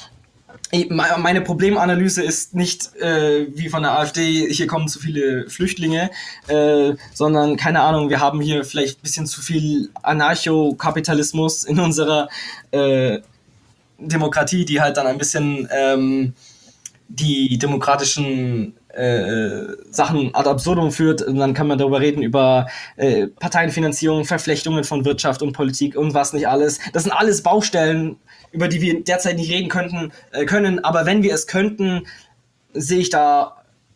Meine Problemanalyse ist nicht äh, wie von der AfD, hier kommen zu viele Flüchtlinge, äh, sondern, keine Ahnung, wir haben hier vielleicht ein bisschen zu viel Anarchokapitalismus in unserer äh, Demokratie, die halt dann ein bisschen ähm, die demokratischen äh, Sachen ad absurdum führt. Und dann kann man darüber reden, über äh, Parteienfinanzierung, Verflechtungen von Wirtschaft und Politik und was nicht alles. Das sind alles Baustellen, über die wir derzeit nicht reden könnten, äh, können. Aber wenn wir es könnten, sehe ich da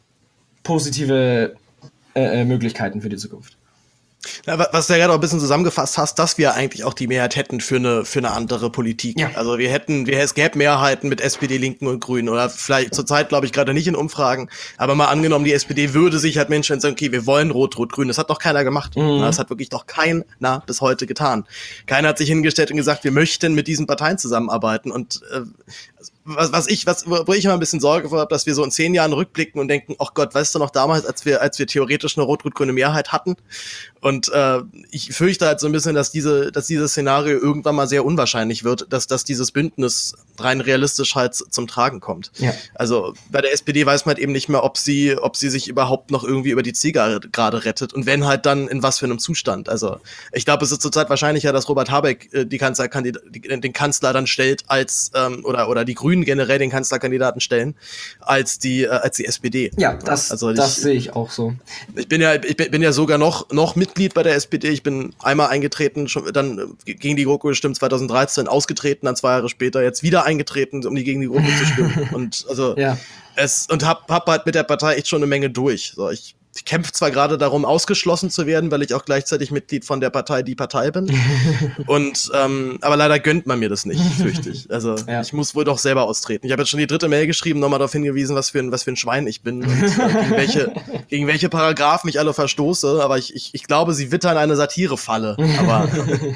positive äh, Möglichkeiten für die Zukunft. Ja, was du ja gerade auch ein bisschen zusammengefasst hast, dass wir eigentlich auch die Mehrheit hätten für eine für eine andere Politik. Ja. Also wir hätten, wir, es gäbe Mehrheiten mit S P D, Linken und Grünen oder vielleicht zurzeit glaube ich gerade nicht in Umfragen, aber mal angenommen, die S P D würde sich halt Menschen sagen, okay, wir wollen Rot-Rot-Grün. Das hat doch keiner gemacht. Mhm. Das hat wirklich doch keiner bis heute getan. Keiner hat sich hingestellt und gesagt, wir möchten mit diesen Parteien zusammenarbeiten und äh, Was, was ich, was, wo ich immer ein bisschen Sorge vor habe, dass wir so in zehn Jahren rückblicken und denken, ach Gott, weißt du noch damals, als wir, als wir theoretisch eine rot-rot-grüne Mehrheit hatten? Und äh, ich fürchte halt so ein bisschen, dass diese, dass dieses Szenario irgendwann mal sehr unwahrscheinlich wird, dass, dass dieses Bündnis rein realistisch halt zum Tragen kommt. Ja. Also bei der S P D weiß man halt eben nicht mehr, ob sie, ob sie sich überhaupt noch irgendwie über die Zielgerade rettet und wenn halt dann in was für einem Zustand. Also ich glaube, es ist zurzeit wahrscheinlicher, dass Robert Habeck äh, die Kanzlerkandid- die, den Kanzler dann stellt als ähm, oder oder die Grünen generell den Kanzlerkandidaten stellen, als die äh, als die S P D. Ja, das, also ich, das sehe ich auch so. Ich bin ja ich bin ja sogar noch noch Mitglied bei der S P D. Ich bin einmal eingetreten, schon dann gegen die GroKo gestimmt, zwanzig dreizehn ausgetreten, dann zwei Jahre später jetzt wieder eingetreten, um die gegen die GroKo zu stimmen. Und also ja. es und hab hab halt mit der Partei echt schon eine Menge durch. So, ich Ich kämpfe zwar gerade darum, ausgeschlossen zu werden, weil ich auch gleichzeitig Mitglied von der Partei Die Partei bin. Und ähm, aber leider gönnt man mir das nicht, fürchte ich. Also ja. ich muss wohl doch selber austreten. Ich habe jetzt schon die dritte Mail geschrieben, nochmal darauf hingewiesen, was für ein was für ein Schwein ich bin und äh, gegen welche gegen welche Paragraphen ich alle verstoße. Aber ich ich, ich glaube, sie wittern eine Satirefalle. Aber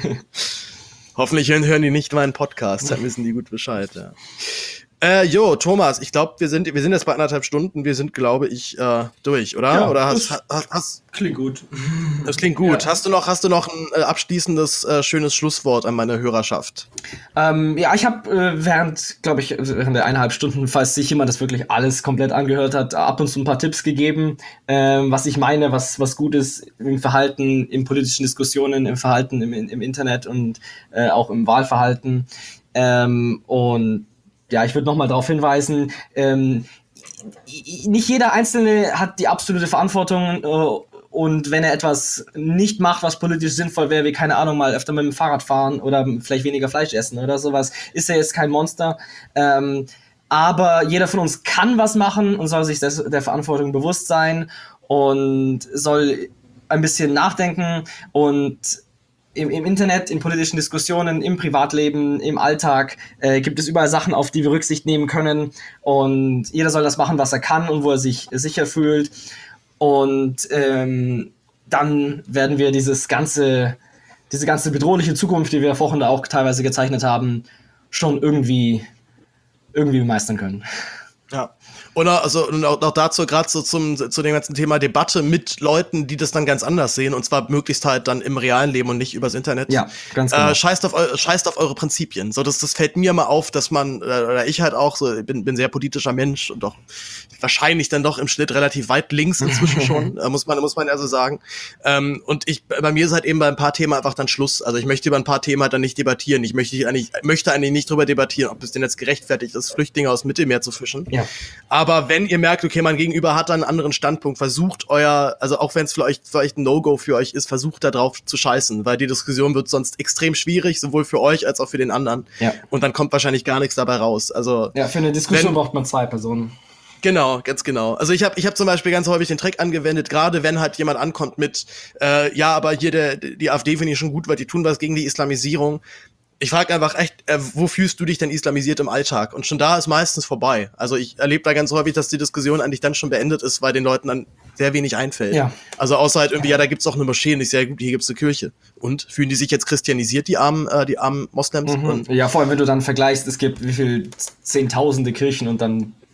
hoffentlich hören, hören die nicht meinen Podcast, dann wissen die gut Bescheid. Ja. Äh, jo, Thomas, ich glaube, wir sind wir sind jetzt bei anderthalb Stunden. Wir sind, glaube ich, äh, durch, oder? Ja, oder hast, hast, hast klingt gut. Das klingt gut. Ja. Hast du noch hast du noch ein äh, abschließendes äh, schönes Schlusswort an meine Hörerschaft? Ähm, ja, ich habe äh, während, glaube ich, während der eineinhalb Stunden, falls sich jemand das wirklich alles komplett angehört hat, ab und zu ein paar Tipps gegeben, äh, was ich meine, was was gut ist im Verhalten, in politischen Diskussionen, im Verhalten im, im Internet und äh, auch im Wahlverhalten. Ähm, und ja, ich würde nochmal darauf hinweisen, ähm, nicht jeder Einzelne hat die absolute Verantwortung äh, und wenn er etwas nicht macht, was politisch sinnvoll wäre, wie, keine Ahnung, mal öfter mit dem Fahrrad fahren oder vielleicht weniger Fleisch essen oder sowas, ist er jetzt kein Monster. Ähm, aber jeder von uns kann was machen und soll sich des, der Verantwortung bewusst sein und soll ein bisschen nachdenken und Im, im Internet, in politischen Diskussionen, im Privatleben, im Alltag äh, gibt es überall Sachen, auf die wir Rücksicht nehmen können und jeder soll das machen, was er kann und wo er sich sicher fühlt und ähm, dann werden wir dieses ganze, diese ganze bedrohliche Zukunft, die wir vorhin auch teilweise gezeichnet haben, schon irgendwie, irgendwie meistern können. Ja. Und also und auch, auch dazu gerade so zum zu dem ganzen Thema Debatte mit Leuten, die das dann ganz anders sehen und zwar möglichst halt dann im realen Leben und nicht übers Internet. Ja, ganz genau. Äh, scheißt auf eu- scheißt auf eure Prinzipien. So das das fällt mir mal auf, dass man oder ich halt auch so bin bin sehr politischer Mensch und doch wahrscheinlich dann doch im Schnitt relativ weit links inzwischen schon, äh, muss man muss man ja so sagen. Ähm, und ich bei mir ist halt eben bei ein paar Themen einfach dann Schluss. Also ich möchte über ein paar Themen halt dann nicht debattieren. Ich möchte eigentlich möchte eigentlich nicht drüber debattieren, ob es denn jetzt gerechtfertigt ist, Flüchtlinge aus dem Mittelmeer zu fischen. Ja. Aber wenn ihr merkt, okay, mein Gegenüber hat da einen anderen Standpunkt, versucht euer, also auch wenn es vielleicht, vielleicht ein No-Go für euch ist, versucht da drauf zu scheißen, weil die Diskussion wird sonst extrem schwierig, sowohl für euch als auch für den anderen. Ja. Und dann kommt wahrscheinlich gar nichts dabei raus. Also ja, für eine Diskussion wenn, braucht man zwei Personen. Genau, ganz genau. Also ich habe ich hab zum Beispiel ganz häufig den Trick angewendet, gerade wenn halt jemand ankommt mit, äh, ja, aber hier der, die AfD finde ich schon gut, weil die tun was gegen die Islamisierung. Ich frage einfach echt, äh, wo fühlst du dich denn islamisiert im Alltag? Und schon da ist meistens vorbei. Also ich erlebe da ganz häufig, dass die Diskussion eigentlich dann schon beendet ist, weil den Leuten dann sehr wenig einfällt. Ja. Also außer halt irgendwie, ja, da gibt's auch eine Moschee und ich sehr gut, hier gibt's eine Kirche. Und fühlen die sich jetzt christianisiert, die armen, äh, die armen Moslems? Mhm. Und ja, vor allem, wenn du dann vergleichst, es gibt wie viel Zehntausende Kirchen und dann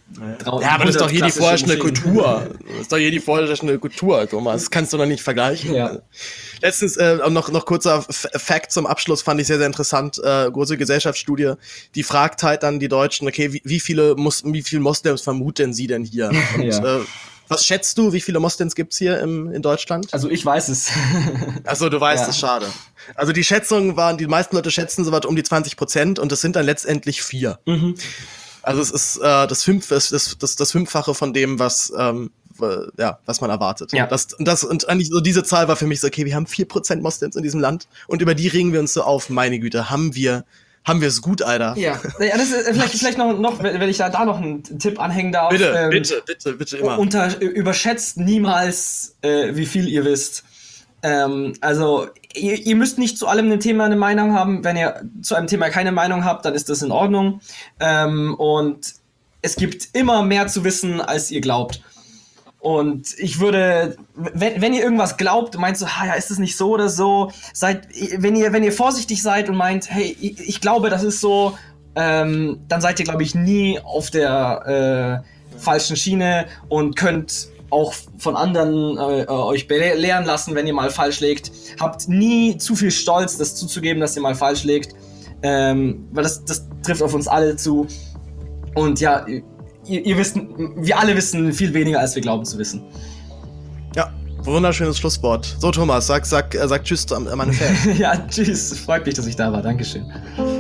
Ja, aber das ist doch hier die vorherrschende Kultur. Das ist doch hier die vorherrschende Kultur, Thomas. Das kannst du doch nicht vergleichen. Ja. Letztens äh, noch, noch kurzer F- Fact zum Abschluss, fand ich sehr, sehr interessant. Äh, große Gesellschaftsstudie, die fragt halt dann die Deutschen, okay, wie, wie viele Mus- wie viele Moslems vermuten sie denn hier? Und, ja. äh, was schätzt du, wie viele Moslems gibt's hier im, in Deutschland? Also ich weiß es. Achso, du weißt ja. es, schade. Also die Schätzungen waren, die meisten Leute schätzen so was um die zwanzig Prozent und das sind dann letztendlich vier. Mhm. Also es ist äh, das, Fünf, das, das, das, das Fünffache von dem, was ähm, ja, was man erwartet. Ja. Das, das, und eigentlich so diese Zahl war für mich so, okay, wir haben vier Prozent Moslems in diesem Land und über die regen wir uns so auf. Meine Güte, haben wir haben wir es gut, Alter. Ja, ja das ist, vielleicht, vielleicht noch, noch, wenn ich da, da noch einen Tipp anhängen darf. Bitte, ähm, bitte, bitte, bitte immer. Unter, überschätzt niemals, äh, wie viel ihr wisst. Ähm, also, ihr, ihr müsst nicht zu allem einem Thema eine Meinung haben. Wenn ihr zu einem Thema keine Meinung habt, dann ist das in Ordnung. Ähm, und es gibt immer mehr zu wissen, als ihr glaubt. Und ich würde, wenn, wenn ihr irgendwas glaubt, meint so, ha, ja, ist das nicht so oder so, seid, wenn ihr, wenn ihr vorsichtig seid und meint, hey, ich, ich glaube, das ist so, ähm, dann seid ihr, glaube ich, nie auf der äh, falschen Schiene und könnt auch von anderen äh, euch belehren lassen, wenn ihr mal falsch liegt. Habt nie zu viel Stolz, das zuzugeben, dass ihr mal falsch liegt, ähm, weil das, das trifft auf uns alle zu. Und ja, Ihr, ihr wisst, wir alle wissen viel weniger, als wir glauben zu wissen. Ja, wunderschönes Schlusswort. So, Thomas, sag, sag, sag Tschüss an meine Fans. Ja, tschüss. Freut mich, dass ich da war. Dankeschön.